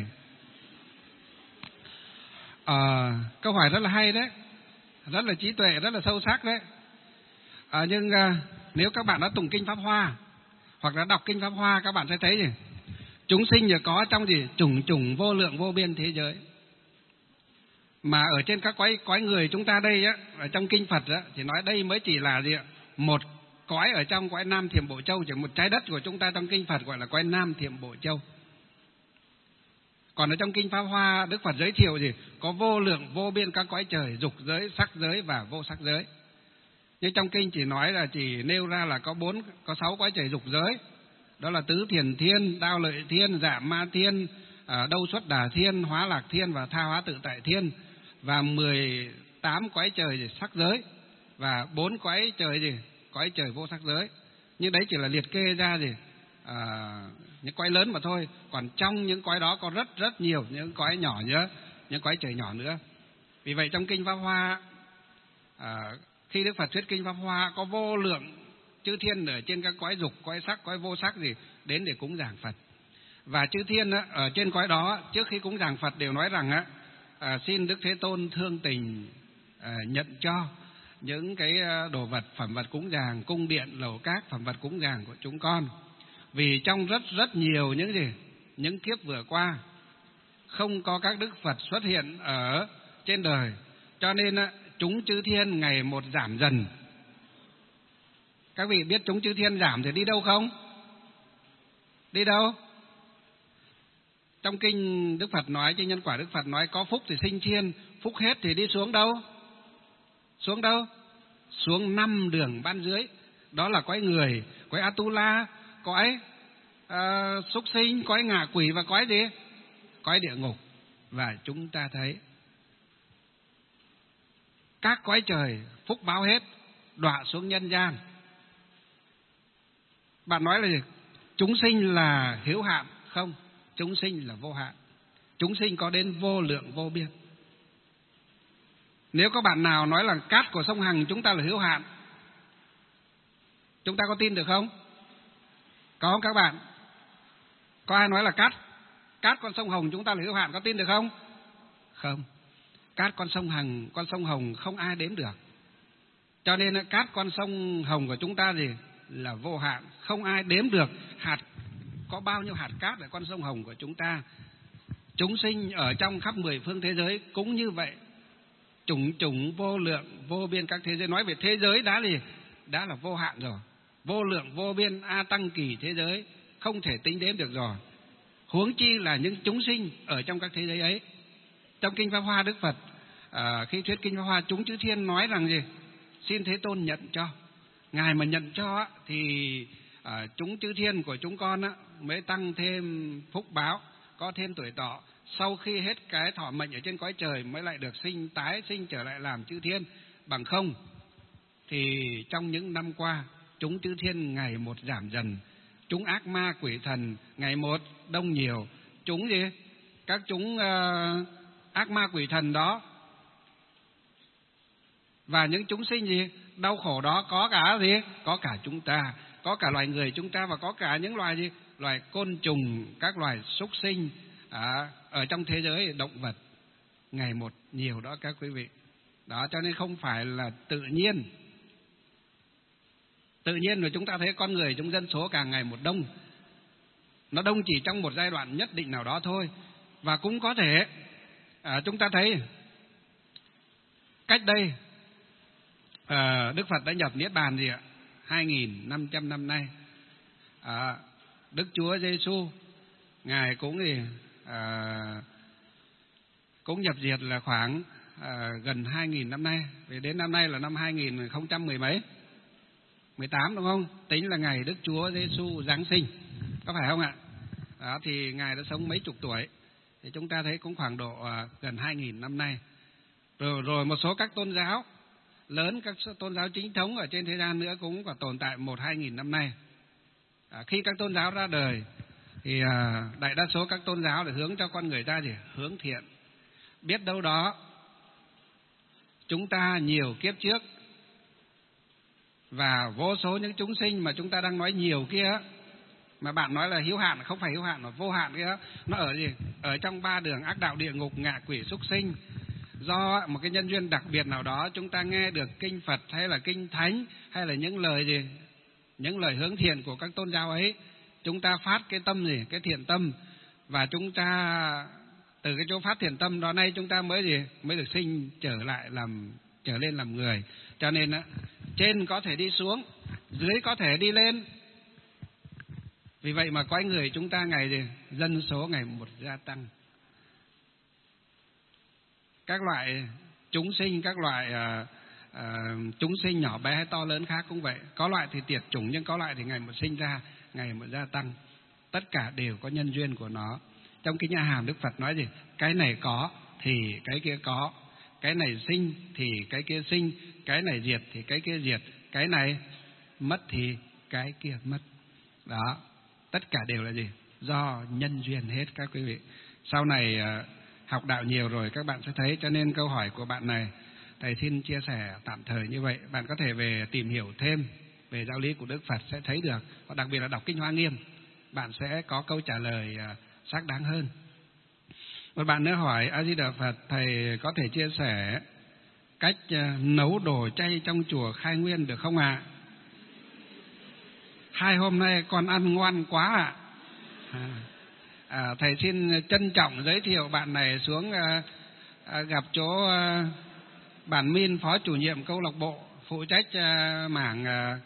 Câu hỏi rất là hay đấy, rất là trí tuệ, rất là sâu sắc đấy. Nhưng nếu các bạn đã tụng kinh Pháp Hoa hoặc đã đọc kinh Pháp Hoa, các bạn sẽ thấy gì? Chúng sinh giờ có trong gì? Chủng chủng vô lượng vô biên thế giới. Mà ở trên các cõi người chúng ta đây á, ở trong kinh Phật á, thì nói đây mới chỉ là gì ạ? Một cõi ở trong cõi Nam Thiểm Bộ Châu, chỉ một trái đất của chúng ta trong kinh Phật gọi là cõi Nam Thiểm Bộ Châu. Còn ở trong kinh Pháp Hoa, Đức Phật giới thiệu gì? Có vô lượng vô biên các cõi trời, dục giới, sắc giới và vô sắc giới. Nhưng trong kinh chỉ nói là chỉ nêu ra là có 6 cõi trời dục giới. Đó là Tứ Thiền Thiên, Đao Lợi Thiên, Dạ Ma Thiên, Đâu Xuất Đà Thiên, Hóa Lạc Thiên và Tha Hóa Tự Tại Thiên. Và 18 cõi trời sắc giới và 4 cõi trời gì? Cõi trời vô sắc giới. Nhưng đấy chỉ là liệt kê ra gì? Những cõi lớn mà thôi. Còn trong những cõi đó có rất rất nhiều những cõi nhỏ nữa, những cõi trời nhỏ nữa. Vì vậy trong kinh Pháp Hoa, khi Đức Phật thuyết kinh Pháp Hoa, có vô lượng chư thiên ở trên các cõi dục, cõi sắc, cõi vô sắc gì đến để cúng dường Phật. Và chư thiên ở trên cõi đó trước khi cúng dường Phật đều nói rằng xin Đức Thế Tôn thương tình nhận cho những cái đồ vật, phẩm vật cúng dường, cung điện, lầu các, phẩm vật cúng dường của chúng con. Vì trong rất rất nhiều những gì? Những kiếp vừa qua không có các Đức Phật xuất hiện ở trên đời, cho nên chúng chư thiên ngày một giảm dần. Các vị biết chúng chư thiên giảm thì đi đâu không? Đi đâu? Trong kinh Đức Phật nói, trên nhân quả Đức Phật nói có phúc thì sinh thiên, phúc hết thì đi xuống đâu? Xuống đâu? Xuống 5 đường ban dưới. Đó là cõi người, cõi Atula, cõi súc sinh, cõi ngạ quỷ và cõi gì? Cõi địa ngục. Và chúng ta thấy các cõi trời phúc báo hết, đọa xuống nhân gian. Bạn nói là gì? Chúng sinh là hữu hạn. Không, chúng sinh là vô hạn. Chúng sinh có đến vô lượng vô biên. Nếu có bạn nào nói là cát của sông Hằng chúng ta là hữu hạn, chúng ta có tin được không? Có không các bạn? Có ai nói là cát con sông Hồng chúng ta là hữu hạn, có tin được không? Không. Cát con sông Hằng, con sông Hồng không ai đếm được. Cho nên cát con sông Hồng của chúng ta gì? Là vô hạn, không ai đếm được hạt, có bao nhiêu hạt cát ở con sông Hồng của chúng ta. Chúng sinh ở trong khắp 10 phương thế giới cũng như vậy. Chủng chủng vô lượng vô biên các thế giới. Nói về thế giới đã là vô hạn rồi, vô lượng vô biên a tăng kỳ thế giới, không thể tính đến được rồi. Huống chi là những chúng sinh ở trong các thế giới ấy. Trong Kinh Pháp Hoa, Đức Phật khi thuyết Kinh Pháp Hoa, chúng chư thiên nói rằng gì? Xin Thế Tôn nhận cho. Ngài mà nhận cho thì chúng chư thiên của chúng con mới tăng thêm phúc báo, có thêm tuổi thọ. Sau khi hết cái thọ mệnh ở trên cõi trời mới lại được tái sinh trở lại làm chư thiên. Bằng không thì trong những năm qua, chúng chư thiên ngày một giảm dần, chúng ác ma quỷ thần ngày một đông nhiều. Chúng gì? Các chúng ác ma quỷ thần đó và những chúng sinh gì? Đau khổ đó có cả gì? Có cả chúng ta, có cả loài người chúng ta, và có cả những loài gì? Loài côn trùng, các loài súc sinh ở trong thế giới động vật ngày một nhiều đó các quý vị. Đó, cho nên không phải là tự nhiên. Tự nhiên rồi chúng ta thấy con người trong dân số càng ngày một đông. Nó đông chỉ trong một giai đoạn nhất định nào đó thôi. Và cũng có thể chúng ta thấy cách đây Đức Phật đã nhập Niết Bàn gì ạ? 2.500 năm nay. Đức Chúa Giêsu Ngài cũng cũng nhập diệt là khoảng gần 2.000 năm nay. Vì đến năm nay là năm 2018 đúng không? Tính là ngày Đức Chúa Giêsu Giáng sinh, có phải không ạ? Đó, thì Ngài đã sống mấy chục tuổi. Thì chúng ta thấy cũng khoảng độ gần 2.000 năm nay. Rồi một số các tôn giáo lớn, các tôn giáo chính thống ở trên thế gian nữa cũng còn tồn tại 1-2.000 năm nay. Khi các tôn giáo ra đời thì đại đa số các tôn giáo để hướng cho con người ta gì? Hướng thiện. Biết đâu đó chúng ta nhiều kiếp trước và vô số những chúng sinh mà chúng ta đang nói nhiều kia, mà bạn nói là hữu hạn, không phải hữu hạn mà vô hạn kia, nó ở gì? Ở trong 3 đường ác đạo, địa ngục, ngạ quỷ, súc sinh. Do một cái nhân duyên đặc biệt nào đó, chúng ta nghe được kinh Phật hay là kinh Thánh hay là những lời gì? Những lời hướng thiện của các tôn giáo ấy, chúng ta phát cái tâm gì? Cái thiện tâm, và chúng ta từ cái chỗ phát thiện tâm đó nay chúng ta mới gì? Mới được sinh trở lên làm người. Cho nên trên có thể đi xuống, dưới có thể đi lên. Vì vậy mà cõi người chúng ta ngày gì? Dân số ngày một gia tăng. Các loại chúng sinh, các loại chúng sinh nhỏ bé hay to lớn khác cũng vậy. Có loại thì tiệt chủng, nhưng có loại thì ngày một sinh ra, ngày một gia tăng. Tất cả đều có nhân duyên của nó. Trong Kinh A Hàm, Đức Phật nói gì? Cái này có thì cái kia có, cái này sinh thì cái kia sinh, cái này diệt thì cái kia diệt, cái này mất thì cái kia mất. Đó, tất cả đều là gì? Do nhân duyên hết các quý vị. Sau này học đạo nhiều rồi các bạn sẽ thấy. Cho nên câu hỏi của bạn này thầy xin chia sẻ tạm thời như vậy. Bạn có thể về tìm hiểu thêm về giáo lý của Đức Phật sẽ thấy được. Và đặc biệt là đọc Kinh Hoa Nghiêm, bạn sẽ có câu trả lời xác đáng hơn. Một bạn nữa hỏi: A Di Đà Phật, thầy có thể chia sẻ cách nấu đồ chay trong chùa Khai Nguyên được không ạ? 2 hôm nay con ăn ngoan quá ạ. Thầy xin trân trọng giới thiệu bạn này xuống gặp chỗ bản Min, phó chủ nhiệm câu lạc bộ phụ trách mảng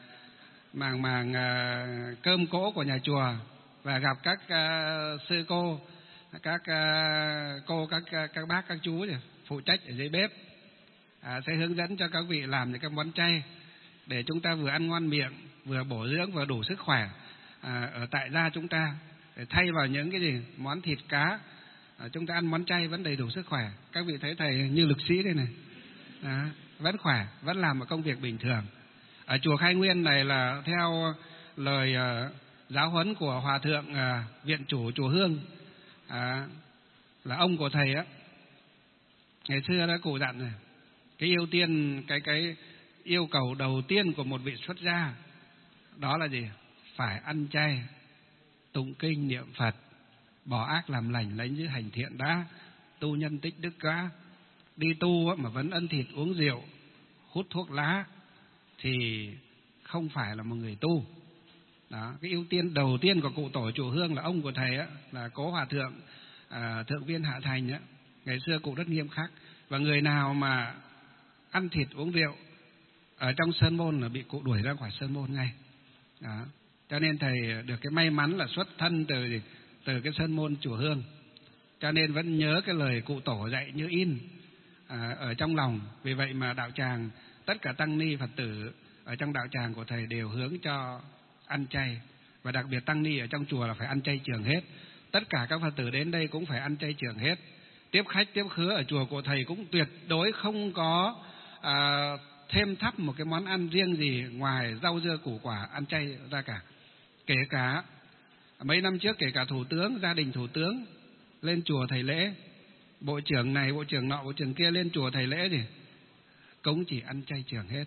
cơm cỗ của nhà chùa, và gặp các sư cô, các cô, các bác, các chú phụ trách ở dưới bếp, sẽ hướng dẫn cho các vị làm những các món chay để chúng ta vừa ăn ngon miệng, vừa bổ dưỡng, vừa đủ sức khỏe ở tại gia chúng ta. Để thay vào những cái gì món thịt cá, chúng ta ăn món chay vẫn đầy đủ sức khỏe. Các vị thấy thầy như lực sĩ đây này, vẫn khỏe, vẫn làm một công việc bình thường. Ở chùa Khai Nguyên này là theo lời giáo huấn của Hòa thượng viện chủ chùa Hương, là ông của thầy á, ngày xưa đã cụ dặn rồi. Cái yêu cầu đầu tiên của một vị xuất gia đó là gì? Phải ăn chay, tụng kinh niệm Phật, bỏ ác làm lành, lấy giữ hành thiện đã, tu nhân tích đức đã. Đi tu mà vẫn ăn thịt uống rượu, hút thuốc lá thì không phải là một người tu. Đó, cái ưu tiên đầu tiên của cụ tổ chùa Hương là ông của thầy á, là Cố Hòa thượng Thượng Viên Hạ Thành á. Ngày xưa cụ rất nghiêm khắc, và người nào mà ăn thịt uống rượu ở trong sơn môn là bị cụ đuổi ra khỏi sơn môn ngay. Đó. Cho nên thầy được cái may mắn là xuất thân từ cái sơn môn chùa Hương, cho nên vẫn nhớ cái lời cụ tổ dạy như in ở trong lòng. Vì vậy mà đạo tràng, tất cả tăng ni Phật tử ở trong đạo tràng của thầy đều hướng cho ăn chay, và đặc biệt tăng ni ở trong chùa là phải ăn chay trường hết. Tất cả các Phật tử đến đây cũng phải ăn chay trường hết. Tiếp khách tiếp khứa ở chùa của thầy cũng tuyệt đối không có thêm thắp một cái món ăn riêng gì ngoài rau dưa củ quả ăn chay ra cả. Kể cả mấy năm trước, kể cả thủ tướng, gia đình thủ tướng lên chùa thầy lễ, bộ trưởng này, bộ trưởng nọ, bộ trưởng kia lên chùa thầy lễ thì cũng chỉ ăn chay trường hết.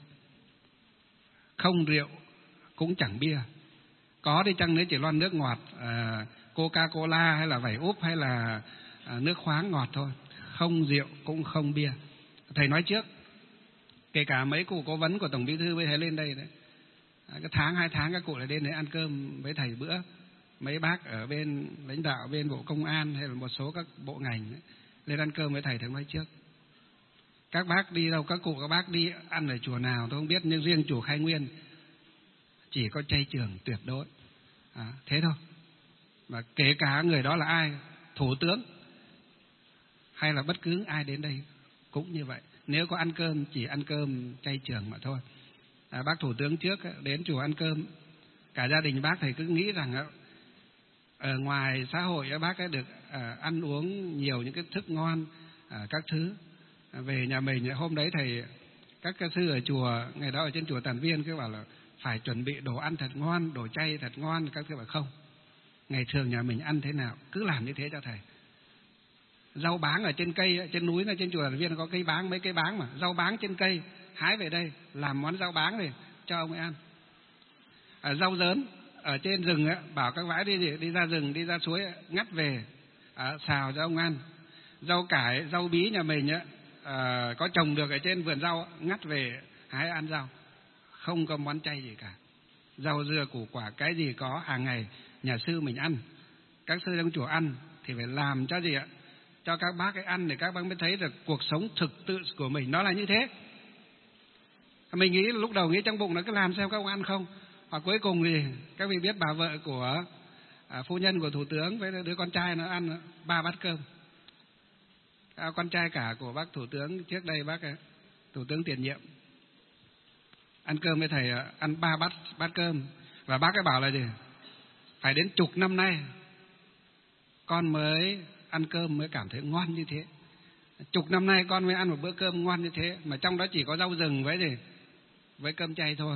Không rượu, cũng chẳng bia. Có đi chăng nữa chỉ loan nước ngọt, Coca-Cola hay là vảy úp hay là nước khoáng ngọt thôi. Không rượu cũng không bia. Thầy nói trước, kể cả mấy cụ cố vấn của Tổng Bí thư với thầy lên đây đấy, cái tháng 2 tháng các cụ lại đến đấy ăn cơm với thầy bữa. Mấy bác ở bên lãnh đạo bên Bộ Công an hay là một số các bộ ngành ấy, lên ăn cơm với thầy nói trước. Các bác đi đâu, các cụ các bác đi ăn ở chùa nào tôi không biết, nhưng riêng chùa Khai Nguyên chỉ có chay trường tuyệt đối. Thế thôi. Mà kể cả người đó là ai, thủ tướng hay là bất cứ ai đến đây cũng như vậy. Nếu có ăn cơm, chỉ ăn cơm chay trường mà thôi. Bác thủ tướng trước đến chùa ăn cơm, cả gia đình bác thầy cứ nghĩ rằng ở ngoài xã hội bác ấy được ăn uống nhiều những cái thức ngon, các thứ. Về nhà mình hôm đấy thầy, các ca sư ở chùa, ngày đó ở trên chùa Tản Viên cứ bảo là phải chuẩn bị đồ ăn thật ngon, đồ chay thật ngon. Các thứ bảo không, ngày thường nhà mình ăn thế nào cứ làm như thế cho thầy. Rau báng ở trên cây, trên núi này, trên chùa Tản Viên có cây báng, mấy cây báng mà, rau báng trên cây hái về đây làm món rau báng này cho ông ấy ăn. Rau dớn ở trên rừng bảo các vãi đi ra rừng, đi ra suối ngắt về xào cho ông ăn. Rau cải, rau bí nhà mình có trồng được ở trên vườn rau, ngắt về hái ăn rau. Không có món chay gì cả. Rau dưa củ quả cái gì có hàng ngày nhà sư mình ăn, các sư trong chùa ăn thì phải làm cho gì ạ? Cho các bác ấy ăn để các bác mới thấy được cuộc sống thực tự của mình nó là như thế. Mình nghĩ lúc đầu nghĩ trong bụng nó cứ làm xem các ông ăn không. Và cuối cùng thì các vị biết bà vợ của phu nhân của thủ tướng với đứa con trai nó ăn 3 bát cơm. Con trai cả của bác thủ tướng trước đây, bác thủ tướng tiền nhiệm, ăn cơm với thầy ăn 3 bát cơm. Và bác ấy bảo là gì? Phải đến chục năm nay con mới ăn cơm mới cảm thấy ngon như thế. Chục năm nay con mới ăn một bữa cơm ngon như thế, mà trong đó chỉ có rau rừng với gì? Với cơm chay thôi.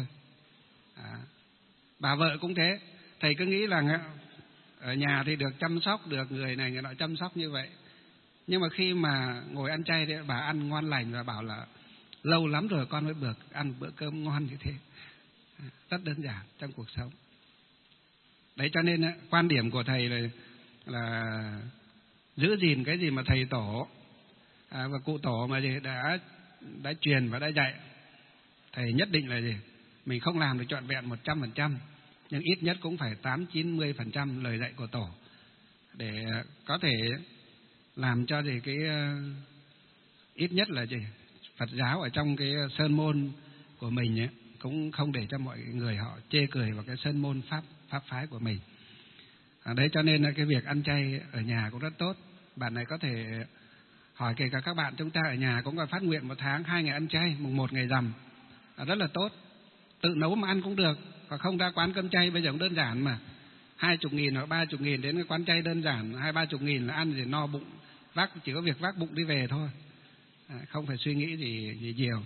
Bà vợ cũng thế. Thầy cứ nghĩ là ở nhà thì được chăm sóc, được người này người nọ chăm sóc như vậy. Nhưng mà khi mà ngồi ăn chay thì bà ăn ngon lành và bảo là lâu lắm rồi con mới được ăn bữa cơm ngon như thế. Rất đơn giản trong cuộc sống. Đấy, cho nên quan điểm của thầy là giữ gìn cái gì mà thầy tổ và cụ tổ mà gì đã truyền và đã dạy. Thầy nhất định là gì? Mình không làm được trọn vẹn 100%, nhưng ít nhất cũng phải 80-90% lời dạy của tổ để có thể làm cho gì cái ít nhất là gì Phật giáo ở trong cái sơn môn của mình ấy, cũng không để cho mọi người họ chê cười vào cái sơn môn pháp phái của mình. Đấy, cho nên là cái việc ăn chay ở nhà cũng rất tốt. Bạn này có thể hỏi, kể cả các bạn chúng ta ở nhà cũng phải phát nguyện 1 tháng 2 ngày ăn chay, mùng 1 ngày rằm, rất là tốt. Tự nấu mà ăn cũng được, và không ra quán cơm chay bây giờ cũng đơn giản mà, 20.000 hoặc 30.000 đến cái quán chay đơn giản 20-30.000 là ăn để no bụng, chỉ có việc vác bụng đi về thôi, không phải suy nghĩ gì nhiều.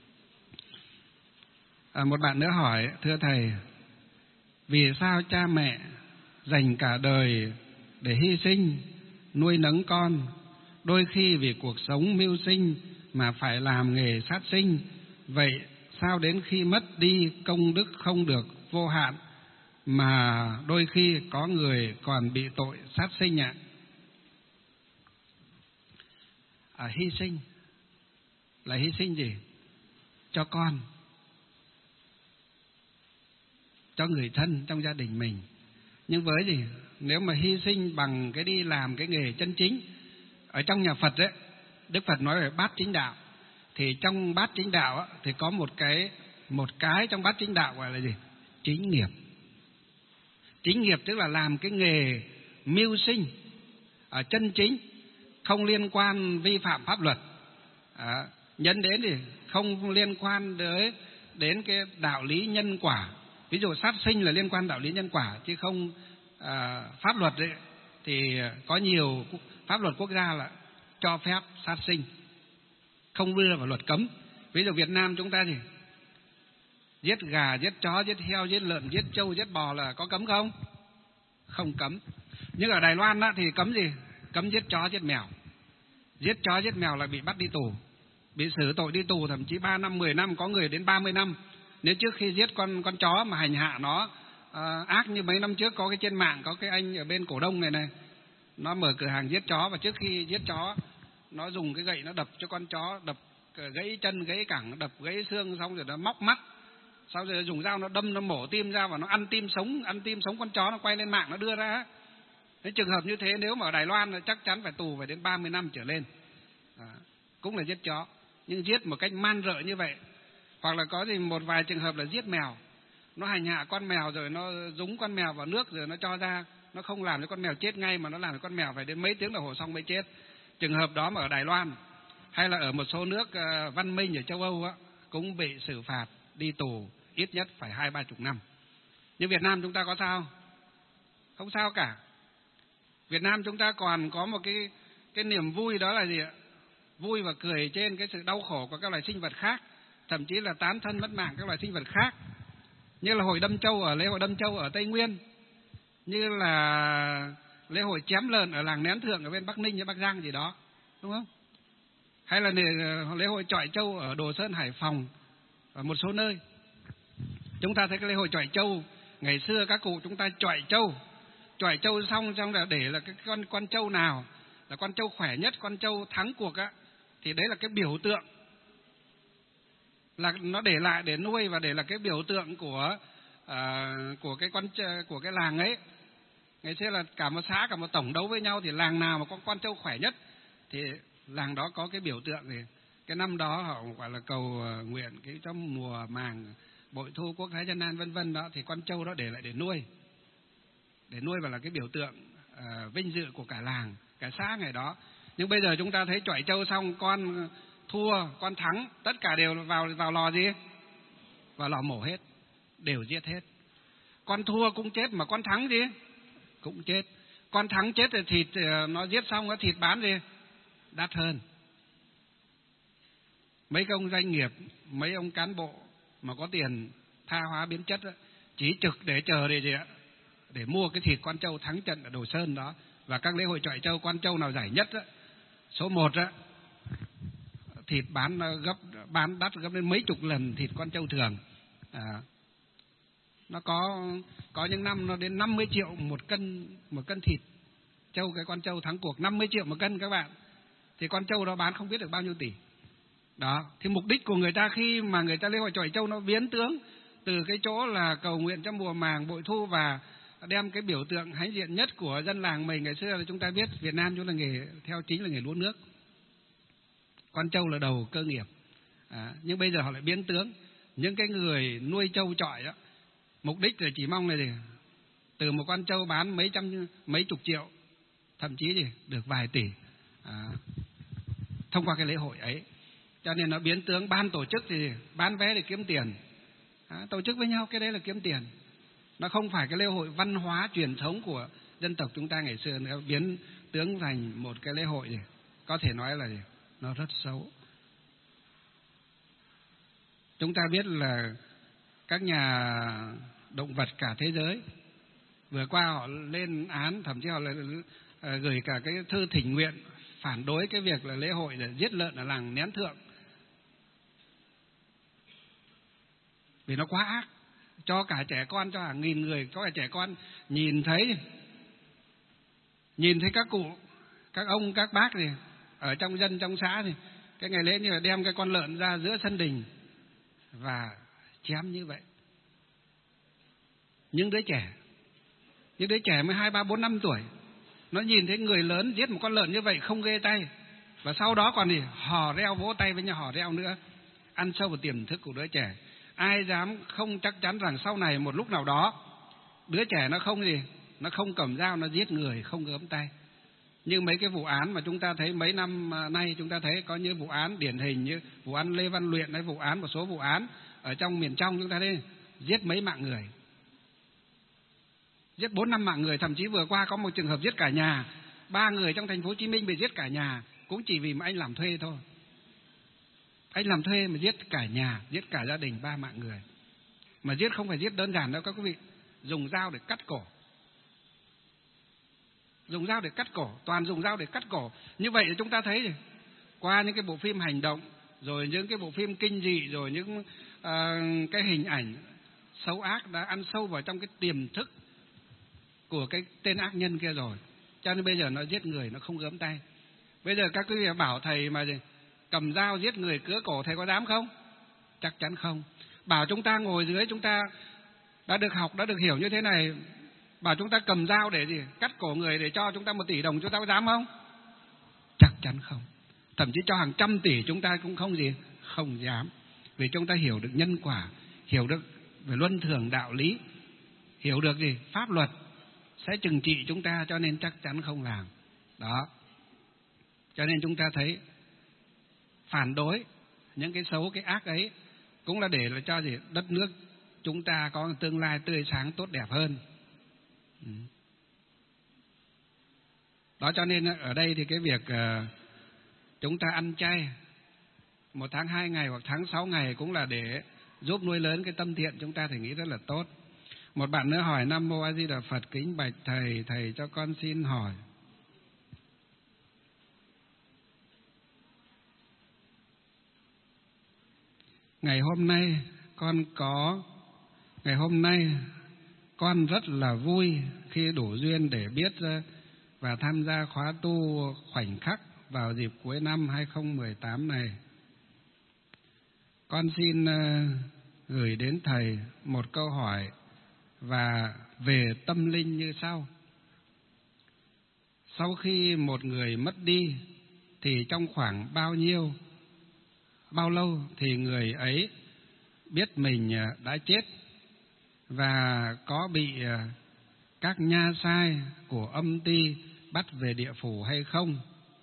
Một bạn nữa hỏi, thưa thầy, vì sao cha mẹ dành cả đời để hy sinh nuôi nấng con, đôi khi vì cuộc sống mưu sinh mà phải làm nghề sát sinh, vậy sao đến khi mất đi công đức không được vô hạn mà đôi khi có người còn bị tội sát sinh ạ? Hy sinh là hy sinh gì? Cho con, cho người thân trong gia đình mình. Nhưng với gì? Nếu mà hy sinh bằng cái đi làm cái nghề chân chính, ở trong nhà Phật ấy, Đức Phật nói về bát chính đạo, thì trong bát chính đạo ấy, thì có một cái trong bát chính đạo gọi là gì? Chính nghiệp. Chính nghiệp tức là làm cái nghề mưu sinh chân chính, không liên quan vi phạm pháp luật. Nhân đến thì không liên quan đến cái đạo lý nhân quả. Ví dụ sát sinh là liên quan đạo lý nhân quả, chứ không pháp luật ấy, thì có nhiều pháp luật quốc gia là cho phép sát sinh, không đưa vào luật cấm. Ví dụ Việt Nam chúng ta thì giết gà, giết chó, giết heo, giết lợn, giết trâu, giết bò là có cấm không? Không cấm. Nhưng ở Đài Loan thì cấm gì? Cấm giết chó, giết mèo. Giết chó, giết mèo là bị bắt đi tù, bị xử tội đi tù, thậm chí 3 năm, 10 năm, có người đến 30 năm. Nếu trước khi giết con chó mà hành hạ nó ác như mấy năm trước, có cái trên mạng, có cái anh ở bên Cổ Đông này, nó mở cửa hàng giết chó, và trước khi giết chó nó dùng cái gậy nó đập cho con chó, đập gãy chân, gãy cẳng, đập gãy xương, xong rồi nó móc mắt, sau rồi dùng dao nó đâm, nó mổ tim ra và nó ăn tim sống con chó, nó quay lên mạng nó đưa ra. Cái trường hợp như thế nếu mà ở Đài Loan là chắc chắn phải tù phải đến 30 năm trở lên. Cũng là giết chó, nhưng giết một cách man rợ như vậy. Hoặc là có gì một vài trường hợp là giết mèo, nó hành hạ con mèo rồi nó dúng con mèo vào nước rồi nó cho ra, nó không làm cho con mèo chết ngay mà nó làm cho con mèo phải đến mấy tiếng đồng hồ xong mới chết. Trường hợp đó mà ở Đài Loan hay là ở một số nước văn minh ở châu Âu cũng bị xử phạt đi tù ít nhất phải 20-30 năm. Nhưng Việt Nam chúng ta có sao? Không sao cả. Việt Nam chúng ta còn có một cái niềm vui, đó là gì ạ? Vui và cười trên cái sự đau khổ của các loài sinh vật khác, thậm chí là tán thân mất mạng các loài sinh vật khác, như là hội đâm châu ở lễ hội đâm châu ở Tây Nguyên, như là lễ hội chém lợn ở làng Nén Thượng ở bên Bắc Ninh hay Bắc Giang gì đó, đúng không? Hay là lễ hội chọi trâu ở Đồ Sơn, Hải Phòng và một số nơi. Chúng ta thấy cái lễ hội chọi trâu ngày xưa các cụ chúng ta chọi trâu xong là để là cái con trâu nào là con trâu khỏe nhất, con trâu thắng cuộc thì đấy là cái biểu tượng, là nó để lại để nuôi và để là cái biểu tượng của cái làng ấy. Ngày xưa là cả một xã, cả một tổng đấu với nhau, thì làng nào mà có con trâu khỏe nhất thì làng đó có cái biểu tượng. Thì cái năm đó họ gọi là cầu nguyện cái trong mùa màng bội thu, quốc thái dân an vân vân đó, thì con trâu đó để lại để nuôi và là cái biểu tượng vinh dự của cả làng, cả xã ngày đó. Nhưng bây giờ chúng ta thấy chọi trâu xong, con thua, con thắng, tất cả đều vào lò gì? Vào lò mổ hết, đều giết hết. Con thua cũng chết, mà con thắng gì? Cũng chết. Con thắng chết thì thịt nó giết xong, cái thịt bán gì? Đắt hơn. Mấy ông doanh nghiệp, mấy ông cán bộ mà có tiền tha hóa biến chất chỉ trực để chờ để gì ạ? Để mua cái thịt con trâu thắng trận ở Đồ Sơn đó. Và các lễ hội chọi trâu, con trâu nào giải nhất số 1 thịt bán đắt gấp đến mấy chục lần thịt con trâu thường. Nó có những năm nó đến 50 triệu một cân thịt trâu, cái con trâu thắng cuộc 50 triệu một cân các bạn. Thì con trâu đó bán không biết được bao nhiêu tỷ. Đó, thì mục đích của người ta khi mà người ta lễ hội chọi trâu nó biến tướng từ cái chỗ là cầu nguyện cho mùa màng bội thu và đem cái biểu tượng hãnh diện nhất của dân làng mình. Ngày xưa là chúng ta biết Việt Nam chúng là nghề theo chính là nghề lúa nước, con trâu là đầu cơ nghiệp. Nhưng bây giờ họ lại biến tướng, những cái người nuôi trâu chọi đó mục đích là chỉ mong là gì? Từ một con trâu bán mấy chục triệu, thậm chí gì được vài tỷ thông qua cái lễ hội ấy. Cho nên nó biến tướng. Ban tổ chức thì bán vé để kiếm tiền, tổ chức với nhau cái đấy là kiếm tiền. Nó không phải cái lễ hội văn hóa truyền thống của dân tộc chúng ta ngày xưa nữa, biến tướng thành một cái lễ hội gì có thể nói là gì? Nó rất xấu. Chúng ta biết là các nhà động vật cả thế giới vừa qua họ lên án, thậm chí họ lại gửi cả cái thư thỉnh nguyện phản đối cái việc là lễ hội để giết lợn ở làng Nén Thượng, vì nó quá ác. Cho cả trẻ con, cho hàng nghìn người, có cả trẻ con nhìn thấy các cụ, các ông, các bác thì ở trong dân, trong xã thì cái ngày lễ như là đem cái con lợn ra giữa sân đình và chém như vậy. Những đứa trẻ mới 2, 3, 4, 5 tuổi, nó nhìn thấy người lớn giết một con lợn như vậy không ghê tay, và sau đó còn gì hò reo, vỗ tay với nhau hò reo nữa, ăn sâu vào tiềm thức của đứa trẻ. Ai dám không chắc chắn rằng sau này một lúc nào đó đứa trẻ nó không gì, nó không cầm dao nó giết người, không gớm tay. Như mấy cái vụ án mà chúng ta thấy mấy năm nay, chúng ta thấy có những vụ án điển hình như vụ án Lê Văn Luyện, hay vụ án, một số vụ án ở trong miền trong chúng ta thấy giết mấy mạng người, giết 4-5 mạng người. Thậm chí vừa qua có một trường hợp giết cả nhà, 3 người trong thành phố Hồ Chí Minh bị giết cả nhà, cũng chỉ vì mà anh làm thuê thôi. Anh làm thuê mà giết cả nhà, giết cả gia đình, 3 mạng người. Mà giết không phải giết đơn giản đâu các quý vị, dùng dao để cắt cổ. Dùng dao để cắt cổ, toàn dùng dao để cắt cổ. Như vậy thì chúng ta thấy gì? Qua những cái bộ phim hành động, rồi những cái bộ phim kinh dị, rồi những cái hình ảnh xấu ác đã ăn sâu vào trong cái tiềm thức của cái tên ác nhân kia rồi. Cho nên bây giờ nó giết người nó không gớm tay. Bây giờ các quý vị bảo thầy mà gì? Cầm dao giết người cứa cổ, thầy có dám không? Chắc chắn không. Bảo chúng ta ngồi dưới, chúng ta đã được học, đã được hiểu như thế này, bảo chúng ta cầm dao để gì? Cắt cổ người để cho chúng ta 1 tỷ đồng, chúng ta có dám không? Chắc chắn không. Thậm chí cho hàng trăm tỷ chúng ta cũng không gì? Không dám. Vì chúng ta hiểu được nhân quả, hiểu được về luân thường đạo lý, hiểu được gì? Pháp luật sẽ trừng trị chúng ta, cho nên chắc chắn không làm. Đó. Cho nên chúng ta thấy phản đối những cái xấu, cái ác ấy cũng là để là cho gì? Đất nước chúng ta có tương lai tươi sáng tốt đẹp hơn. Đó, cho nên ở đây thì cái việc chúng ta ăn chay 1 tháng 2 ngày hoặc tháng 6 ngày cũng là để giúp nuôi lớn cái tâm thiện chúng ta, thì nghĩ rất là tốt. Một bạn nữa hỏi: Nam Mô A Di Đà Phật, kính bạch thầy, thầy cho con xin hỏi, ngày hôm nay con rất là vui khi đủ duyên để biết và tham gia khóa tu khoảnh khắc vào dịp cuối năm 2018 này. Con xin gửi đến thầy một câu hỏi và về tâm linh như sau. Sau khi một người mất đi thì trong khoảng bao lâu thì người ấy biết mình đã chết và có bị các nha sai của âm ty bắt về địa phủ hay không?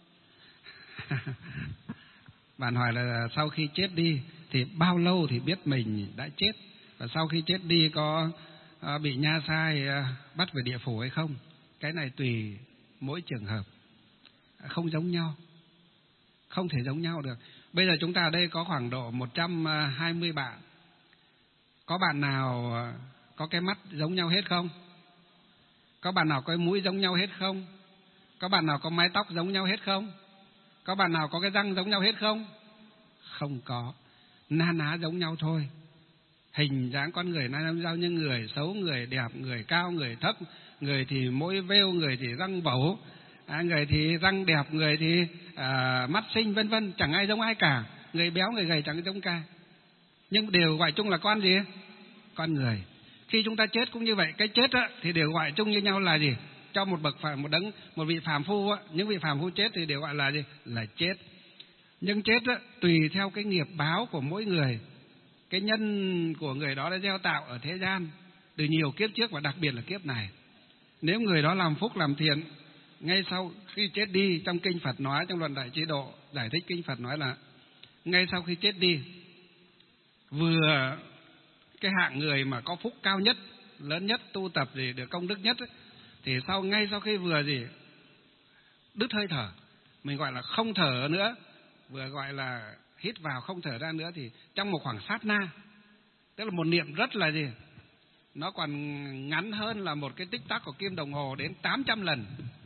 Bạn hỏi là sau khi chết đi thì bao lâu thì biết mình đã chết, và sau khi chết đi có bị nha sai bắt về địa phủ hay không? Cái này tùy mỗi trường hợp, không giống nhau, không thể giống nhau được. Bây giờ chúng ta ở đây có khoảng độ 120 bạn. Có bạn nào có cái mắt giống nhau hết không? Có bạn nào có cái mũi giống nhau hết không? Có bạn nào có mái tóc giống nhau hết không? Có bạn nào có cái răng giống nhau hết không? Không có. Na ná giống nhau thôi. Hình dáng con người na ná giống nhau, nhưng người xấu, người đẹp, người cao, người thấp, người thì mũi vêu, người thì răng vẩu, người thì răng đẹp, người thì mắt xinh, vân vân, chẳng ai giống ai cả. Người béo, người gầy chẳng giống ca. Nhưng đều gọi chung là con gì? Con người. Khi chúng ta chết cũng như vậy, cái chết á, thì đều gọi chung như nhau là gì? Cho một bậc phàm, một vị phàm phu á, những vị phàm phu chết thì đều gọi là gì? Là chết. Nhưng chết á, tùy theo cái nghiệp báo của mỗi người, cái nhân của người đó đã gieo tạo ở thế gian từ nhiều kiếp trước và đặc biệt là kiếp này. Nếu người đó làm phúc làm thiện, ngay sau khi chết đi, trong kinh Phật nói, trong Luận Đại Chế Độ giải thích kinh Phật nói là ngay sau khi chết đi, vừa cái hạng người mà có phúc cao nhất, lớn nhất, tu tập gì được công đức nhất ấy, thì ngay sau khi vừa gì đứt hơi thở, mình gọi là không thở nữa, vừa gọi là hít vào không thở ra nữa, thì trong một khoảng sát na, tức là một niệm rất là gì, nó còn ngắn hơn là một cái tích tắc của kim đồng hồ đến 800 lần.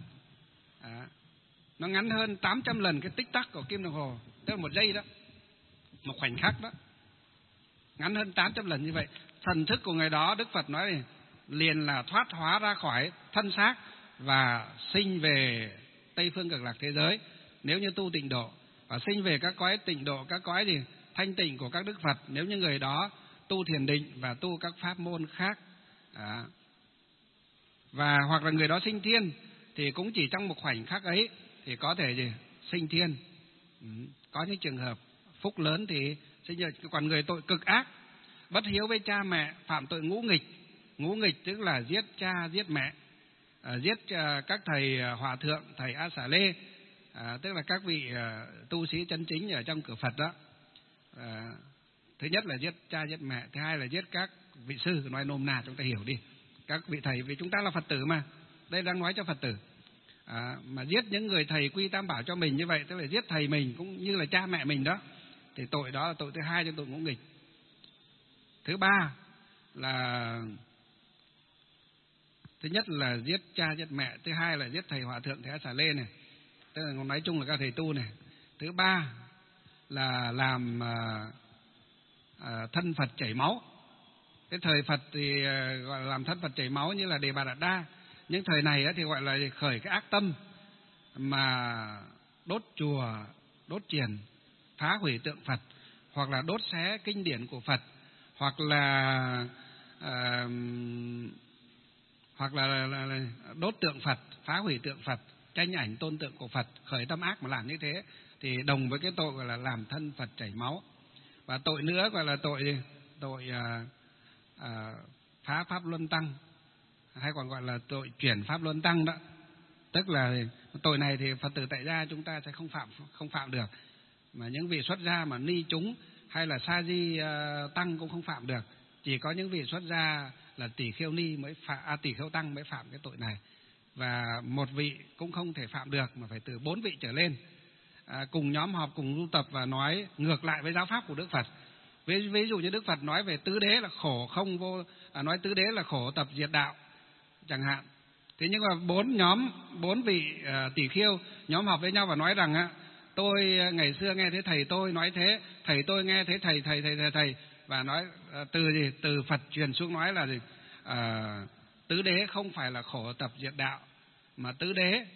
Nó ngắn hơn 800 lần cái tích tắc của kim đồng hồ, tức là 1 giây đó, một khoảnh khắc đó, ngắn hơn 800 lần như vậy. Thần thức của người đó, Đức Phật nói liền là thoát hóa ra khỏi thân xác và sinh về Tây phương Cực Lạc thế giới nếu như tu tịnh độ, và sinh về các cõi tịnh độ, các cõi gì thanh tịnh của các Đức Phật nếu như người đó tu thiền định và tu các pháp môn khác. Và hoặc là người đó sinh thiên thì cũng chỉ trong một khoảnh khắc ấy thì có thể gì sinh thiên. Có những trường hợp phúc lớn thì sinh. Còn người tội cực ác, bất hiếu với cha mẹ, phạm tội ngũ nghịch, ngũ nghịch tức là giết cha giết mẹ, giết các thầy hòa thượng, thầy A Xà Lê, tức là các vị tu sĩ chân chính ở trong cửa Phật đó. Thứ nhất là giết cha giết mẹ, thứ hai là giết các vị sư, nói nôm na chúng ta hiểu đi, các vị thầy, vì chúng ta là Phật tử mà, đây đang nói cho Phật tử. Mà giết những người thầy quy tam bảo cho mình như vậy, tức là giết thầy mình cũng như là cha mẹ mình đó, thì tội đó là tội thứ hai trong tội ngũ nghịch. Thứ ba là thứ nhất là giết cha giết mẹ, thứ hai là giết thầy hòa thượng, thầy A Xà Lê này, tức là nói chung là các thầy tu này. Thứ ba là làm thân Phật chảy máu. Cái thời Phật thì gọi là làm thân Phật chảy máu như là Đề Bà Đạt Đa. Những thời này thì gọi là khởi cái ác tâm mà đốt chùa, đốt chiền, phá hủy tượng Phật, hoặc là đốt xé kinh điển của Phật, hoặc là đốt tượng Phật, phá hủy tượng Phật, tranh ảnh tôn tượng của Phật. Khởi tâm ác mà làm như thế thì đồng với cái tội gọi là làm thân Phật chảy máu. Và tội nữa gọi là tội phá pháp luân tăng, hay còn gọi là tội chuyển pháp luân tăng đó. Tức là tội này thì Phật tử tại gia chúng ta sẽ không phạm được, mà những vị xuất gia mà ni chúng hay là sa di tăng cũng không phạm được. Chỉ có những vị xuất gia là tỷ kheo ni mới tỷ kheo tăng mới phạm cái tội này. Và một vị cũng không thể phạm được, mà phải từ 4 vị trở lên, cùng nhóm họp, cùng tu tập và nói ngược lại với giáo pháp của Đức Phật. Ví dụ như Đức Phật nói về tứ đế là khổ không vô, nói tứ đế là khổ tập diệt đạo chẳng hạn. Thế nhưng mà 4 vị tỷ khiêu nhóm họp với nhau và nói rằng tôi ngày xưa nghe thấy thầy tôi nói thế, thầy tôi nghe thấy thầy, và nói từ Phật truyền xuống nói là gì? Tứ đế không phải là khổ tập diệt đạo, mà tứ đế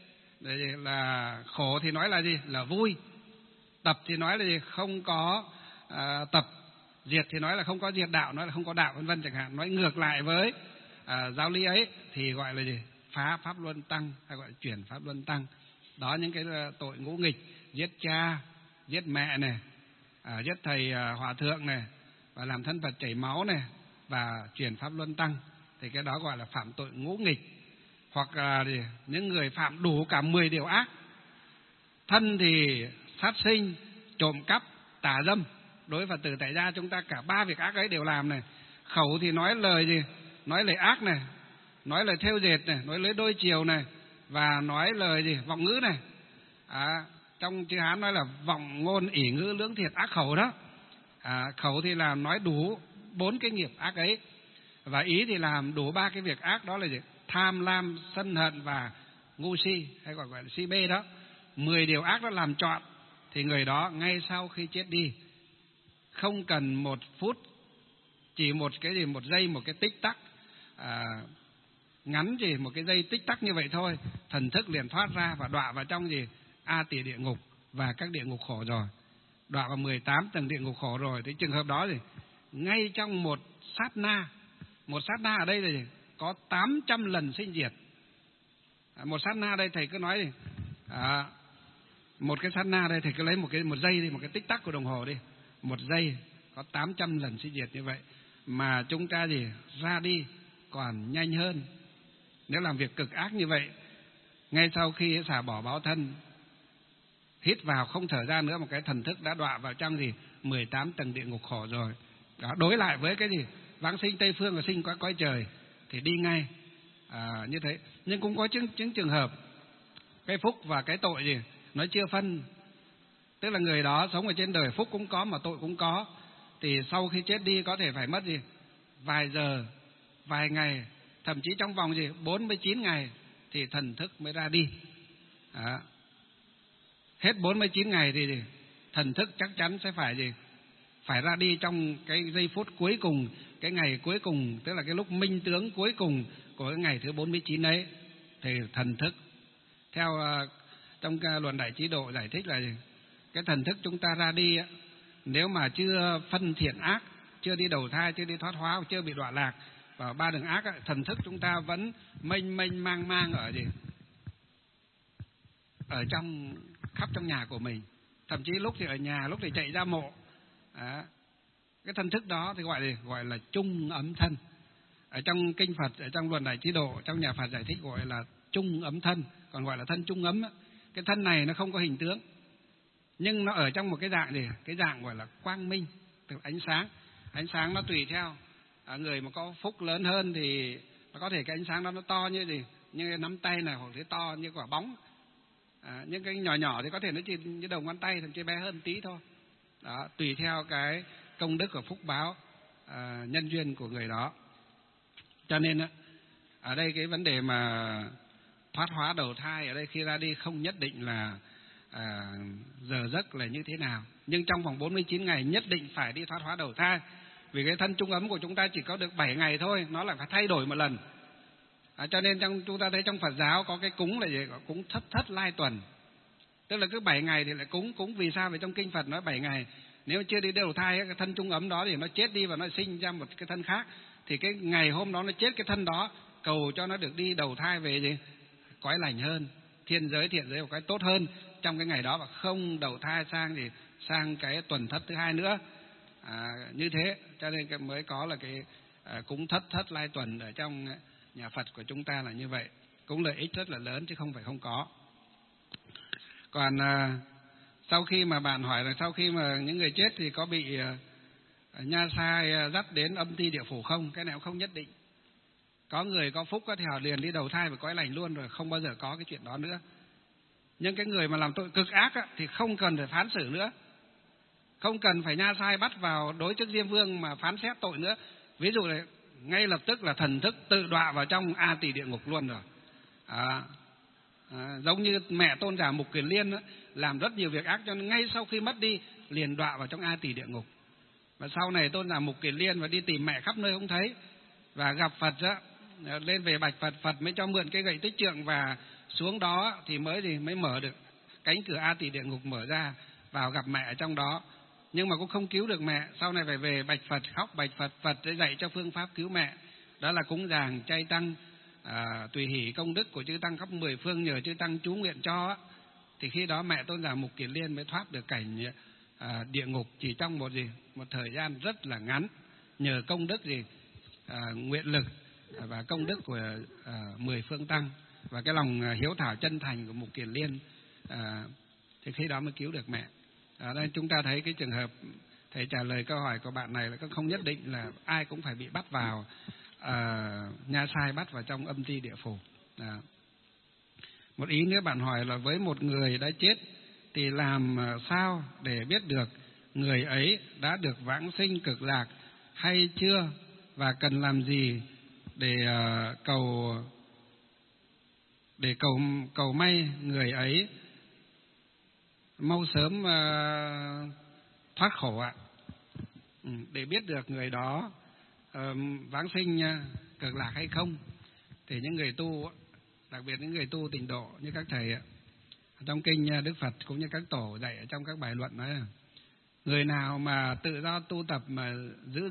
là khổ thì nói là gì? Là vui. Tập thì nói là gì? Không có tập. Diệt thì nói là không có diệt đạo, nói là không có đạo, vân vân chẳng hạn. Nói ngược lại với giáo lý ấy thì gọi là gì? Phá pháp luân tăng, hay gọi là chuyển pháp luân tăng. Đó, những cái tội ngũ nghịch: giết cha, giết mẹ này, giết thầy hòa thượng này, và làm thân Phật chảy máu này, và chuyển pháp luân tăng. Thì cái đó gọi là phạm tội ngũ nghịch. Hoặc là những người phạm đủ cả 10 điều ác. Thân thì sát sinh, trộm cắp, tà dâm. Đối với Phật tử tại gia chúng ta cả 3 việc ác ấy đều làm này. Khẩu thì nói lời gì? Nói lời ác này, nói lời thêu dệt này, nói lời đôi chiều này, và nói lời gì? Vọng ngữ này. Trong chữ Hán nói là vọng ngôn ỷ ngữ lưỡng thiệt ác khẩu đó. Khẩu thì là nói đủ 4 cái nghiệp ác ấy, và ý thì làm đủ 3 cái việc ác, đó là gì? Tham lam, sân hận và ngu si, hay gọi là si bê đó. 10 điều ác đó làm trọn thì người đó ngay sau khi chết đi, không cần 1 phút, chỉ một giây, một cái tích tắc ngắn, chỉ một cái giây tích tắc như vậy thôi, thần thức liền thoát ra và đọa vào trong gì? A Tỳ địa ngục và các địa ngục khổ rồi, đọa vào 18 tầng địa ngục khổ rồi. Thì trường hợp đó thì ngay trong một sát na ở đây thì có 800 lần sinh diệt. Một sát na đây thầy cứ nói đi, một cái sát na đây thầy cứ lấy một giây đi, một cái tích tắc của đồng hồ đi, 1 giây có 800 lần sinh diệt như vậy. Mà chúng ta gì? Ra đi còn nhanh hơn. Nếu làm việc cực ác như vậy, ngay sau khi xả bỏ báo thân, hít vào không thở ra nữa, một cái thần thức đã đọa vào trong gì? 18 tầng địa ngục khổ rồi. Đó, đối lại với cái gì? Vãng sinh Tây Phương và sinh qua cõi trời thì đi ngay. Như thế. Nhưng cũng có những trường hợp cái phúc và cái tội gì? Nó chưa phân. Tức là người đó sống ở trên đời phúc cũng có mà tội cũng có. Thì sau khi chết đi có thể phải mất gì? Vài giờ, vài ngày, thậm chí trong vòng gì? 49 ngày thì thần thức mới ra đi. Hết 49 ngày thì thần thức chắc chắn sẽ phải gì? Phải ra đi trong cái giây phút cuối cùng, cái ngày cuối cùng, tức là cái lúc minh tướng cuối cùng của cái ngày thứ 49 ấy, thì thần thức theo trong luận Đại Trí Độ giải thích là gì? Cái thần thức chúng ta ra đi, nếu mà chưa phân thiện ác, chưa đi đầu thai, chưa đi thoát hóa, chưa bị đọa lạc vào 3 đường ác, thần thức chúng ta vẫn mênh mang ở gì? Ở trong khắp trong nhà của mình, thậm chí lúc thì ở nhà, lúc thì chạy ra mộ. Cái thần thức đó thì gọi là chung ấm thân. Ở trong kinh Phật, ở trong Luận Đại Trí Độ, trong nhà Phật giải thích gọi là trung ấm thân, còn gọi là thân trung ấm. Cái thân này nó không có hình tướng, nhưng nó ở trong một cái dạng gì? Cái dạng gọi là quang minh, tức ánh sáng. Ánh sáng nó tùy theo. Người mà có phúc lớn hơn thì nó có thể cái ánh sáng đó nó to như gì? Như nắm tay này, hoặc là to như quả bóng. Những cái nhỏ nhỏ thì có thể nó chỉ như đầu ngón tay, thậm chí bé hơn tí thôi. Đó, tùy theo cái công đức của phúc báo, nhân duyên của người đó. Cho nên ở đây cái vấn đề mà thoát hóa đầu thai ở đây khi ra đi không nhất định là giờ giấc là như thế nào, nhưng trong vòng 49 ngày nhất định phải đi thoát hóa đầu thai. Vì cái thân trung ấm của chúng ta chỉ có được 7 ngày thôi, nó lại phải thay đổi một lần. Cho nên chúng ta thấy trong Phật giáo có cái cúng là gì? Cúng thất lai tuần, tức là cứ 7 ngày thì lại cúng. Vì sao? Vì trong kinh Phật nói 7 ngày nếu chưa đi đầu thai, cái thân trung ấm đó thì nó chết đi và nó sinh ra một cái thân khác, thì cái ngày hôm đó nó chết cái thân đó, cầu cho nó được đi đầu thai về gì? Cõi lành hơn, thiên giới, thiện giới, một cái tốt hơn trong cái ngày đó, và không đầu thai sang cái tuần thất thứ hai nữa. Như thế cho nên mới có là cái cúng thất lai tuần ở trong nhà Phật của chúng ta là như vậy, cũng lợi ích rất là lớn chứ không phải không có. Còn sau khi mà bạn hỏi là sau khi mà những người chết thì có bị nha sai dắt đến âm ti địa phủ không? Cái này cũng không nhất định. Có người có phúc thì họ liền đi đầu thai và cõi lành luôn rồi, không bao giờ có cái chuyện đó nữa. Nhưng cái người mà làm tội cực ác thì không cần phải phán xử nữa, không cần phải nha sai bắt vào đối trước Diêm Vương mà phán xét tội nữa. Ví dụ này, ngay lập tức là thần thức tự đọa vào trong A Tỳ địa ngục luôn rồi. Giống như mẹ Tôn giả Mục Kiền Liên làm rất nhiều việc ác, cho nên ngay sau khi mất đi liền đọa vào trong A Tỳ địa ngục. Và sau này Tôn giả Mục Kiền Liên và đi tìm mẹ khắp nơi không thấy, và gặp Phật lên về bạch Phật, Phật mới cho mượn cái gậy tích trượng, và xuống đó thì mới mở được cánh cửa A Tỳ địa ngục mở ra, vào gặp mẹ ở trong đó. Nhưng mà cũng không cứu được mẹ, sau này phải về bạch Phật, khóc bạch Phật, Phật sẽ dạy cho phương pháp cứu mẹ, đó là cúng dường chay tăng, tùy hỷ công đức của chư tăng khắp 10 phương, nhờ chư tăng chú nguyện cho, thì khi đó mẹ Tôn giả Mục Kiền Liên mới thoát được cảnh địa ngục chỉ trong một thời gian rất là ngắn, nhờ công đức nguyện lực và công đức của 10 phương tăng và cái lòng hiếu thảo chân thành của Mục Kiền Liên, thì khi đó mới cứu được mẹ. Đây chúng ta thấy cái trường hợp thầy trả lời câu hỏi của bạn này là không nhất định là ai cũng phải bị bắt vào nha sai, bắt vào trong âm ti địa phủ. Một ý nữa bạn hỏi là với một người đã chết thì làm sao để biết được người ấy đã được vãng sinh cực lạc hay chưa, và cần làm gì để cầu may người ấy mau sớm thoát khổ ạ? Để biết được người đó vãng sinh cực lạc hay không, thì những người tu, đặc biệt những người tu tịnh độ như các thầy trong kinh Đức Phật cũng như các tổ dạy ở trong các bài luận nói là người nào mà tự do tu tập mà giữ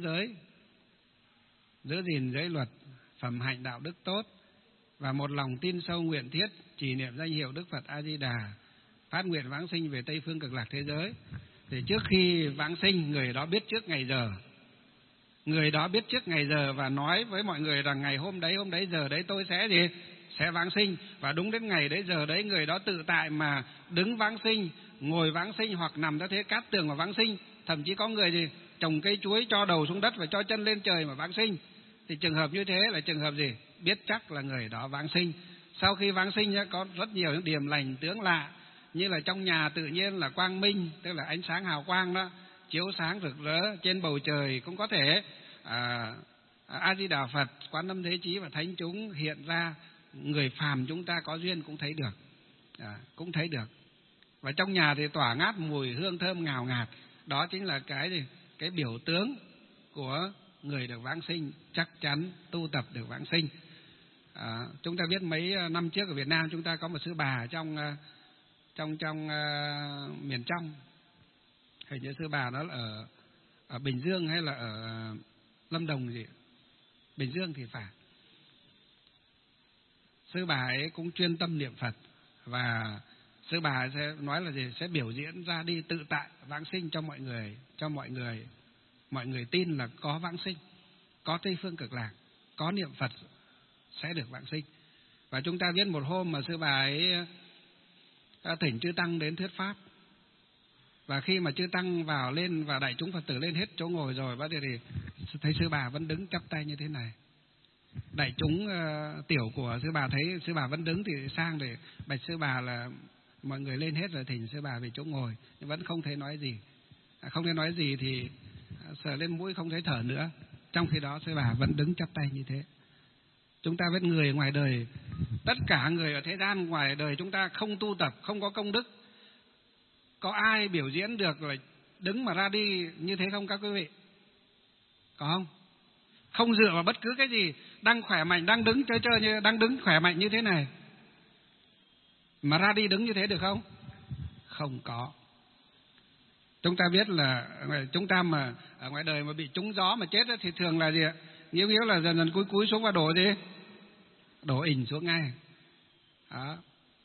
gìn giới luật, phẩm hạnh đạo đức tốt, và một lòng tin sâu nguyện thiết trì niệm danh hiệu Đức Phật A Di Đà, phát nguyện vãng sinh về Tây phương cực lạc thế giới, thì trước khi vãng sinh người đó biết trước ngày giờ. Người đó biết trước ngày giờ và nói với mọi người rằng ngày hôm đấy giờ đấy tôi sẽ vãng sinh, và đúng đến ngày đấy giờ đấy người đó tự tại mà đứng vãng sinh, ngồi vãng sinh, hoặc nằm ra thế cát tường mà vãng sinh. Thậm chí có người trồng cây chuối cho đầu xuống đất và cho chân lên trời mà vãng sinh. Thì trường hợp như thế là trường hợp biết chắc là người đó vãng sinh. Sau khi vãng sinh có rất nhiều những điềm lành tướng lạ, như là trong nhà tự nhiên là quang minh, tức là ánh sáng hào quang đó chiếu sáng rực rỡ. Trên bầu trời cũng có thể A Di Đà Phật, Quán Âm Thế Chí và thánh chúng hiện ra, người phàm chúng ta có duyên cũng thấy được. Và trong nhà thì tỏa ngát mùi hương thơm ngào ngạt, đó chính là cái biểu tướng của người được vãng sinh, chắc chắn tu tập được vãng sinh. Chúng ta biết mấy năm trước ở Việt Nam chúng ta có một sư bà trong miền trong, hình như sư bà đó là ở Bình Dương hay là ở Lâm Đồng Bình Dương thì phải. Sư bà ấy cũng chuyên tâm niệm Phật, và sư bà sẽ nói là sẽ biểu diễn ra đi tự tại vãng sinh cho mọi người tin là có vãng sinh, có Tây phương cực lạc. có niệm Phật sẽ được vãng sinh. Và chúng ta biết một hôm mà sư bà ấy thỉnh chư tăng đến thuyết pháp. Và khi mà chư tăng vào lên và đại chúng Phật tử lên hết chỗ ngồi rồi, bắt đầu thì thấy sư bà vẫn đứng chắp tay như thế này. Đại chúng tiểu của sư bà thấy sư bà vẫn đứng thì sang để bạch sư bà là mọi người lên hết rồi thỉnh sư bà về chỗ ngồi, nhưng vẫn không thấy nói gì. Không thấy nói gì thì sờ lên mũi không thấy thở nữa. Trong khi đó sư bà vẫn đứng chắp tay như thế. Chúng ta biết người ngoài đời, tất cả người ở thế gian ngoài đời chúng ta không tu tập, không có công đức, có ai biểu diễn được rồi đứng mà ra đi như thế không các quý vị? Có không? Không dựa vào bất cứ cái gì, đang khỏe mạnh, đang đứng chơi như đang đứng khỏe mạnh như thế này mà ra đi đứng như thế được không? Không có. Chúng ta biết là chúng ta mà ở ngoài đời mà bị trúng gió mà chết thì thường là gì ạ? Yếu là dần dần cúi xuống và đổ gì? Đổ ình xuống ngay. Đó.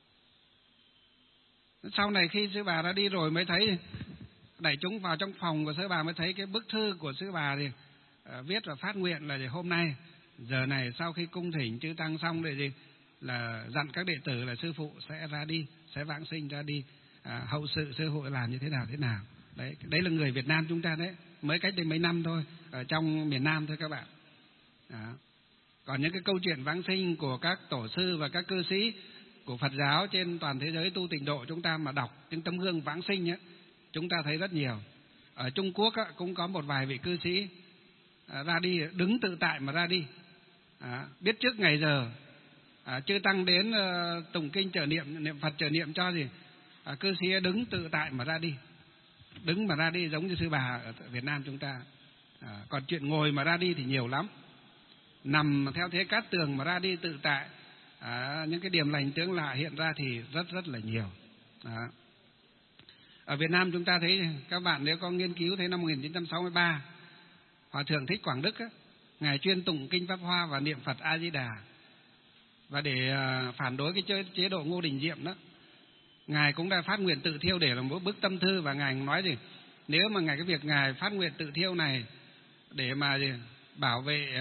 Sau này khi sư bà ra đi rồi mới thấy, đại chúng vào trong phòng của sư bà mới thấy cái bức thư của sư bà thì viết và phát nguyện là gì? Hôm nay giờ này sau khi cung thỉnh chư tăng xong thì gì? Là dặn các đệ tử là sư phụ sẽ ra đi, sẽ vãng sinh ra đi, hậu sự sư phụ làm như thế nào. Đấy là người Việt Nam chúng ta đấy, mới cách đây mấy năm thôi, ở trong miền Nam thôi các bạn. Đó. Còn những cái câu chuyện vãng sinh của các tổ sư và các cư sĩ của Phật giáo trên toàn thế giới tu tịnh độ, chúng ta mà đọc những tấm gương vãng sinh ấy, chúng ta thấy rất nhiều. Ở Trung Quốc cũng có một vài vị cư sĩ ra đi đứng tự tại mà ra đi, biết trước ngày giờ, chư tăng đến tụng kinh trợ niệm, niệm Phật trợ niệm cho gì, cư sĩ đứng tự tại mà ra đi, đứng mà ra đi giống như sư bà ở Việt Nam chúng ta. Còn chuyện ngồi mà ra đi thì nhiều lắm, nằm theo thế cát tường mà ra đi tự tại, những cái điểm lành tướng lạ hiện ra thì rất là nhiều. Ở Việt Nam chúng ta thấy, các bạn nếu có nghiên cứu thấy năm 1963, Hòa thượng Thích Quảng Đức ngài chuyên tụng kinh Pháp Hoa và niệm Phật A Di Đà. Và để phản đối cái chế độ Ngô Đình Diệm đó, ngài cũng đã phát nguyện tự thiêu để làm một bức tâm thư, và ngài nói gì, nếu mà cái việc ngài phát nguyện tự thiêu này để mà bảo vệ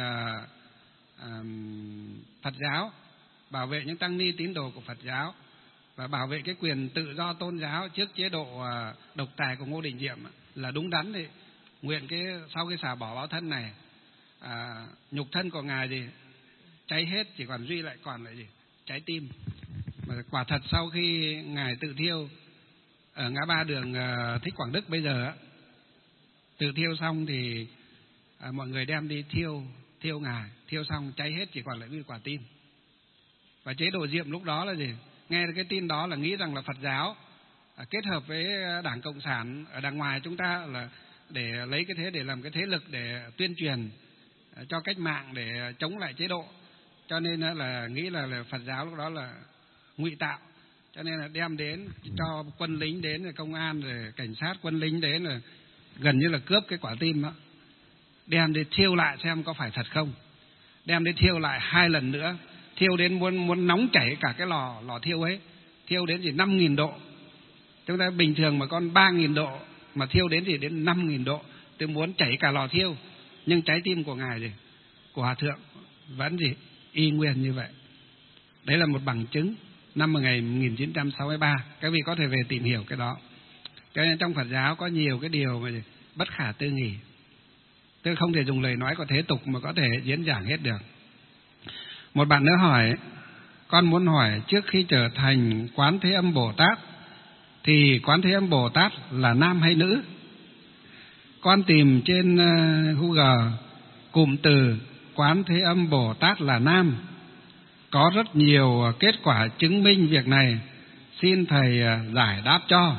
Phật giáo, bảo vệ những tăng ni tín đồ của Phật giáo và bảo vệ cái quyền tự do tôn giáo trước chế độ độc tài của Ngô Đình Diệm là đúng đắn, thì nguyện sau cái xả bỏ báo thân này, nhục thân của ngài gì cháy hết, chỉ còn duy lại còn lại gì trái tim. Mà quả thật sau khi ngài tự thiêu ở ngã ba đường Thích Quảng Đức bây giờ tự thiêu xong thì mọi người đem đi thiêu ngài, thiêu xong cháy hết, chỉ còn lại duy quả tim. Và chế độ Diệm lúc đó là gì, nghe cái tin đó là nghĩ rằng là Phật giáo kết hợp với Đảng Cộng sản ở đằng ngoài chúng ta là để lấy cái thế để làm cái thế lực để tuyên truyền cho cách mạng để chống lại chế độ, cho nên là nghĩ là Phật giáo lúc đó là ngụy tạo, cho nên là đem đến cho quân lính đến, rồi công an rồi cảnh sát quân lính đến, rồi gần như là cướp cái quả tim đó, đem đi thiêu lại xem có phải thật không. Đem đi thiêu lại 2 lần nữa, thiêu đến muốn nóng chảy cả cái lò thiêu ấy, thiêu đến chỉ 5.000 độ. Chúng ta bình thường mà con 3.000 độ mà thiêu đến thì đến 5.000 độ, tôi muốn chảy cả lò thiêu. Nhưng trái tim của ngài gì, của Hòa thượng vẫn gì y nguyên như vậy. Đấy là một bằng chứng năm 1963. Các vị có thể về tìm hiểu cái đó. Cho nên trong Phật giáo có nhiều cái điều mà bất khả tư nghì, tôi không thể dùng lời nói của thế tục mà có thể diễn giảng hết được. Một bạn nữa hỏi, con muốn hỏi trước khi trở thành Quán Thế Âm Bồ Tát thì Quán Thế Âm Bồ Tát là nam hay nữ? Con tìm trên Google cụm từ Quán Thế Âm Bồ Tát là nam, có rất nhiều kết quả chứng minh việc này, xin thầy giải đáp cho.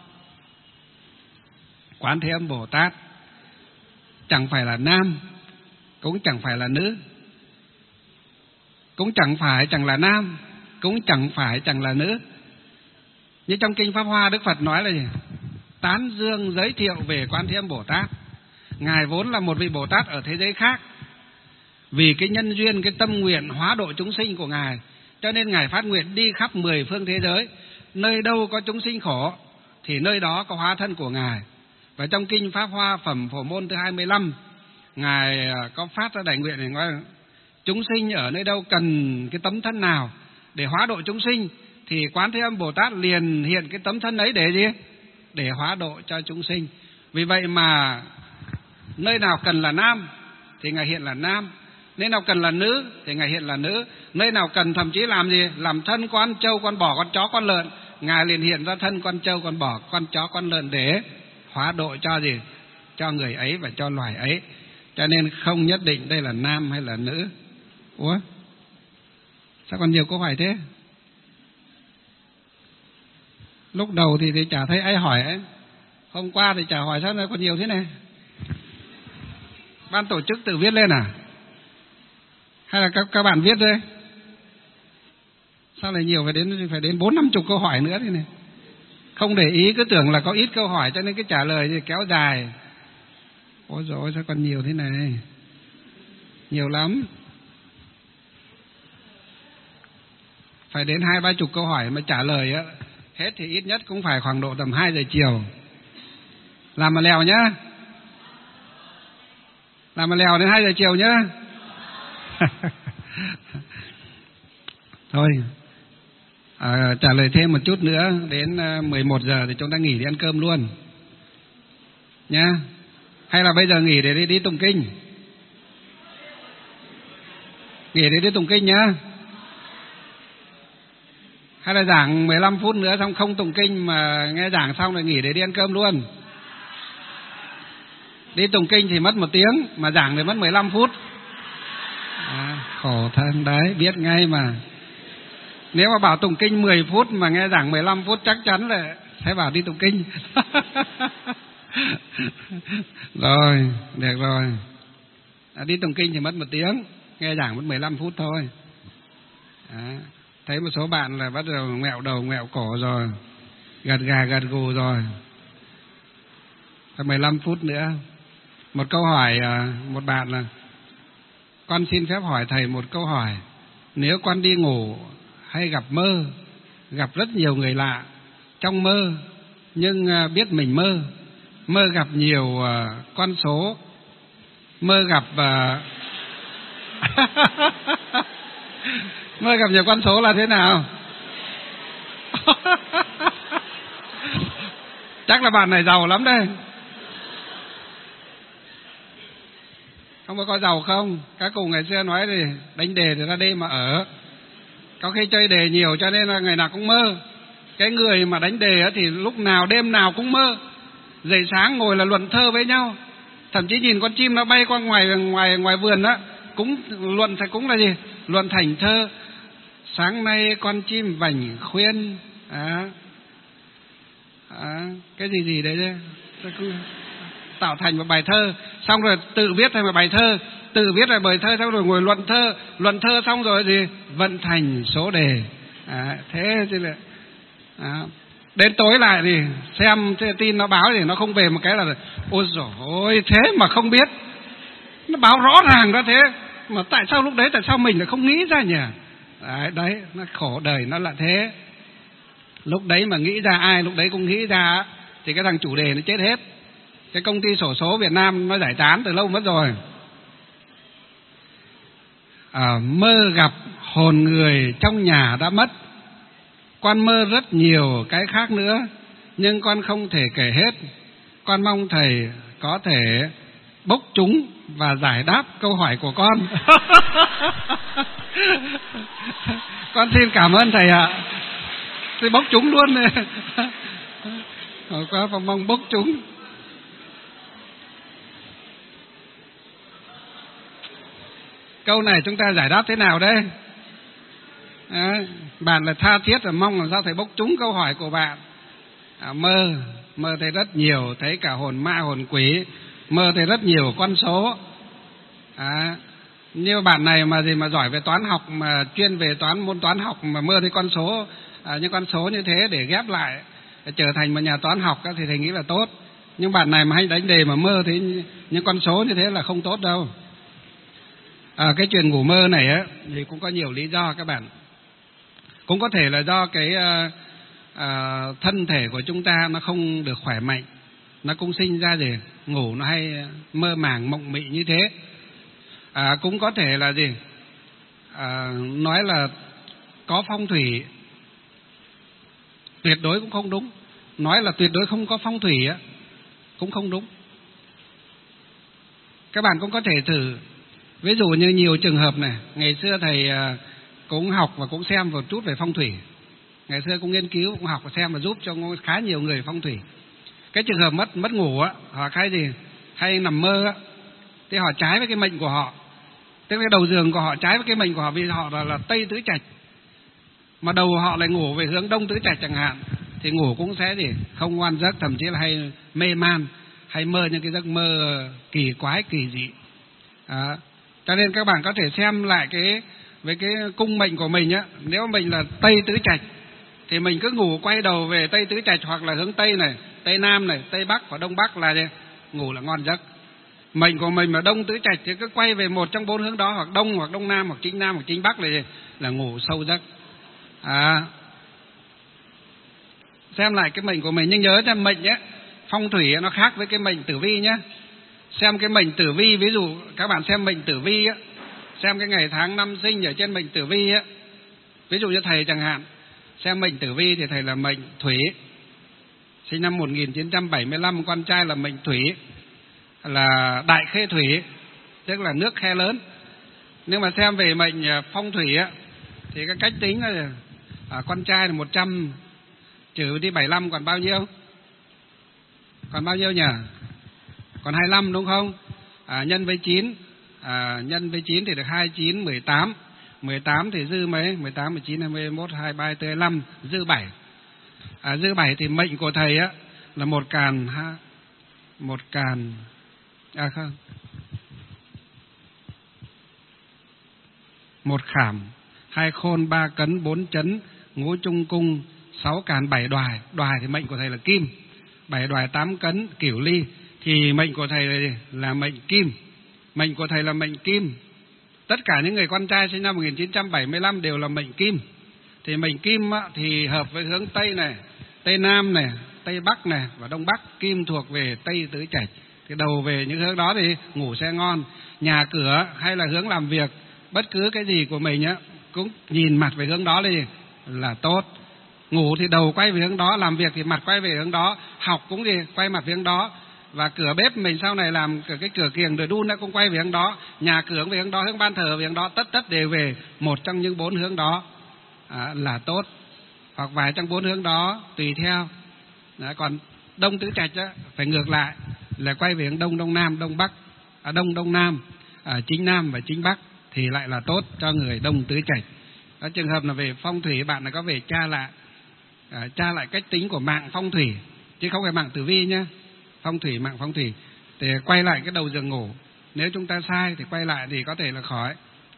Quán Thế Âm Bồ Tát chẳng phải là nam, cũng chẳng phải là nữ, cũng chẳng là nam, cũng chẳng là nữ. Như trong kinh Pháp Hoa, Đức Phật nói là gì? Tán dương giới thiệu về Quán Thế Âm Bồ Tát. Ngài vốn là một vị Bồ Tát ở thế giới khác, vì cái nhân duyên, cái tâm nguyện hóa độ chúng sinh của ngài, cho nên ngài phát nguyện đi khắp 10 phương thế giới, nơi đâu có chúng sinh khổ thì nơi đó có hóa thân của ngài. Và trong kinh Pháp Hoa phẩm Phổ Môn thứ 25, ngài có phát ra đại nguyện này nói: chúng sinh ở nơi đâu cần cái tấm thân nào để hóa độ chúng sinh, thì Quán Thế Âm Bồ Tát liền hiện cái tấm thân ấy để gì? Để hóa độ cho chúng sinh. Vì vậy mà nơi nào cần là nam thì Ngài hiện là nam, nơi nào cần là nữ thì Ngài hiện là nữ, nơi nào cần thậm chí làm gì? Làm thân con trâu, con bò, con chó, con lợn, Ngài liền hiện ra thân con trâu, con bò, con chó, con lợn để hóa độ cho gì? Cho người ấy và cho loài ấy. Cho nên không nhất định đây là nam hay là nữ. Ủa? Sao còn nhiều câu hỏi thế? Lúc đầu thì chả thấy ai hỏi ấy. Hôm qua thì chả hỏi, sao lại còn nhiều thế này? Ban tổ chức tự viết lên à? Hay là các bạn viết đây? Sao lại nhiều, phải đến 4-50 câu hỏi nữa thế này? Không để ý, cứ tưởng là có ít câu hỏi cho nên cái trả lời thì kéo dài. Ôi dồi ôi, sao còn nhiều thế này? Nhiều lắm. Phải đến 20-30 câu hỏi mà trả lời á, hết thì ít nhất cũng phải khoảng độ tầm 2 giờ chiều. Làm mà lèo nhá. Làm mà lèo đến 2 giờ chiều nhá. Thôi, trả lời thêm một chút nữa, đến 11 giờ thì chúng ta nghỉ đi ăn cơm luôn nhá. Hay là bây giờ nghỉ để đi tụng kinh? Nghỉ để đi tụng kinh nhá. Hay là giảng 15 phút nữa xong không tụng kinh mà nghe giảng xong rồi nghỉ để đi ăn cơm luôn? Đi tụng kinh thì mất 1 tiếng, mà giảng thì mất 15 phút. Khổ thân đấy, biết ngay mà. Nếu mà bảo tụng kinh 10 phút mà nghe giảng 15 phút chắc chắn là sẽ bảo đi tụng kinh. Rồi, được rồi. Đi tụng kinh thì mất 1 tiếng, nghe giảng mất 15 phút thôi. Thấy một số bạn là bắt đầu ngẹo đầu ngẹo cổ rồi, gật gà gật gù rồi. 15 phút nữa. Một câu hỏi, một bạn là: con xin phép hỏi thầy một câu hỏi. Nếu con đi ngủ hay gặp mơ, gặp rất nhiều người lạ trong mơ, nhưng biết mình mơ gặp nhiều con số, mơ gặp mơ gặp nhiều con số là thế nào? Chắc là bạn này giàu lắm đây. Không có giàu không? Các cụ ngày xưa nói thì đánh đề thì ra đêm mà ở. Có khi chơi đề nhiều cho nên là ngày nào cũng mơ. Cái người mà đánh đề thì lúc nào đêm nào cũng mơ. Dậy sáng ngồi là luận thơ với nhau. Thậm chí nhìn con chim nó bay qua ngoài vườn á, cũng luận cũng là gì? Luận thành thơ. Sáng nay con chim vành khuyên cái gì đấy chứ? Tạo thành một bài thơ, xong rồi tự viết thành một bài thơ, tự viết lại bài thơ, xong rồi ngồi luận thơ xong rồi gì? Vận thành số đề. Thế chứ là đến tối lại thì xem tin nó báo thì nó không về một cái là ôi dồi ôi, thế mà không biết. Nó báo rõ ràng ra thế mà tại sao lúc đấy, tại sao mình lại không nghĩ ra nhỉ? Đấy, nó khổ đời nó là thế. Lúc đấy mà nghĩ ra, ai lúc đấy cũng nghĩ ra thì cái thằng chủ đề nó chết hết. Cái công ty xổ số Việt Nam nó giải tán từ lâu mất rồi. Mơ gặp hồn người trong nhà đã mất. Con mơ rất nhiều cái khác nữa, nhưng con không thể kể hết. Con mong thầy có thể bốc chúng và giải đáp câu hỏi của con. Con xin cảm ơn thầy ạ. Thì bốc chúng luôn này. Quá mong bốc chúng. Câu này chúng ta giải đáp thế nào đây? Bạn là tha thiết là mong làm sao thầy bốc trúng câu hỏi của bạn. Mơ thấy rất nhiều, thấy cả hồn ma hồn quỷ, mơ thấy rất nhiều con số. Như bạn này mà giỏi về toán học, mà chuyên về môn toán học mà mơ thấy con số, những con số như thế để ghép lại để trở thành một nhà toán học thì thầy nghĩ là tốt. Nhưng bạn này mà hay đánh đề mà mơ thấy những con số như thế là không tốt đâu. Cái chuyện ngủ mơ này á thì cũng có nhiều lý do các bạn. Cũng có thể là do cái thân thể của chúng ta nó không được khỏe mạnh, nó cũng sinh ra gì ngủ nó hay mơ màng mộng mị như thế. Cũng có thể là nói là có phong thủy tuyệt đối cũng không đúng, nói là tuyệt đối không có phong thủy cũng không đúng. Các bạn cũng có thể thử, ví dụ như nhiều trường hợp này, ngày xưa thầy cũng học và cũng xem một chút về phong thủy, ngày xưa cũng nghiên cứu, cũng học và xem và giúp cho khá nhiều người phong thủy. Cái trường hợp mất ngủ hoặc hay nằm mơ thì họ trái với cái mệnh của họ, tức là đầu giường của họ trái với cái mệnh của họ, vì họ là Tây Tứ Trạch mà đầu họ lại ngủ về hướng Đông Tứ Trạch chẳng hạn, thì ngủ cũng sẽ không ngoan giấc, thậm chí là hay mê man, hay mơ những cái giấc mơ kỳ quái kỳ dị. Cho nên các bạn có thể xem lại với cái cung mệnh của mình nếu mình là Tây Tứ Trạch thì mình cứ ngủ quay đầu về Tây Tứ Trạch, hoặc là hướng Tây này, Tây Nam này, Tây Bắc và Đông Bắc là ngủ là ngon giấc. Mệnh của mình mà Đông Tứ Trạch thì cứ quay về một trong 4 hướng đó, hoặc Đông hoặc Đông Nam hoặc Chính Nam hoặc Chính Bắc là ngủ sâu giấc. Xem lại cái mệnh của mình, nhưng nhớ cho mệnh phong thủy nó khác với cái mệnh tử vi nhé. Xem cái mệnh tử vi, ví dụ các bạn xem mệnh tử vi xem cái ngày tháng năm sinh ở trên mệnh tử vi ví dụ như thầy chẳng hạn, xem mệnh tử vi thì thầy là mệnh Thủy, sinh năm 1975, con trai là mệnh Thủy, là Đại Khê Thủy, tức là nước khe lớn. Nhưng mà xem về mệnh phong thủy thì cái cách tính là con trai là 100 trừ đi 75 còn bao nhiêu? Còn bao nhiêu nhỉ? Còn 25 đúng không? Nhân với 9, nhân với 9 thì được 29, 18. 18 thì dư mấy? 18, 19, 21, 23, 24, 25, dư 7. Dư 7 thì mệnh của thầy là một khảm, 2 khôn, 3 cấn, 4 chấn, ngũ trung cung, 6 càn, 7 đoài. Đoài thì mệnh của thầy là kim. 7 đoài, 8 cấn, cửu ly thì mệnh của thầy là mệnh kim. Mệnh của thầy là mệnh kim. Tất cả những người con trai sinh năm 1975 đều là mệnh kim. Thì mệnh kim thì hợp với hướng Tây này, Tây Nam này, Tây Bắc này và Đông Bắc. Kim thuộc về Tây Tứ Trạch, thì đầu về những hướng đó thì ngủ sẽ ngon. Nhà cửa hay là hướng làm việc, bất cứ cái gì của mình cũng nhìn mặt về hướng đó thì là tốt. Ngủ thì đầu quay về hướng đó, làm việc thì mặt quay về hướng đó, học cũng quay mặt về hướng đó. Và cửa bếp mình sau này làm cái cửa kiềng rồi đun nó cũng quay về hướng đó, nhà cửa về hướng đó, hướng ban thờ về hướng đó, tất đều về một trong những 4 hướng đó là tốt, hoặc vài trong 4 hướng đó tùy theo. Còn Đông Tứ Trạch phải ngược lại, là quay về hướng Đông, Đông Nam, Đông Bắc, Đông, Đông Nam, Chính Nam và Chính Bắc thì lại là tốt cho người Đông Tứ Trạch. Đó, trường hợp là về phong thủy bạn là có về tra lại cách tính của mạng phong thủy chứ không phải mạng tử vi nhé. Phong thủy, mạng phong thủy thì quay lại cái đầu giường ngủ, nếu chúng ta sai thì quay lại thì có thể là khỏi.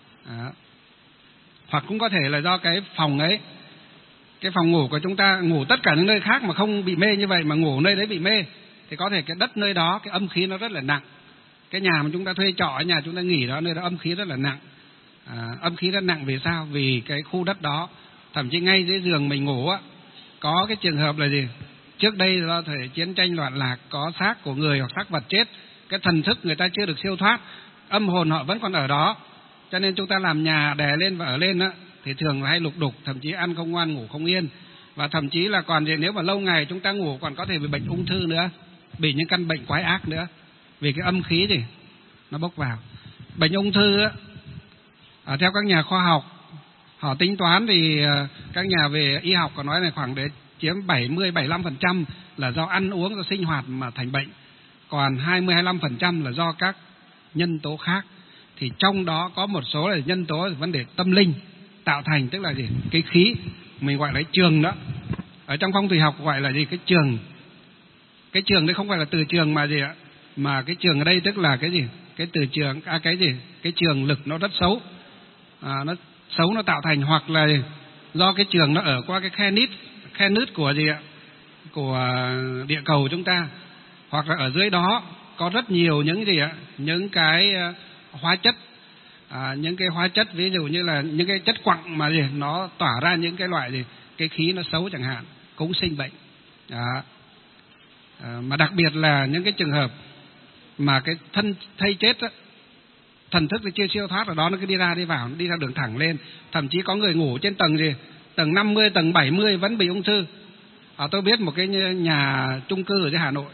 Hoặc cũng có thể là do cái phòng ấy, cái phòng ngủ của chúng ta ngủ tất cả những nơi khác mà không bị mê như vậy, mà ngủ nơi đấy bị mê thì có thể cái đất nơi đó cái âm khí nó rất là nặng. Cái nhà mà chúng ta thuê trọ, nhà chúng ta nghỉ đó, nơi đó âm khí rất là nặng. Âm khí rất nặng vì sao? Vì cái khu đất đó, thậm chí ngay dưới giường mình ngủ có cái trường hợp là gì? Trước đây do thời chiến tranh loạn lạc, có xác của người hoặc xác vật chết, cái thần thức người ta chưa được siêu thoát, âm hồn họ vẫn còn ở đó, cho nên chúng ta làm nhà đè lên và ở lên thì thường là hay lục đục, thậm chí ăn không ngoan, ngủ không yên, và thậm chí là còn nếu mà lâu ngày chúng ta ngủ còn có thể bị bệnh ung thư nữa, bị những căn bệnh quái ác nữa, vì cái âm khí thì nó bốc vào. Bệnh ung thư theo các nhà khoa học họ tính toán thì các nhà về y học còn nói là khoảng để chiếm 70-75% là do ăn uống, do sinh hoạt mà thành bệnh, còn 20-25% là do các nhân tố khác. Thì trong đó có một số là nhân tố vấn đề tâm linh tạo thành, tức là gì? Cái khí mình gọi là trường đó. Ở trong phong thủy học gọi là gì? Cái trường. Cái trường đấy không phải là từ trường mà gì ạ? Mà cái trường ở đây tức là cái gì? Cái từ trường, cái gì? Cái trường lực nó rất xấu. Nó xấu, nó tạo thành, hoặc là do cái trường nó ở qua cái khe nứt của gì ạ? Của địa cầu chúng ta, hoặc là ở dưới đó có rất nhiều những gì ạ? Những cái hóa chất, những cái hóa chất ví dụ như là những cái chất quặng mà gì nó tỏa ra những cái loại gì cái khí nó xấu chẳng hạn, cũng sinh bệnh. Mà đặc biệt là những cái trường hợp mà cái thân thây chết thần thức thì chưa siêu thoát ở đó, nó cứ đi ra đi vào, đi ra đường thẳng lên. Thậm chí có người ngủ trên tầng gì, tầng 50, tầng 70 vẫn bị ung thư. Tôi biết một cái nhà chung cư ở dưới Hà Nội,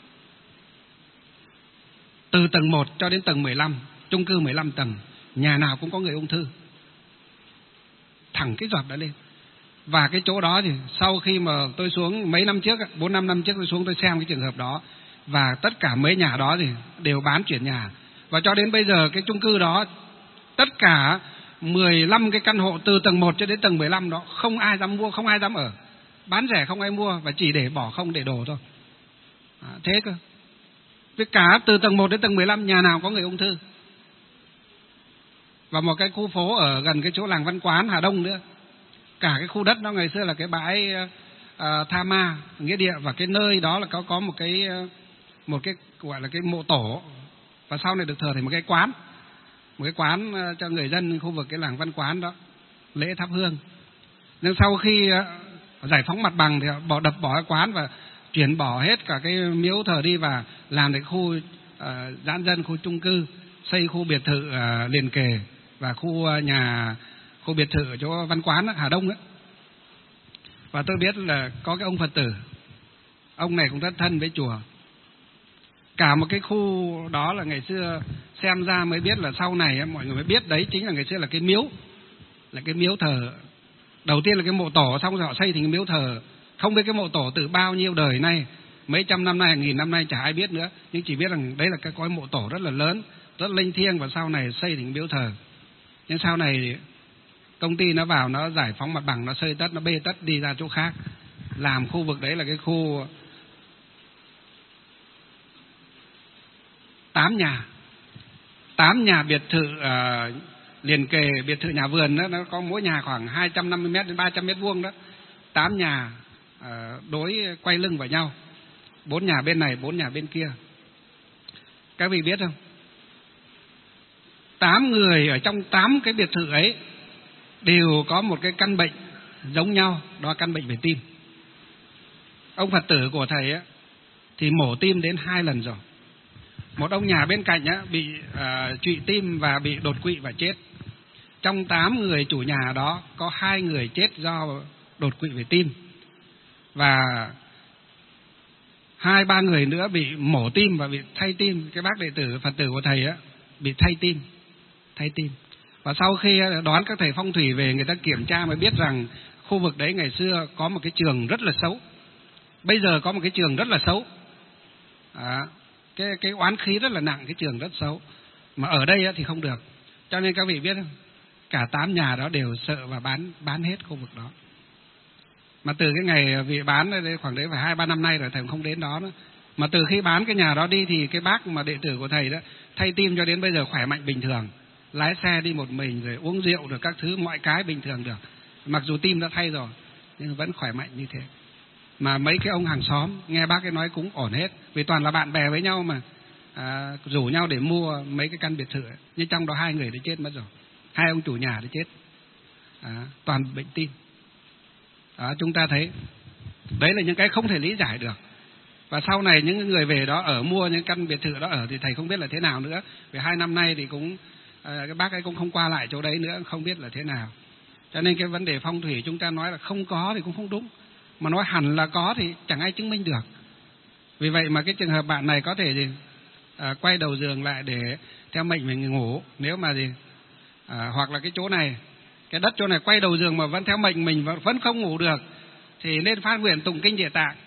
từ tầng 1 cho đến tầng 15, chung cư 15 tầng, nhà nào cũng có người ung thư, thẳng cái giọt đã lên. Và cái chỗ đó thì sau khi mà tôi xuống mấy năm trước, 4-5 năm trước tôi xuống tôi xem cái trường hợp đó, và tất cả mấy nhà đó thì đều bán chuyển nhà. Và cho đến bây giờ cái chung cư đó, tất cả 15 cái căn hộ từ tầng 1 cho đến tầng 15 đó, không ai dám mua, không ai dám ở. Bán rẻ không ai mua, và chỉ để bỏ không để đồ thôi. Thế cơ. Với cả từ tầng 1 đến tầng 15 nhà nào có người ung thư. Và một cái khu phố ở gần cái chỗ làng Văn Quán Hà Đông nữa, cả cái khu đất đó ngày xưa là cái bãi Tha Ma nghĩa địa, và cái nơi đó là có một cái gọi là cái mộ tổ, và sau này được thờ thành một cái quán cho người dân khu vực cái làng Văn Quán đó lễ thắp hương. Nhưng sau khi giải phóng mặt bằng thì họ đập bỏ cái quán và chuyển bỏ hết cả cái miếu thờ đi, và làm được khu giãn dân, khu chung cư, xây khu biệt thự liền kề, và khu biệt thự ở chỗ Văn Quán đó, Hà Đông ấy. Và tôi biết là có cái ông Phật tử, ông này cũng rất thân với chùa. Cả một cái khu đó là ngày xưa xem ra mới biết, là sau này mọi người mới biết đấy chính là ngày xưa là cái miếu thờ. Đầu tiên là cái mộ tổ, xong rồi họ xây thành cái miếu thờ. Không biết cái mộ tổ từ bao nhiêu đời nay, mấy trăm năm nay, 1000 năm nay chả ai biết nữa, nhưng chỉ biết rằng đấy là cái mộ tổ rất là lớn, rất linh thiêng, và sau này xây thành miếu thờ. Nhưng sau này công ty nó vào, nó giải phóng mặt bằng, nó xây tất, nó bê tất đi ra chỗ khác, làm khu vực đấy là cái khu 8 nhà biệt thự liền kề, biệt thự nhà vườn đó, nó có mỗi nhà khoảng 250 m đến 300 m vuông đó. 8 nhà đối quay lưng vào nhau, 4 nhà bên này, 4 nhà bên kia. Các vị biết không? 8 người ở trong 8 cái biệt thự ấy đều có một cái căn bệnh giống nhau, đó là căn bệnh về tim. Ông Phật tử của thầy ấy, thì mổ tim đến 2 lần rồi. Một ông nhà bên cạnh ấy, bị trụy tim và bị đột quỵ và chết. Trong 8 người chủ nhà đó có 2 người chết do đột quỵ về tim, và 2-3 người nữa bị mổ tim và bị thay tim. Cái bác đệ tử Phật tử của thầy ấy, bị thay tim. Và sau khi đón các thầy phong thủy về, người ta kiểm tra mới biết rằng khu vực đấy ngày xưa có một cái trường rất là xấu, bây giờ có một cái trường rất là xấu. Cái oán khí rất là nặng, cái trường rất xấu. Mà ở đây thì không được. Cho nên các vị biết không, cả 8 nhà đó đều sợ và bán hết khu vực đó. Mà từ cái ngày vị bán đây khoảng đấy phải 2-3 năm nay rồi, thầy không đến đó nữa. Mà từ khi bán cái nhà đó đi thì cái bác mà đệ tử của thầy đó thay tim cho đến bây giờ khỏe mạnh bình thường, lái xe đi một mình, rồi uống rượu được các thứ, mọi cái bình thường được. Mặc dù tim đã thay rồi nhưng vẫn khỏe mạnh như thế. Mà mấy cái ông hàng xóm nghe bác ấy nói cũng ổn hết, vì toàn là bạn bè với nhau mà rủ nhau để mua mấy cái căn biệt thự ấy. Nhưng trong đó 2 người đã chết mất rồi, 2 ông chủ nhà đã chết, toàn bệnh tim. Chúng ta thấy đấy là những cái không thể lý giải được. Và sau này những người về đó ở, mua những căn biệt thự đó ở, thì thầy không biết là thế nào nữa. Vì 2 năm nay thì cũng cái bác ấy cũng không qua lại chỗ đấy nữa, không biết là thế nào. Cho nên cái vấn đề phong thủy chúng ta nói là không có thì cũng không đúng, mà nói hẳn là có thì chẳng ai chứng minh được. Vì vậy mà cái trường hợp bạn này có thể quay đầu giường lại để theo mệnh mình ngủ. Nếu mà hoặc là cái chỗ này, cái đất chỗ này quay đầu giường mà vẫn theo mệnh mình vẫn không ngủ được, thì nên phát nguyện tụng kinh Địa Tạng,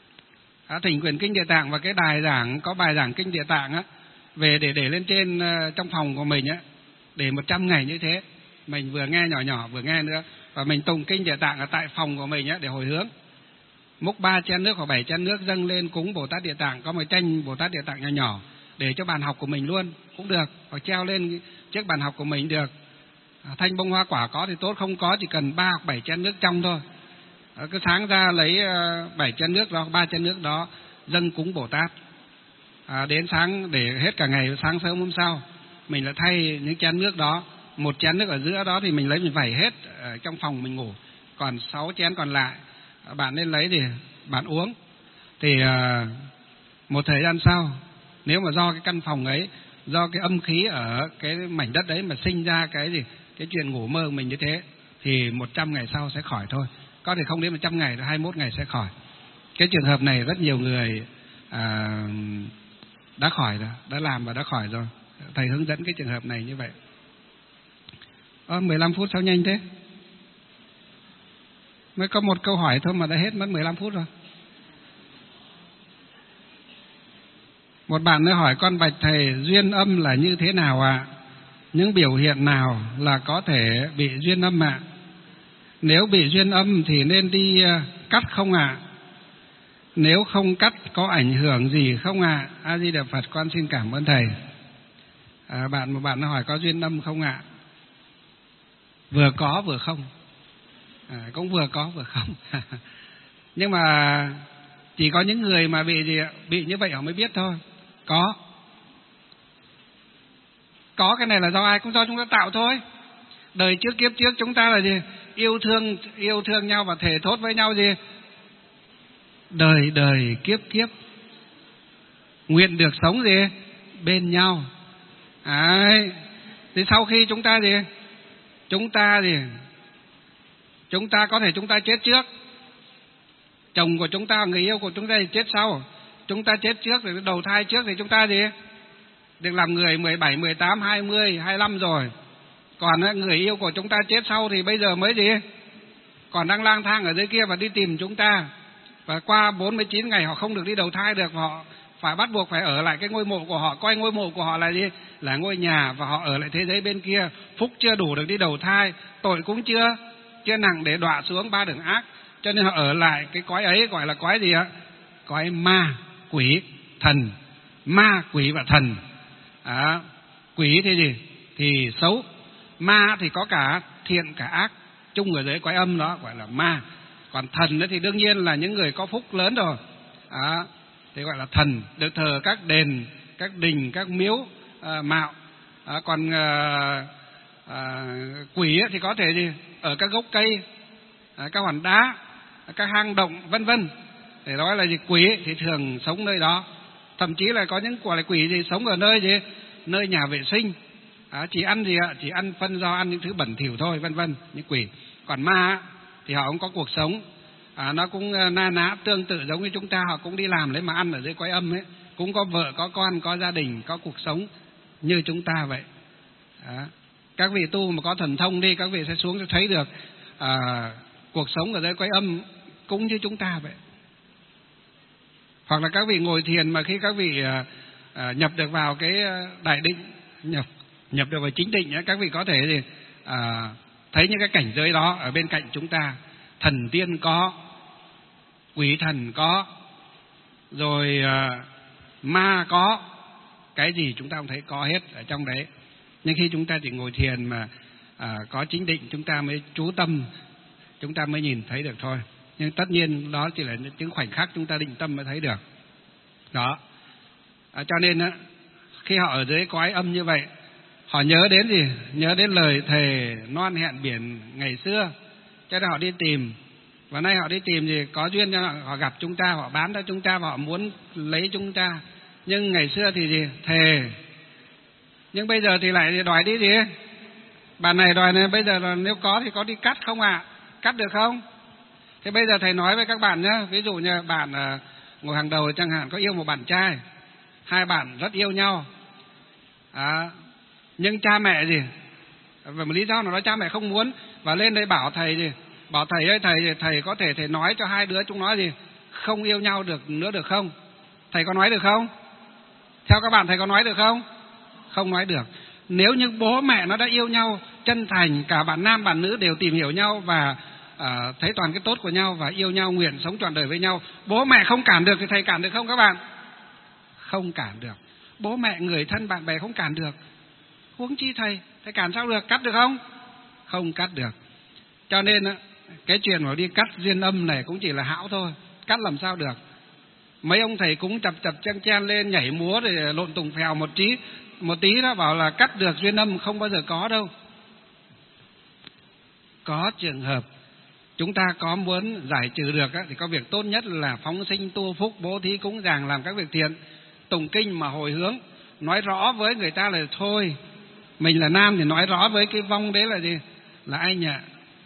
thỉnh quyển kinh Địa Tạng và cái đài giảng có bài giảng kinh Địa Tạng á, về để lên trên trong phòng của mình á, để 100 ngày như thế. Mình vừa nghe nhỏ vừa nghe nữa, và mình tụng kinh Địa Tạng ở tại phòng của mình á, để hồi hướng. Múc 3 chén nước hoặc 7 chén nước dâng lên cúng Bồ Tát Địa Tạng, có một tranh Bồ Tát Địa Tạng nhỏ nhỏ để cho bàn học của mình luôn cũng được, hoặc treo lên chiếc bàn học của mình được. Thanh bông hoa quả có thì tốt, không có chỉ cần 3 hoặc 7 chén nước trong thôi. Cứ sáng ra lấy 7 chén nước đó, 3 chén nước đó dâng cúng Bồ Tát. Đến sáng để hết cả ngày, sáng sớm hôm sau mình lại thay những chén nước đó. 1 chén nước ở giữa đó thì mình lấy, mình vẩy hết ở trong phòng mình ngủ, còn 6 chén còn lại bạn nên lấy thì bạn uống. Thì một thời gian sau, nếu mà do cái căn phòng ấy do cái âm khí ở cái mảnh đất đấy mà sinh ra cái gì, cái chuyện ngủ mơ của mình như thế, thì 100 ngày sau sẽ khỏi thôi. Có thể không đến 100 ngày, 21 ngày sẽ khỏi. Cái trường hợp này rất nhiều người đã khỏi rồi, đã làm và đã khỏi rồi. Thầy hướng dẫn cái trường hợp này như vậy. 15 phút sao nhanh thế? Mới có một câu hỏi thôi mà đã hết mất 15 phút rồi. Một bạn nữa hỏi: con bạch thầy, duyên âm là như thế nào ạ? Những biểu hiện nào là có thể bị duyên âm ạ? Nếu bị duyên âm thì nên đi cắt không ạ? Nếu không cắt có ảnh hưởng gì không ạ? A Di Đà Phật, con xin cảm ơn thầy. Một bạn hỏi có duyên âm không ạ? Vừa có vừa không. Cũng vừa có vừa không. Nhưng mà chỉ có những người mà bị như vậy họ mới biết thôi. Có cái này là do ai? Cũng do chúng ta tạo thôi. Đời trước kiếp trước chúng ta là gì? Yêu thương nhau và thề thốt với nhau gì? Đời đời kiếp kiếp nguyện được sống gì? Bên nhau. Thì sau khi chúng ta có thể chúng ta chết trước. Chồng của chúng ta, người yêu của chúng ta thì chết sau. Chúng ta chết trước thì đầu thai trước thì chúng ta gì? Được làm người 17, 18, 20, 25 rồi. Còn người yêu của chúng ta chết sau thì bây giờ mới gì? Còn đang lang thang ở dưới kia và đi tìm chúng ta. Và qua 49 ngày họ không được đi đầu thai được, họ phải bắt buộc phải ở lại cái ngôi mộ của họ. Coi ngôi mộ của họ là gì? Là ngôi nhà, và họ ở lại thế giới bên kia. Phúc chưa đủ được đi đầu thai, tội cũng chưa nặng để đọa xuống 3 đường ác. Cho nên họ ở lại cái cõi ấy, gọi là cõi gì ạ? Cõi ma, quỷ, thần. Ma, quỷ và thần. Quỷ thì gì? Thì xấu. Ma thì có cả thiện cả ác, chung ở dưới cõi âm đó gọi là ma. Còn thần thì đương nhiên là những người có phúc lớn rồi. Thì gọi là thần, được thờ các đền, các đình, các miếu mạo. Còn quỷ thì có thể gì? Ở các gốc cây, các hòn đá, các hang động, vân vân. Để nói là gì? Quỷ thì thường sống nơi đó. Thậm chí là có những quả là quỷ gì sống ở nơi gì? Nơi nhà vệ sinh. Chỉ ăn gì ạ? Chỉ ăn phân rau, ăn những thứ bẩn thỉu thôi, vân vân. Những quỷ. Còn ma thì họ cũng có cuộc sống. Nó cũng na ná tương tự giống như chúng ta. Họ cũng đi làm lấy mà ăn ở dưới cõi âm ấy. Cũng có vợ, có con, có gia đình, có cuộc sống như chúng ta vậy. Các vị tu mà có thần thông đi, các vị sẽ xuống sẽ thấy được cuộc sống ở dưới cõi âm cũng như chúng ta vậy. Hoặc là các vị ngồi thiền mà khi các vị nhập được vào cái đại định, nhập được vào chính định, các vị có thể thì thấy những cái cảnh giới đó ở bên cạnh chúng ta. Thần tiên có, quỷ thần có, rồi ma có, cái gì chúng ta cũng thấy có hết ở trong đấy. Nhưng khi chúng ta chỉ ngồi thiền mà có chính định, chúng ta mới chú tâm, chúng ta mới nhìn thấy được thôi. Nhưng tất nhiên đó chỉ là những khoảnh khắc chúng ta định tâm mới thấy được. Đó. Cho nên khi họ ở dưới cõi âm như vậy, họ nhớ đến gì? Nhớ đến lời thề non hẹn biển ngày xưa. Cho nên họ đi tìm. Và nay họ đi tìm gì? Có duyên cho họ gặp chúng ta, họ bán cho chúng ta và họ muốn lấy chúng ta. Nhưng ngày xưa thì gì? Thề. Nhưng bây giờ thì lại đòi đi gì? Bạn này đòi này, bây giờ là nếu có thì có đi cắt không ạ? Cắt được không? Thế bây giờ thầy nói với các bạn nhé. Ví dụ như bạn ngồi hàng đầu chẳng hạn, có yêu một bạn trai, hai bạn rất yêu nhau. Nhưng cha mẹ gì? Vì một lý do nào đó cha mẹ không muốn. Và lên đây bảo thầy gì? Bảo thầy ơi, thầy có thể thầy nói cho hai đứa chúng nó gì? Không yêu nhau được nữa được không? Thầy có nói được không? Theo các bạn thầy có nói được không? Không nói được. Nếu như bố mẹ nó đã yêu nhau chân thành, cả bạn nam bạn nữ đều tìm hiểu nhau và thấy toàn cái tốt của nhau và yêu nhau, nguyện sống trọn đời với nhau, bố mẹ không cản được thì thầy cản được không các bạn? Không cản được. Bố mẹ, người thân, bạn bè không cản được, huống chi thầy cản sao được? Cắt được không? Không cắt được. Cho nên cái chuyện mà đi cắt duyên âm này cũng chỉ là hão thôi, cắt làm sao được. Mấy ông thầy cũng chập chen lên nhảy múa để lộn tùng phèo một tí đó, bảo là cắt được duyên âm, không bao giờ có đâu. Có trường hợp chúng ta có muốn giải trừ được thì có việc tốt nhất là phóng sinh tu phúc, bố thí cúng dường, làm các việc thiện, tụng kinh mà hồi hướng. nói rõ với người ta là thôi. Mình là nam thì nói rõ với cái vong đấy là gì? Là anh ạ.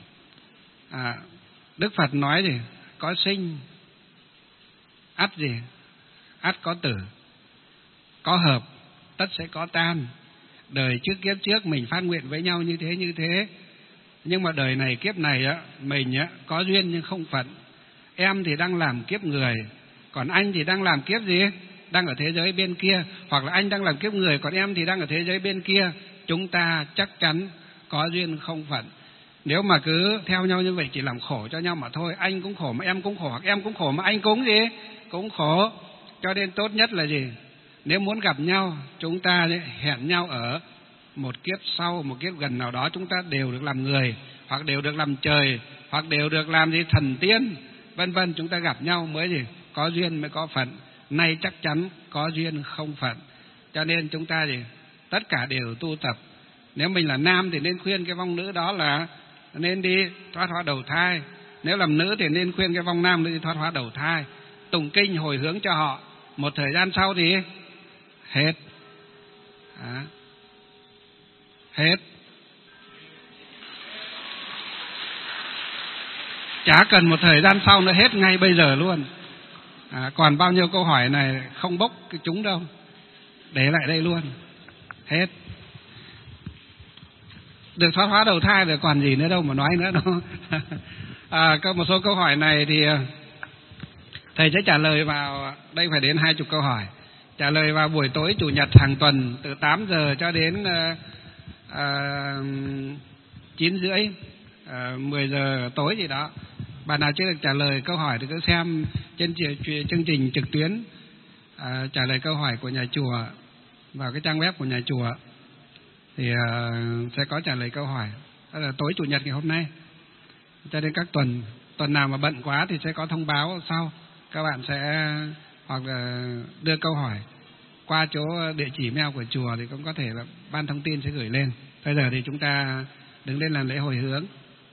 Đức Phật nói gì? Có sinh ắt gì? Ắt có tử. Có hợp tất sẽ có tan. Đời trước kiếp trước mình phát nguyện với nhau như thế. Nhưng mà đời này kiếp này á, mình á có duyên nhưng không phận. Em thì đang làm kiếp người, còn anh thì đang làm kiếp gì? Đang ở thế giới bên kia. Hoặc là anh đang làm kiếp người, còn em thì đang ở thế giới bên kia. Chúng ta chắc chắn có duyên không phận. Nếu mà cứ theo nhau như vậy chỉ làm khổ cho nhau mà thôi. Anh cũng khổ mà em cũng khổ, hoặc em cũng khổ mà anh cũng gì? Cũng khổ. Cho nên tốt nhất là gì? Nếu muốn gặp nhau, chúng ta hẹn nhau ở một kiếp sau, một kiếp gần nào đó, chúng ta đều được làm người, hoặc đều được làm trời, hoặc đều được làm gì? Thần tiên, vân vân. Chúng ta gặp nhau mới gì? Có duyên mới có phận. Nay chắc chắn có duyên không phận. Cho nên chúng ta gì? Tất cả đều tu tập. Nếu mình là nam thì nên khuyên cái vong nữ đó là nên đi thoát hóa đầu thai. Nếu làm nữ thì nên khuyên cái vong nam đi thoát hóa đầu thai. Tụng kinh hồi hướng cho họ. Một thời gian sau thì hết. Hết. Chả cần một thời gian sau nữa, hết ngay bây giờ luôn. Còn bao nhiêu câu hỏi này không bốc cái chúng đâu, để lại đây luôn. Hết. Được thoát hóa đầu thai rồi còn gì nữa đâu mà nói nữa đâu. Có một số câu hỏi này thì thầy sẽ trả lời vào, đây phải đến 20 câu hỏi. Trả lời vào buổi tối Chủ nhật hàng tuần từ 8 giờ cho đến 9 rưỡi, 10 giờ tối gì đó. Bạn nào chưa được trả lời câu hỏi thì cứ xem trên chương trình trực tuyến trả lời câu hỏi của nhà chùa vào cái trang web của nhà chùa thì sẽ có trả lời câu hỏi. Đó là tối Chủ nhật ngày hôm nay cho đến các tuần nào mà bận quá thì sẽ có thông báo sau. Các bạn sẽ hoặc là đưa câu hỏi qua chỗ địa chỉ mail của chùa thì cũng có thể là ban thông tin sẽ gửi lên. Bây giờ thì chúng ta đứng lên làm lễ hồi hướng.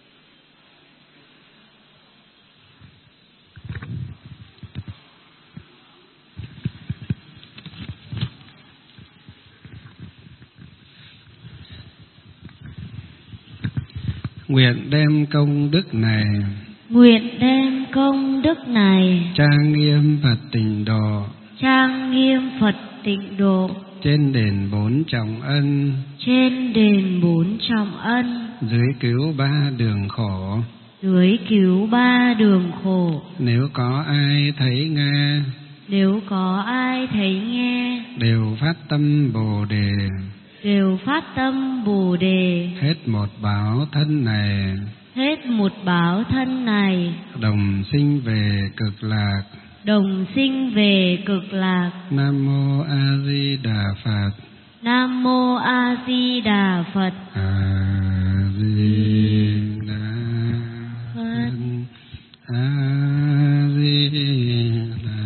Nguyện đem công đức này, nguyện đem công đức này trang nghiêm Phật tịnh độ, trang nghiêm Phật tịnh độ, trên đền 4 trọng ân, trên đền 4 trọng ân, dưới cứu 3 đường khổ, dưới cứu 3 đường khổ. Nếu có ai thấy nghe, nếu có ai thấy nghe, đều phát tâm Bồ đề, đều phát tâm Bồ đề. Hết một báo thân này, hết một báo thân này, đồng sinh về cực lạc, đồng sinh về cực lạc. Nam mô A Di Đà Phật. Nam mô A Di Đà Phật. A Di Đà Phật. A Di Đà.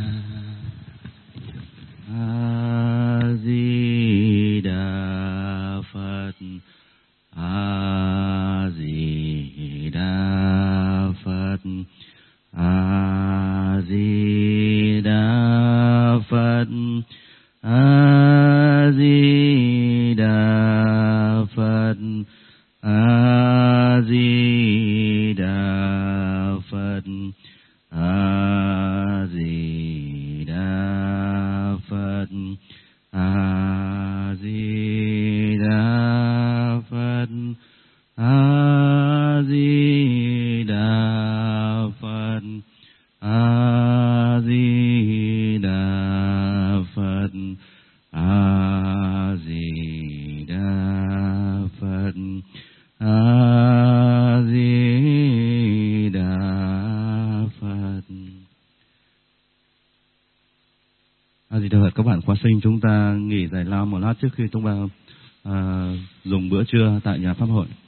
A Di Đà Phật. A Di Đà Phật. A Di Đà Phật. A Di Đà Phật. A Di Đà Phật. A Di Đà Phật. A Di Đà Phật. A Di Đà Phật. A Di Đà Phật. A Di Đà Phật. A Di Đà Phật. A Di Đà Phật. Các bạn khóa sinh chúng ta nghỉ giải lao một lát trước khi chúng ta dùng bữa trưa tại nhà pháp hội.